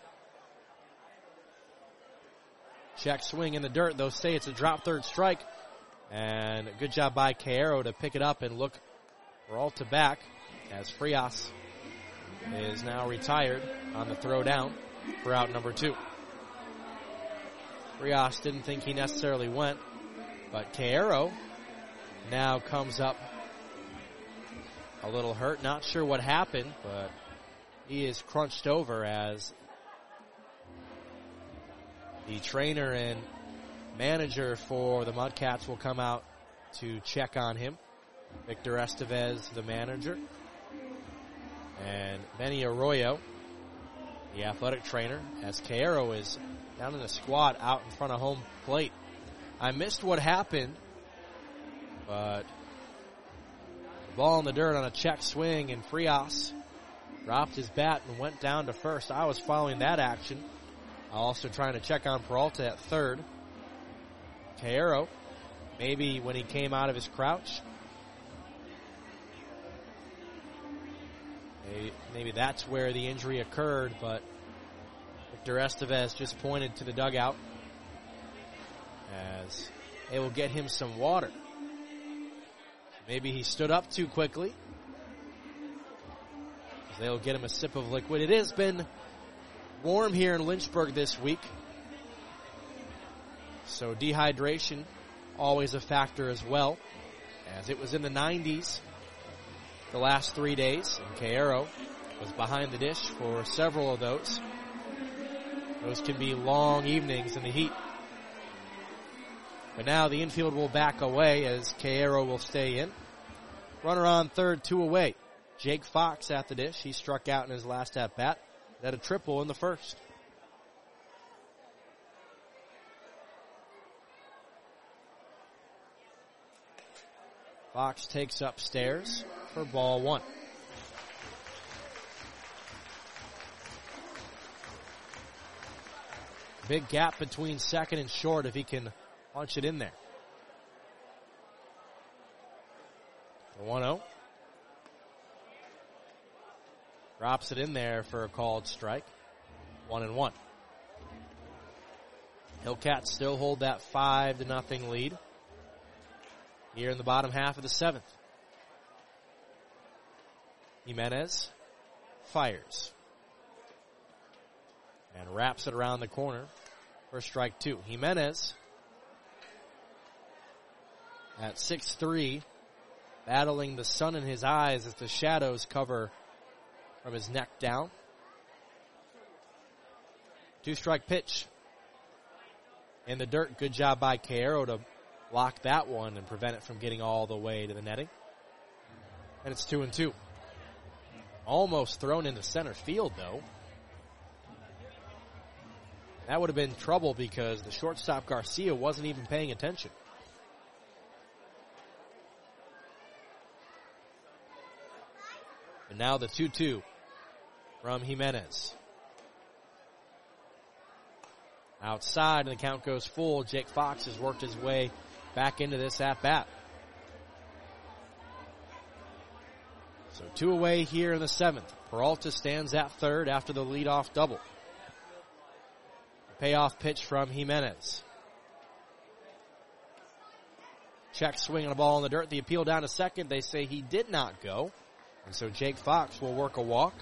Check swing in the dirt. They'll say it's a drop third strike. And a good job by Caero to pick it up and look Peralta back as Frias is now retired on the throw down for out number two. Frias didn't think he necessarily went, but Caero now comes up a little hurt. Not sure what happened, but he is crunched over as the trainer and manager for the Mudcats will come out to check on him. Victor Estevez, the manager. And Benny Arroyo, the athletic trainer, as Caero is down in a squat out in front of home plate. I missed what happened, but the ball in the dirt on a check swing, and Frias dropped his bat and went down to first. I was following that action. Also trying to check on Peralta at third. Caero, maybe when he came out of his crouch, maybe, maybe that's where the injury occurred, but Victor Estevez just pointed to the dugout as they will get him some water. Maybe he stood up too quickly. They'll get him a sip of liquid. It has been warm here in Lynchburg this week, so dehydration always a factor as well, as it was in the nineties the last three days, and Caero was behind the dish for several of those. Those can be long evenings in the heat. But now the infield will back away as Caero will stay in. Runner on third, two away. Jake Fox at the dish. He struck out in his last at-bat. Had a triple in the first. Fox takes upstairs for ball one. Big gap between second and short if he can punch it in there. one oh. Drops it in there for a called strike. One and one. Hillcats still hold that five to nothing lead here in the bottom half of the seventh. Jimenez fires and wraps it around the corner for strike two. Jimenez at six three, battling the sun in his eyes as the shadows cover from his neck down. Two-strike pitch in the dirt. Good job by Caero to block that one and prevent it from getting all the way to the netting. And it's two and two. Almost thrown into center field, though. That would have been trouble because the shortstop Garcia wasn't even paying attention. And now the two two from Jimenez. Outside, and the count goes full. Jake Fox has worked his way back into this at-bat. So two away here in the seventh. Peralta stands at third after the leadoff double. Payoff pitch from Jimenez. Check swing on a ball in the dirt. The appeal down to second. They say he did not go. And so Jake Fox will work a walk.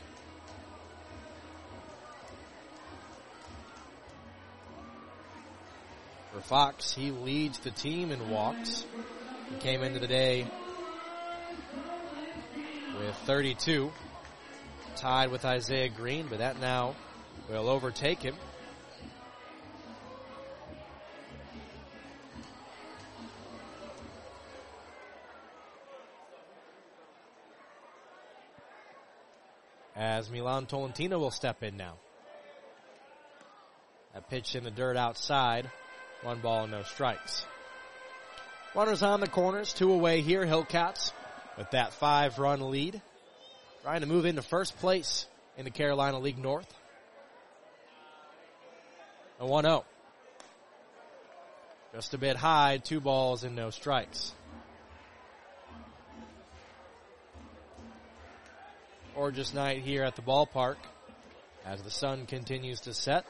For Fox, he leads the team in walks. He came into the day with thirty-two, tied with Isaiah Green, but that now will overtake him. As Milan Tolentino will step in now. That pitch in the dirt outside. One ball, no strikes. Runners on the corners, two away here. Hillcats with that five-run lead. Trying to move into first place in the Carolina League North. A one oh. Just a bit high, two balls and no strikes. Gorgeous night here at the ballpark as the sun continues to set.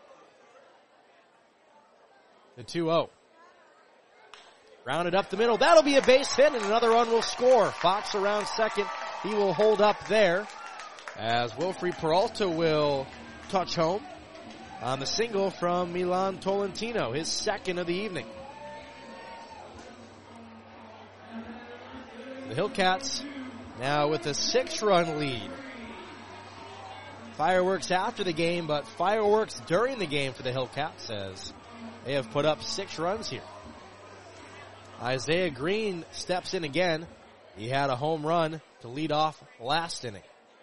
The two oh. Rounded up the middle. That'll be a base hit, and another run will score. Fox around second. He will hold up there as Wilfred Peralta will touch home on the single from Milan Tolentino, his second of the evening. The Hillcats now with a six-run lead. Fireworks after the game, but fireworks during the game for the Hillcats as they have put up six runs here. Isaiah Green steps in again. He had a home run to lead off last inning.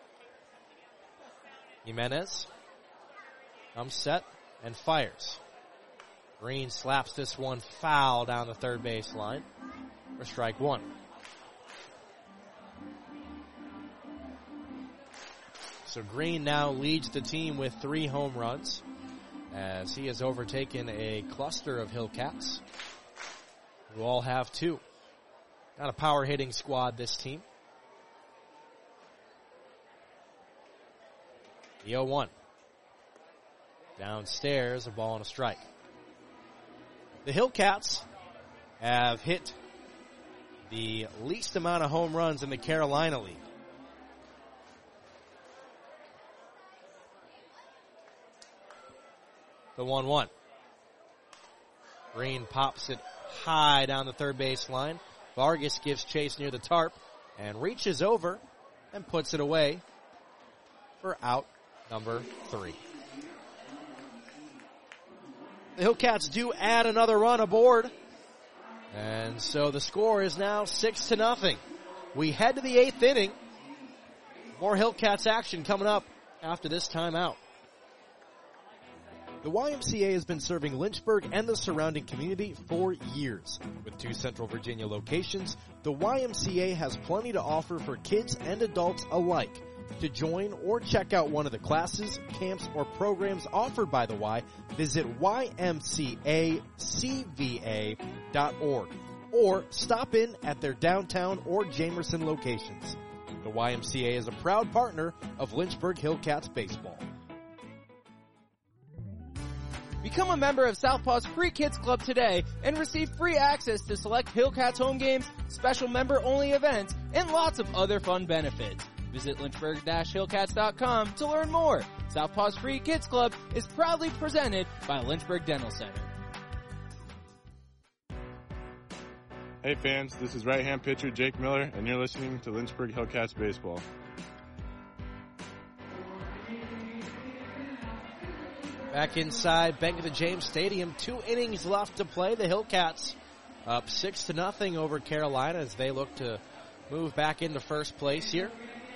Jimenez comes set and fires. Green slaps this one foul down the third base line for strike one. So Green now leads the team with three home runs as he has overtaken a cluster of Hillcats who all have two. Got a power hitting squad, this team. The oh one. Downstairs, a ball and a strike. The Hillcats have hit the least amount of home runs in the Carolina League. The one one. Green pops it high down the third base line. Vargas gives chase near the tarp and reaches over and puts it away for out number three. The Hillcats do add another run aboard. And so the score is now six to nothing. We head to the eighth inning. More Hillcats action coming up after this timeout. The Y M C A has been serving Lynchburg and the surrounding community for years. With two Central Virginia locations, the Y M C A has plenty to offer for kids and adults alike. To join or check out one of the classes, camps, or programs offered by the Y, visit Y M C A C V A dot org or stop in at their downtown or Jamerson locations. The Y M C A is a proud partner of Lynchburg Hillcats baseball. Become a member of Southpaw's Free Kids Club today and receive free access to select Hillcats home games, special member-only events, and lots of other fun benefits. Visit Lynchburg Hillcats dot com to learn more. Southpaw's Free Kids Club is proudly presented by Lynchburg Dental Center. Hey fans, this is right-hand pitcher Jake Miller, and you're listening to Lynchburg Hillcats Baseball. Back inside Bankers James Stadium, two innings left to play. The Hillcats up six to nothing over Carolina as they look to move back into first place here.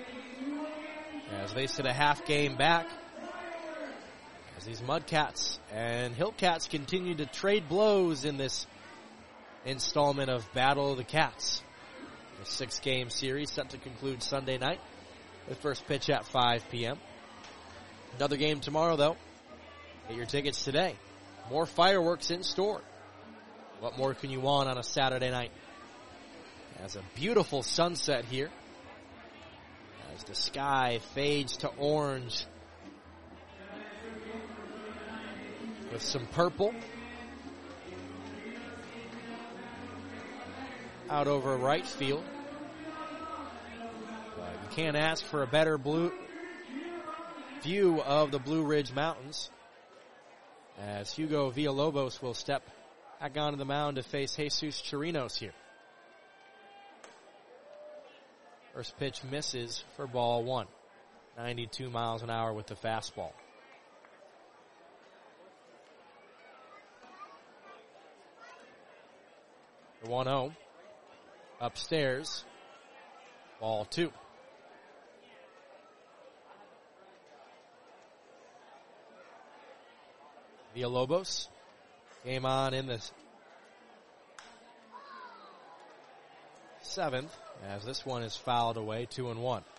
As they sit a half game back, as these Mudcats and Hillcats continue to trade blows in this installment of Battle of the Cats. A six-game series set to conclude Sunday night with first pitch at five p.m. Another game tomorrow, though. Get your tickets today. More fireworks in store. What more can you want on a Saturday night? As a beautiful sunset here. As the sky fades to orange with some purple out over right field. Uh, you can't ask for a better blue view of the Blue Ridge Mountains as Hugo Villalobos will step back onto the mound to face Jesus Chirinos here. First pitch misses for ball one. ninety-two miles an hour with the fastball. The one oh. Upstairs. Ball two. Villalobos came on in the seventh as this one is fouled away, two and one.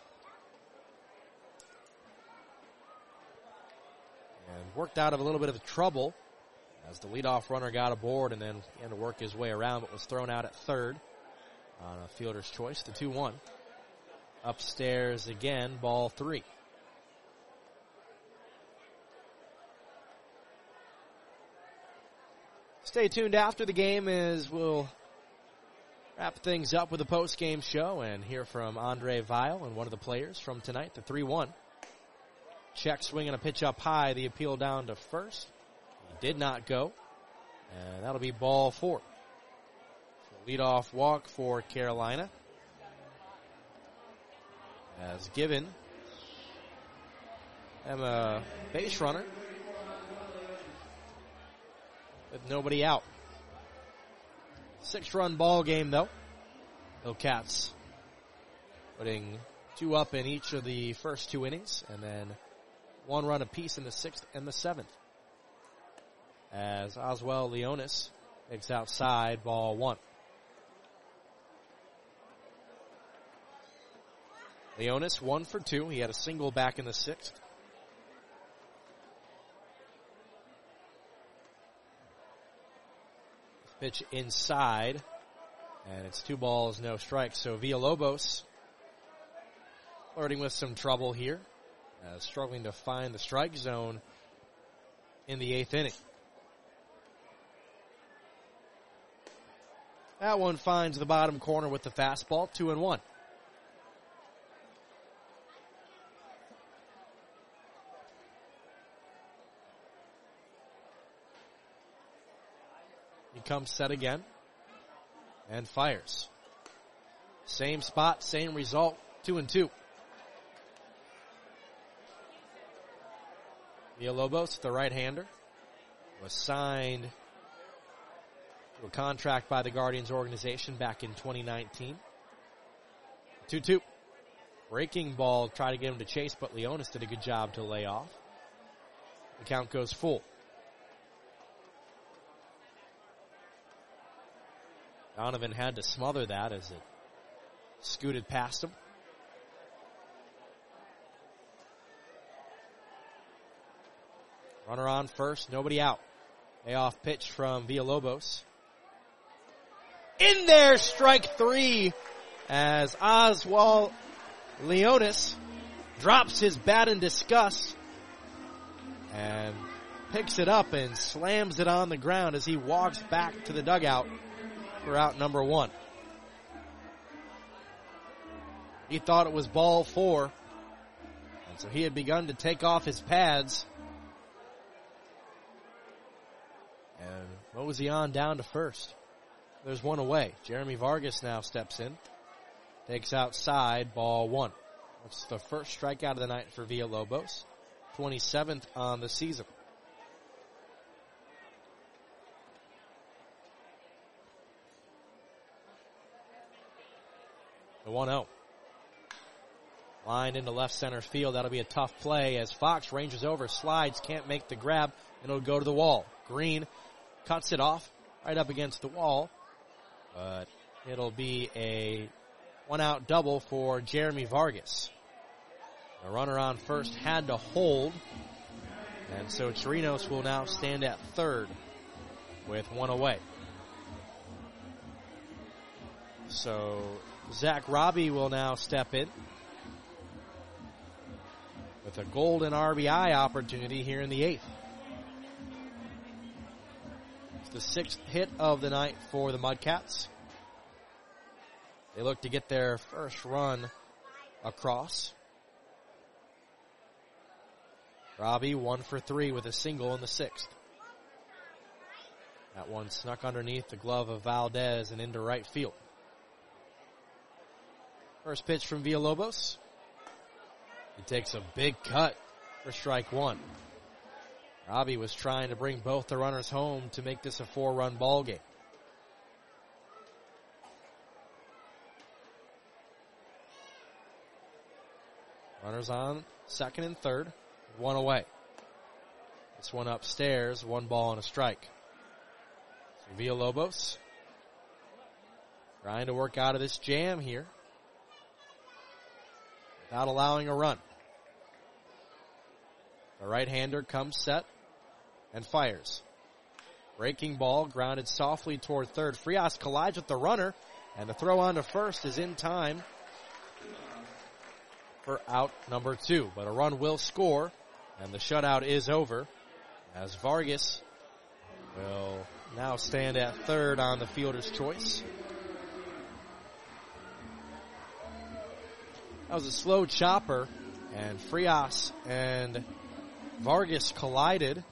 And worked out of a little bit of trouble as the leadoff runner got aboard and then began to work his way around, but was thrown out at third on a fielder's choice, the two one. Upstairs again, ball three. Stay tuned after the game as we'll wrap things up with a post-game show and hear from Andre Weil and one of the players from tonight, the three one. Check swinging a pitch up high, the appeal down to first. He did not go, and that'll be ball four. So leadoff walk for Carolina. As given, and a base runner with nobody out. Six-run ball game, though. Hillcats putting two up in each of the first two innings, and then one run apiece in the sixth and the seventh. As Oswald Leonis takes outside, ball one. Leonis one for two. He had a single back in the sixth. Pitch inside, and it's two balls, no strikes. So Villalobos flirting with some trouble here, uh, struggling to find the strike zone in the eighth inning. That one finds the bottom corner with the fastball, two and one. He comes set again and fires. Same spot, same result, two and two. Villalobos, the right-hander, was signed to a contract by the Guardians organization back in twenty nineteen. two two. Breaking ball, tried to get him to chase, but Leonis did a good job to lay off. The count goes full. Donovan had to smother that as it scooted past him. Runner on first, nobody out. Payoff pitch from Villalobos. In there, strike three, as Oswald Leonis drops his bat in disgust and picks it up and slams it on the ground as he walks back to the dugout for out number one. He thought it was ball four, and so he had begun to take off his pads. And mosey on down to first. There's one away. Jeremy Vargas now steps in. Takes outside, ball one. That's the first strikeout of the night for Villalobos. twenty-seventh on the season. The one oh. Line into left center field. That'll be a tough play as Fox ranges over, slides, can't make the grab, and it'll go to the wall. Green cuts it off right up against the wall, but it'll be a one-out double for Jeremy Vargas. The runner on first had to hold, and so Chirinos will now stand at third with one away. So Zach Robbie will now step in with a golden R B I opportunity here in the eighth. It's the sixth hit of the night for the Mudcats. They look to get their first run across. Robbie one for three with a single in the sixth. That one snuck underneath the glove of Valdez and into right field. First pitch from Villalobos. He takes a big cut for strike one. Robbie was trying to bring both the runners home to make this a four-run ball game. Runners on second and third, one away. This one upstairs, one ball and a strike. So Villalobos trying to work out of this jam here without allowing a run. The right-hander comes set and fires. Breaking ball grounded softly toward third. Frias collides with the runner, and the throw on to first is in time for out number two. But a run will score, and the shutout is over as Vargas will now stand at third on the fielder's choice. That was a slow chopper, and Frias and Vargas collided.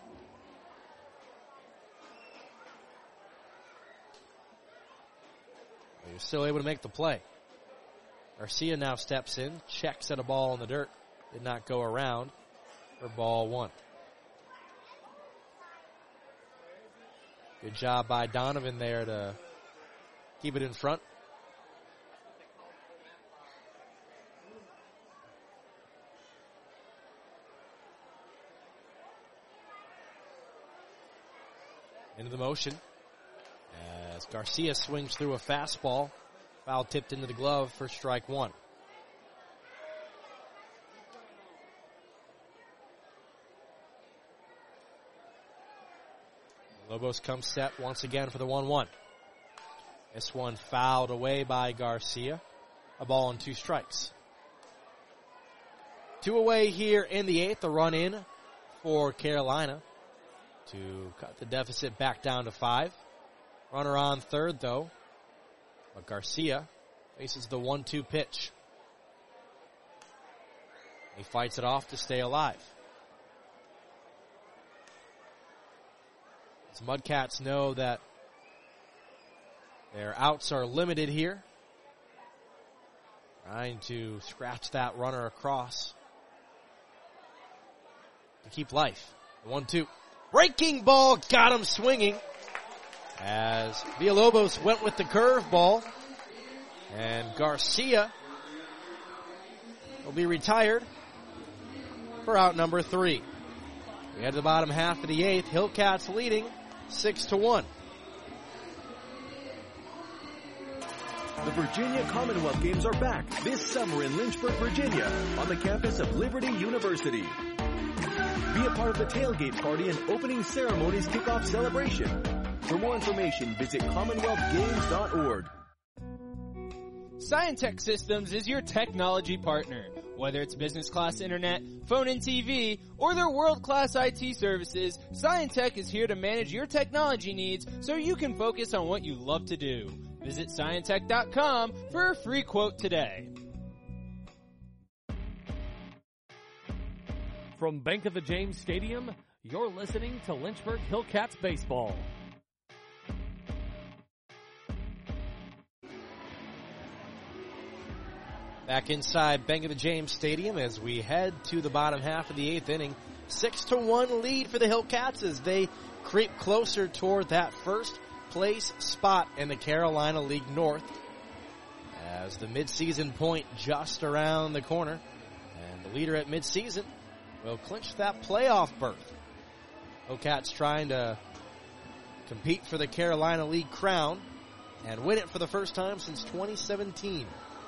He was still able to make the play. Garcia now steps in, checks at a ball in the dirt. Did not go around for ball one. Good job by Donovan there to keep it in front. Into the motion as Garcia swings through a fastball. Foul tipped into the glove for strike one. Lobos comes set once again for the one one. This one fouled away by Garcia. A ball and two strikes. Two away here in the eighth. A run in for Carolina to cut the deficit back down to five. Runner on third, though. But Garcia faces the one two pitch. He fights it off to stay alive. As Mudcats know that their outs are limited here. Trying to scratch that runner across to keep life. The one two. Breaking ball got him swinging as Villalobos went with the curveball. And Garcia will be retired for out number three. We head to the bottom half of the eighth. Hillcats leading six to one. The Virginia Commonwealth Games are back this summer in Lynchburg, Virginia, on the campus of Liberty University. Be a part of the tailgate party and opening ceremonies kickoff celebration. For more information, visit commonwealth games dot org. Scientech Systems is your technology partner. Whether it's business class internet, phone and T V, or their world-class I T services, Scientech is here to manage your technology needs so you can focus on what you love to do. Visit scientech dot com for a free quote today. From Bank of the James Stadium, you're listening to Lynchburg Hillcats Baseball. Back inside Bank of the James Stadium as we head to the bottom half of the eighth inning. Six to one lead for the Hillcats as they creep closer toward that first place spot in the Carolina League North. As the midseason point just around the corner. And the leader at midseason will clinch that playoff berth. Hillcats trying to compete for the Carolina League crown and win it for the first time since twenty seventeen.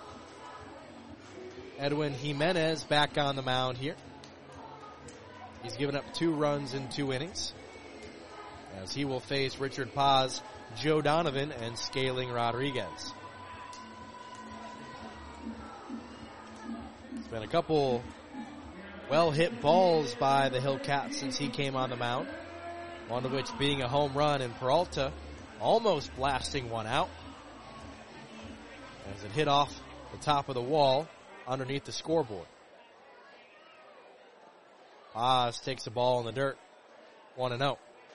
Edwin Jimenez back on the mound here. He's given up two runs in two innings as he will face Richard Paz, Joe Donovan, and Scaling Rodriguez. It's been a couple well-hit balls by the Hillcats since he came on the mound, one of which being a home run in Peralta, almost blasting one out as it hit off the top of the wall underneath the scoreboard. Paz takes the ball in the dirt, one and oh.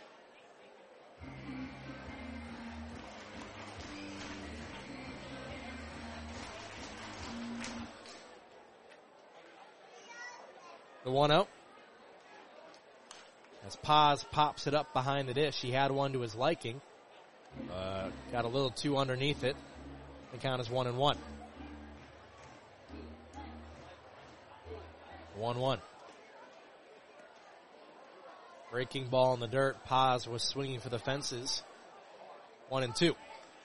The one oh. As Paz pops it up behind the dish, he had one to his liking. Uh, got a little too underneath it. The count is one and one. one one. Breaking ball in the dirt. Paz was swinging for the fences. One and two.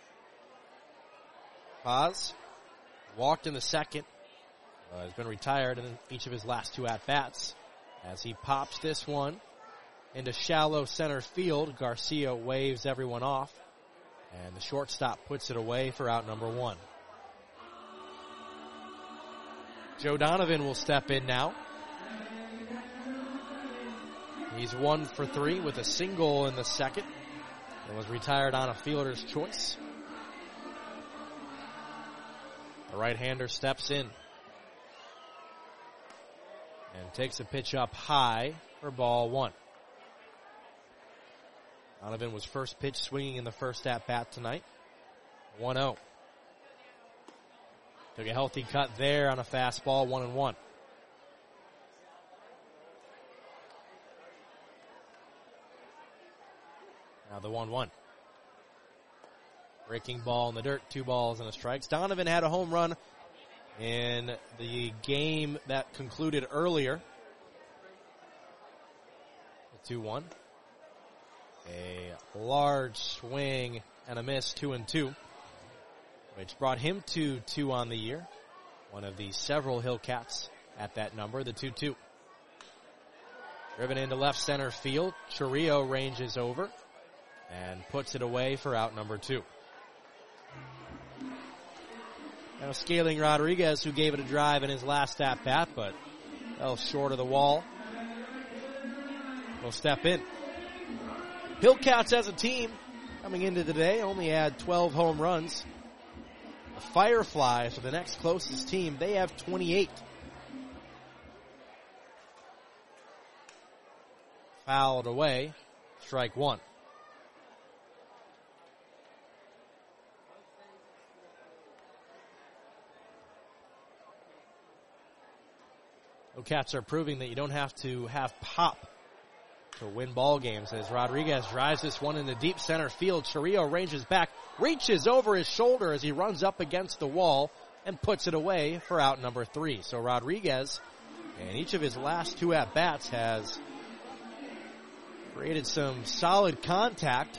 Paz walked in the second. Uh, has been retired in each of his last two at-bats. As he pops this one into shallow center field, Garcia waves everyone off. And the shortstop puts it away for out number one. Joe Donovan will step in now. He's one for three with a single in the second. And was retired on a fielder's choice. The right-hander steps in. And takes a pitch up high for ball one. Donovan was first pitch swinging in the first at-bat tonight. one oh. Took a healthy cut there on a fastball, one and one. Now the one one. Breaking ball in the dirt, two balls and a strike. Donovan had a home run in the game that concluded earlier. two one. A large swing and a miss, two and two, which brought him to two on the year. One of the several Hillcats at that number, the two two. Driven into left center field. Chiriot ranges over and puts it away for out number two. Now Scaling Rodriguez, who gave it a drive in his last at-bat, but fell short of the wall, will step in. Hillcats as a team coming into today only had twelve home runs. The Fireflies are the next closest team. They have twenty-eight. Fouled away. Strike one. Hillcats are proving that you don't have to have pop to win ball games as Rodriguez drives this one into deep center field. Chiriot ranges back, reaches over his shoulder as he runs up against the wall and puts it away for out number three. So Rodriguez, in each of his last two at-bats, has created some solid contact.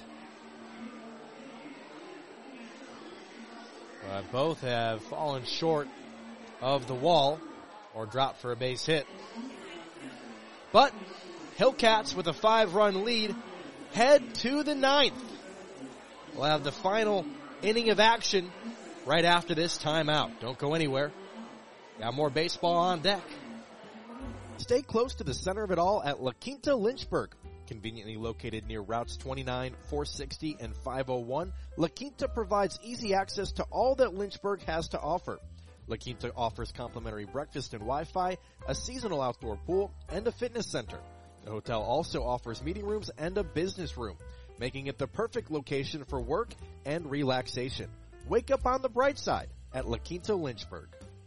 But both have fallen short of the wall or dropped for a base hit. But Hillcats with a five-run lead head to the ninth. We'll have the final inning of action right after this timeout. Don't go anywhere. Got more baseball on deck. Stay close to the center of it all at La Quinta Lynchburg. Conveniently located near routes twenty-nine, four sixty, and five oh one, La Quinta provides easy access to all that Lynchburg has to offer. La Quinta offers complimentary breakfast and Wi-Fi, a seasonal outdoor pool, and a fitness center. The hotel also offers meeting rooms and a business room, making it the perfect location for work and relaxation. Wake up on the bright side at La Quinta Lynchburg.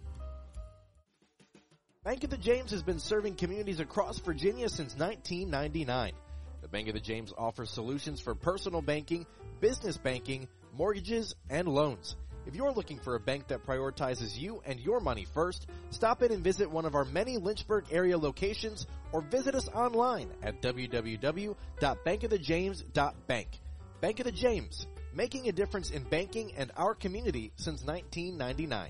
Bank of the James has been serving communities across Virginia since nineteen ninety-nine. The Bank of the James offers solutions for personal banking, business banking, mortgages, and loans. If you're looking for a bank that prioritizes you and your money first, stop in and visit one of our many Lynchburg area locations or visit us online at w w w dot bank of the james dot bank. Bank of the James, making a difference in banking and our community since nineteen ninety-nine.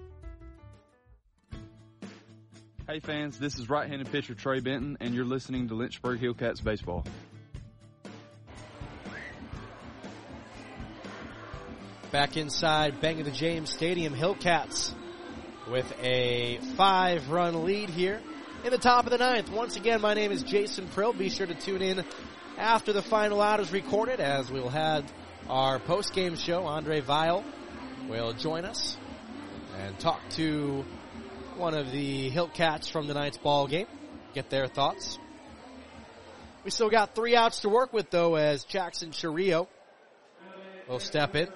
Hey fans, this is right-handed pitcher Trey Benton, and you're listening to Lynchburg Hillcats Baseball. Back inside Bank of the James Stadium, Hillcats with a five-run lead here in the top of the ninth. Once again, my name is Jason Prill. Be sure to tune in after the final out is recorded, as we'll have our post-game show. Andre Weil will join us and talk to one of the Hillcats from tonight's ball game, get their thoughts. We still got three outs to work with, though, as Jackson Chiriot will step in.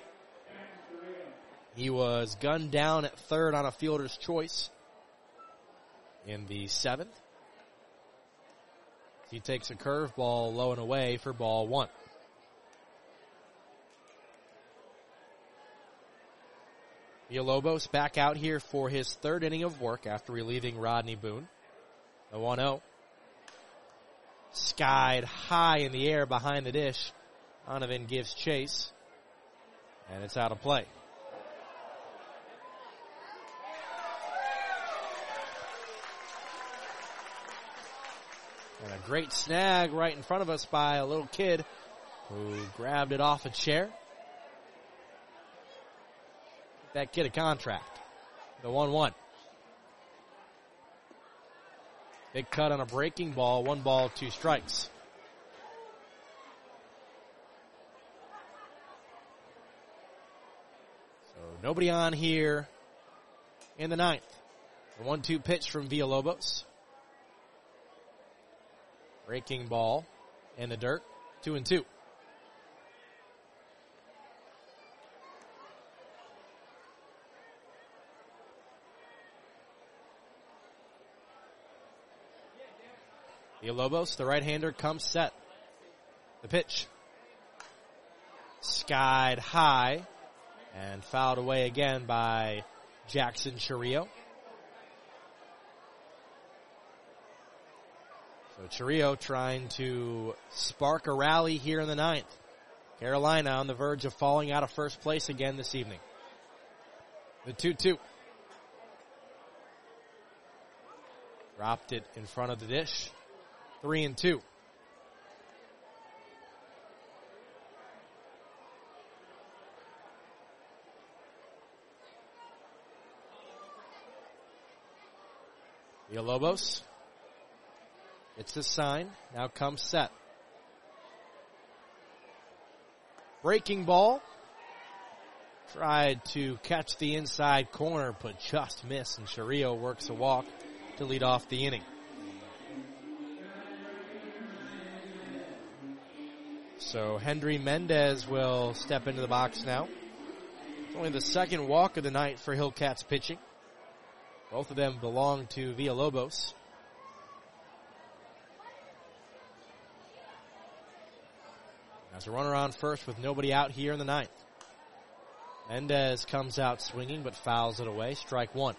He was gunned down at third on a fielder's choice in the seventh. He takes a curveball low and away for ball one. Villalobos back out here for his third inning of work after relieving Rodney Boone. The one oh. Skied high in the air behind the dish. Donovan gives chase, and it's out of play. And a great snag right in front of us by a little kid who grabbed it off a chair. That kid a contract. The one one. Big cut on a breaking ball. One ball, two strikes. So nobody on here in the ninth. The one two pitch from Villalobos. Breaking ball in the dirt. Two and two. Villalobos, the right-hander, comes set. The pitch. skied high and fouled away again by Jackson Chirrillo. So Chirrillo trying to spark a rally here in the ninth. Carolina on the verge of falling out of first place again this evening. The two two. Dropped it in front of the dish. Three and two. Villalobos gets the sign. Now comes set. Breaking ball. Tried to catch the inside corner, but just missed, and Chirrillo works a walk to lead off the inning. So Hendry Mendez will step into the box now. It's only the second walk of the night for Hillcats pitching. Both of them belong to Villalobos. As a runner on first with nobody out here in the ninth. Mendez comes out swinging but fouls it away. Strike one.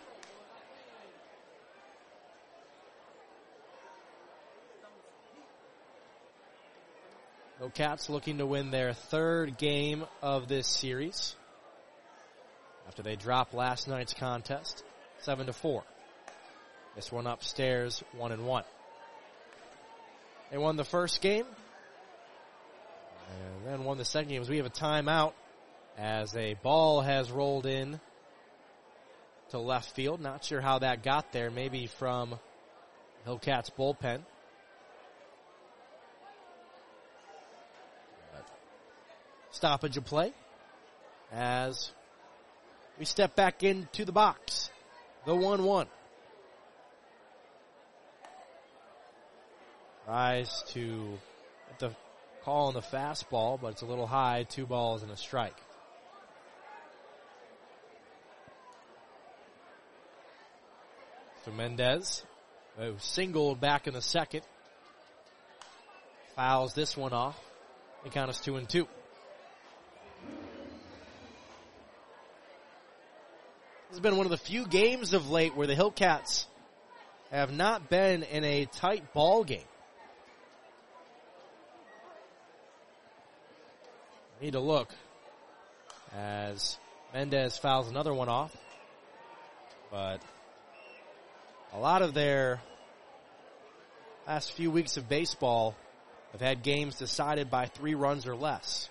Hillcats looking to win their third game of this series after they dropped last night's contest, seven to four. This one upstairs, one and one. They won the first game and then won the second game as we have a timeout as a ball has rolled in to left field. Not sure how that got there, maybe from Hillcats bullpen. Stoppage of play as we step back into the box. The one one. Tries to get the call on the fastball, but it's a little high. Two balls and a strike. So Mendez, who singled back in the second, fouls this one off. The count is two and two. This has been one of the few games of late where the Hillcats have not been in a tight ball game. Need to look as Mendez fouls another one off. But a lot of their last few weeks of baseball have had games decided by three runs or less.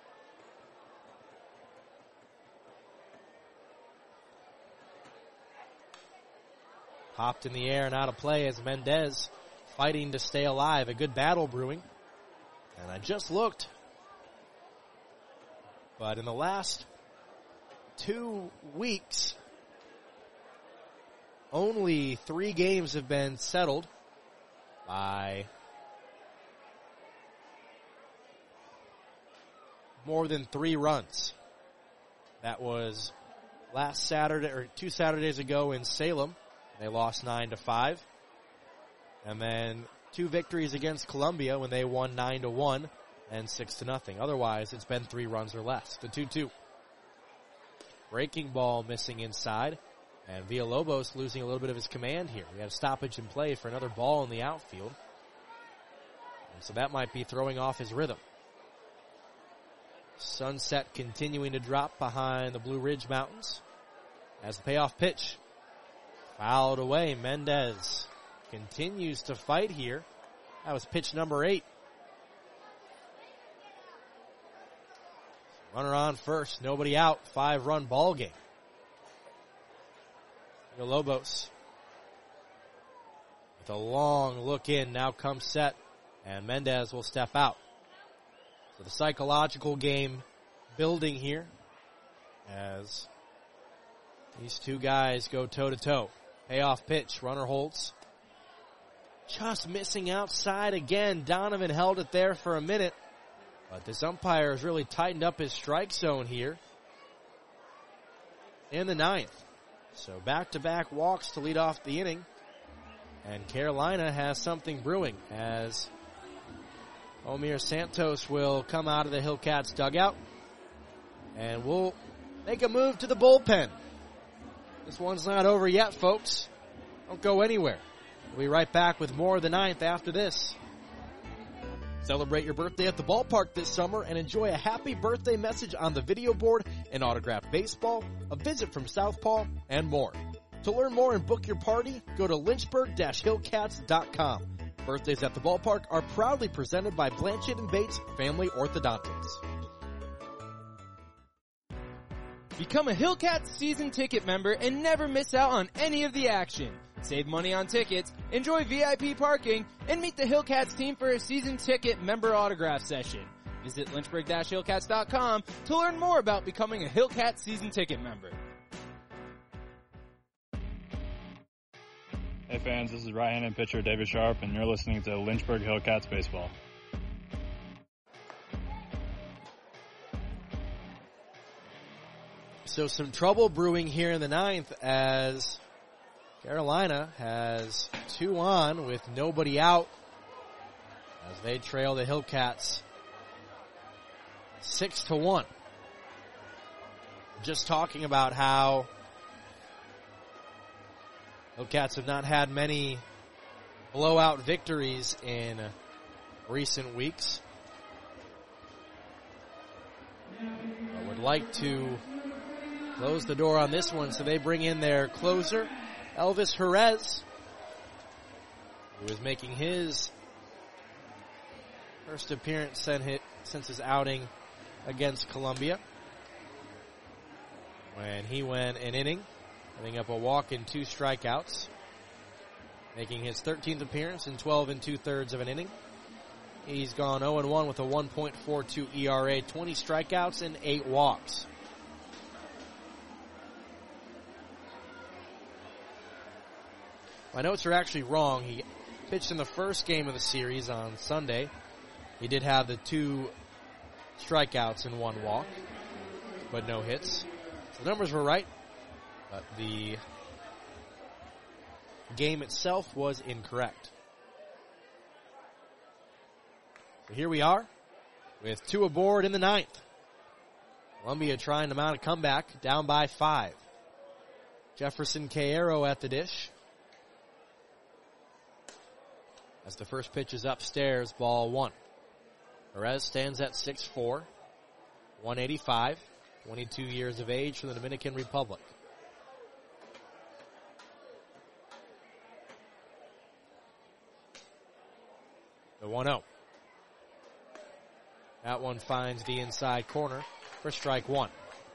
Popped in the air and out of play as Mendez fighting to stay alive. A good battle brewing. And I just looked. But in the last two weeks, only three games have been settled by more than three runs. That was last Saturday, or two Saturdays ago in Salem. They lost nine to five. And then two victories against Columbia when they won nine to one and six to nothing. Otherwise, it's been three runs or less. The two two. Breaking ball missing inside. And Villalobos losing a little bit of his command here. We had a stoppage in play for another ball in the outfield. And so that might be throwing off his rhythm. Sunset continuing to drop behind the Blue Ridge Mountains. As the payoff pitch. Fouled away. Mendez continues to fight here. That was pitch number eight. Runner on first. Nobody out. Five-run ball game. Villalobos with a long look in. Now comes set. And Mendez will step out. So the psychological game building here as these two guys go toe-to-toe. Payoff pitch. Runner holds. Just missing outside again. Donovan held it there for a minute. But this umpire has really tightened up his strike zone here in the ninth. So back-to-back walks to lead off the inning. And Carolina has something brewing as Omir Santos will come out of the Hillcats dugout. And we'll make a move to the bullpen. This one's not over yet, folks. Don't go anywhere. We'll be right back with more of the ninth after this. Celebrate your birthday at the ballpark this summer and enjoy a happy birthday message on the video board, an autographed baseball, a visit from Southpaw, and more. To learn more and book your party, go to lynchburg dash hillcats dot com. Birthdays at the ballpark are proudly presented by Blanchett and Bates Family Orthodontics. Become a Hillcats season ticket member and never miss out on any of the action. Save money on tickets, enjoy V I P parking, and meet the Hillcats team for a season ticket member autograph session. Visit lynchburg dash hillcats dot com to learn more about becoming a Hillcats season ticket member. Hey fans, this is right-handed pitcher David Sharp, and you're listening to Lynchburg Hillcats Baseball. So some trouble brewing here in the ninth as Carolina has two on with nobody out as they trail the Hillcats six to one. Just talking about how Hillcats have not had many blowout victories in recent weeks. I would like to close the door on this one, so they bring in their closer, Elvis Jerez, who is making his first appearance since his outing against Columbia, when he went an inning, giving up a walk and two strikeouts, making his thirteenth appearance in twelve and two-thirds of an inning. He's gone oh and one with a one point four two E R A, twenty strikeouts and eight walks. My notes are actually wrong. He pitched in the first game of the series on Sunday. He did have the two strikeouts and one walk, but no hits. So the numbers were right, but the game itself was incorrect. So here we are with two aboard in the ninth. Columbia trying to mount a comeback, down by five. Jefferson Caero at the dish. As the first pitch is upstairs, ball one. Jerez stands at six foot four, one eighty-five, twenty-two years of age from the Dominican Republic. The one oh. That one finds the inside corner for strike one.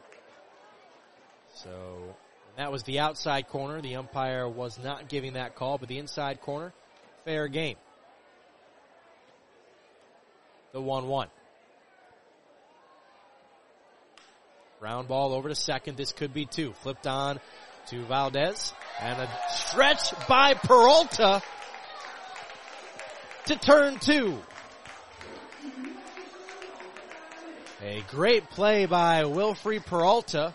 So that was the outside corner. The umpire was not giving that call, but the inside corner, fair game. The one one. Ground ball over to second. This could be two. Flipped on to Valdez. And a stretch by Peralta to turn two. A great play by Wilfrey Peralta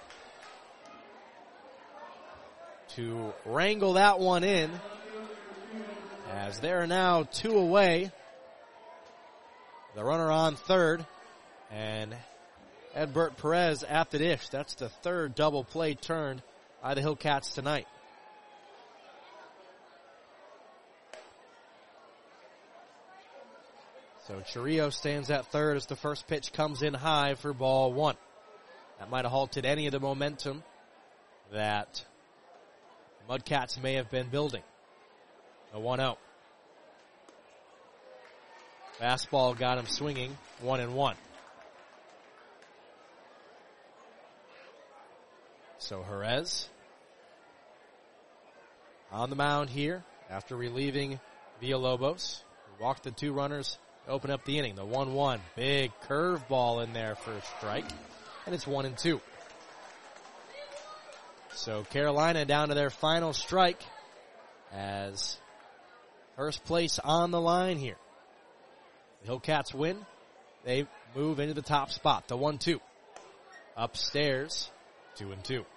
to wrangle that one in, as they're now two away. The runner on third, and Edbert Perez at the dish. That's the third double play turned by the Hillcats tonight. So Chirrillo stands at third as the first pitch comes in high for ball one. That might have halted any of the momentum that Mudcats may have been building. A one oh. Fastball got him swinging, one and one. So Jerez on the mound here after relieving Villalobos. He walked the two runners to open up the inning. The one one, big curveball in there for a strike, and it's one and two. So Carolina down to their final strike as first place on the line here. The Hillcats win. They move into the top spot. The one two. Upstairs, two and two.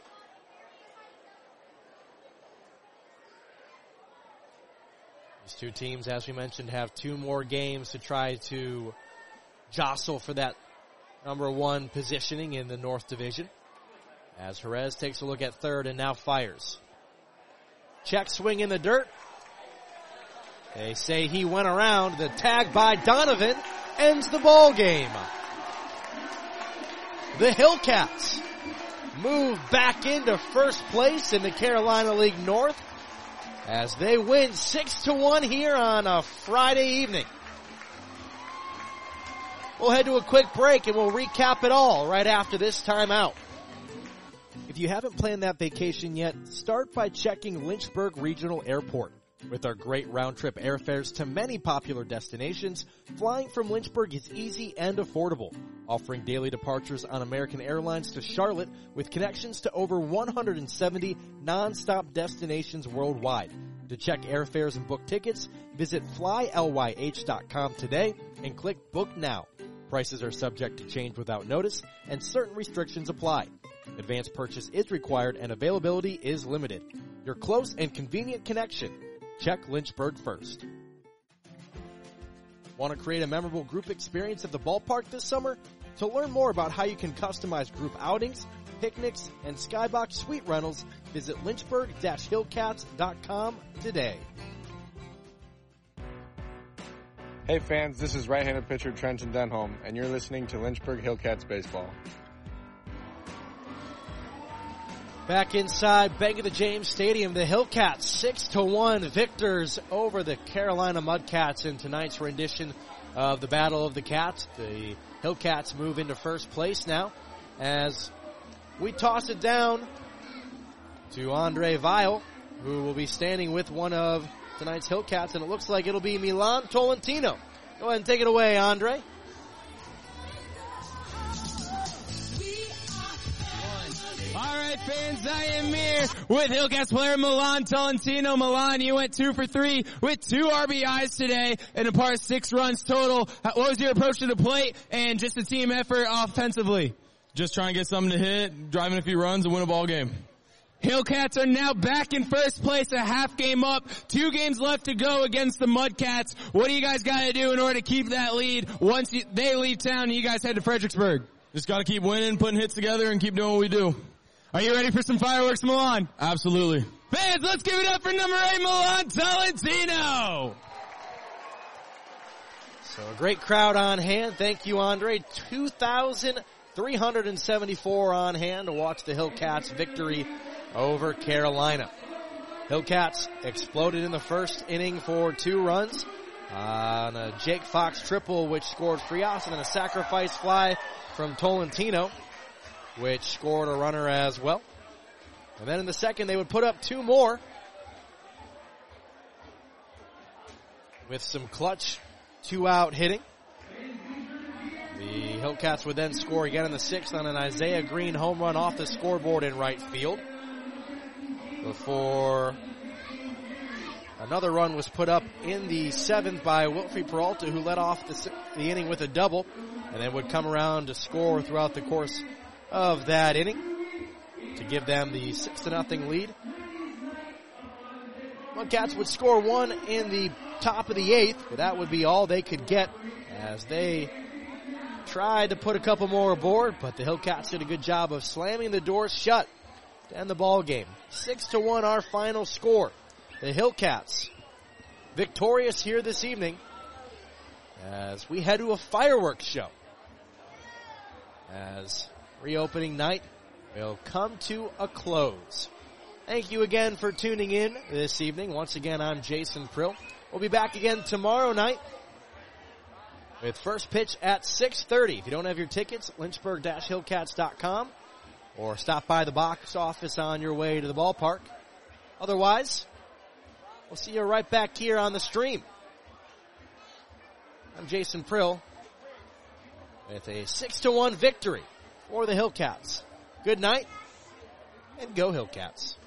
These two teams, as we mentioned, have two more games to try to jostle for that number one positioning in the North Division. As Jerez takes a look at third and now fires. Check swing in the dirt. They say he went around. The tag by Donovan ends the ball game. The Hillcats move back into first place in the Carolina League North as they win six to one here on a Friday evening. We'll head to a quick break and we'll recap it all right after this timeout. If you haven't planned that vacation yet, start by checking Lynchburg Regional Airport. With our great round-trip airfares to many popular destinations, flying from Lynchburg is easy and affordable, offering daily departures on American Airlines to Charlotte with connections to over one hundred seventy non-stop destinations worldwide. To check airfares and book tickets, visit fly lyh dot com today and click Book Now. Prices are subject to change without notice, and certain restrictions apply. Advance purchase is required and availability is limited. Your close and convenient connection. Check Lynchburg first. Want to create a memorable group experience at the ballpark this summer? To learn more about how you can customize group outings, picnics, and skybox suite rentals, visit lynchburg dash hillcats dot com today. Hey fans, this is right-handed pitcher Trenton Denholm, and you're listening to Lynchburg Hillcats Baseball. Back inside Bank of the James Stadium, the Hillcats six to one victors over the Carolina Mudcats in tonight's rendition of the Battle of the Cats. The Hillcats move into first place now as we toss it down to Andre Vial, who will be standing with one of tonight's Hillcats, and it looks like it'll be Milan Tolentino. Go ahead and take it away, Andre. All right, fans, I am here with Hillcats player Milan Tolentino. Milan, you went two for three with two R B Is today and a par of six runs total. What was your approach to the plate and just a team effort offensively? Just trying to get something to hit, driving a few runs, and win a ball game. Hillcats are now back in first place, a half game up, two games left to go against the Mudcats. What do you guys got to do in order to keep that lead once you, they leave town and you guys head to Fredericksburg? Just got to keep winning, putting hits together, and keep doing what we do. Are you ready for some fireworks, Milan? Absolutely. Fans, let's give it up for number eight, Milan Tolentino. So a great crowd on hand. Thank you, Andre. two thousand three hundred seventy-four on hand to watch the Hillcats victory over Carolina. Hillcats exploded in the first inning for two runs on a Jake Fox triple, which scored Frias, and then a sacrifice fly from Tolentino, which scored a runner as well. And then in the second, they would put up two more with some clutch two-out hitting. The Hillcats would then score again in the sixth on an Isaiah Green home run off the scoreboard in right field before another run was put up in the seventh by Wilfrey Peralta, who led off the, the inning with a double and then would come around to score throughout the course of that inning to give them the six to nothing lead. Mudcats would score one in the top of the eighth, but that would be all they could get as they tried to put a couple more aboard, but the Hillcats did a good job of slamming the door shut to end the ball game. Six to one, our final score. The Hillcats victorious here this evening as we head to a fireworks show, as reopening night will come to a close. Thank you again for tuning in this evening. Once again, I'm Jason Prill. We'll be back again tomorrow night with first pitch at six thirty. If you don't have your tickets, lynchburg dash hillcats dot com, or stop by the box office on your way to the ballpark. Otherwise, we'll see you right back here on the stream. I'm Jason Prill with a six to one victory for the Hillcats. Good night, and go Hillcats.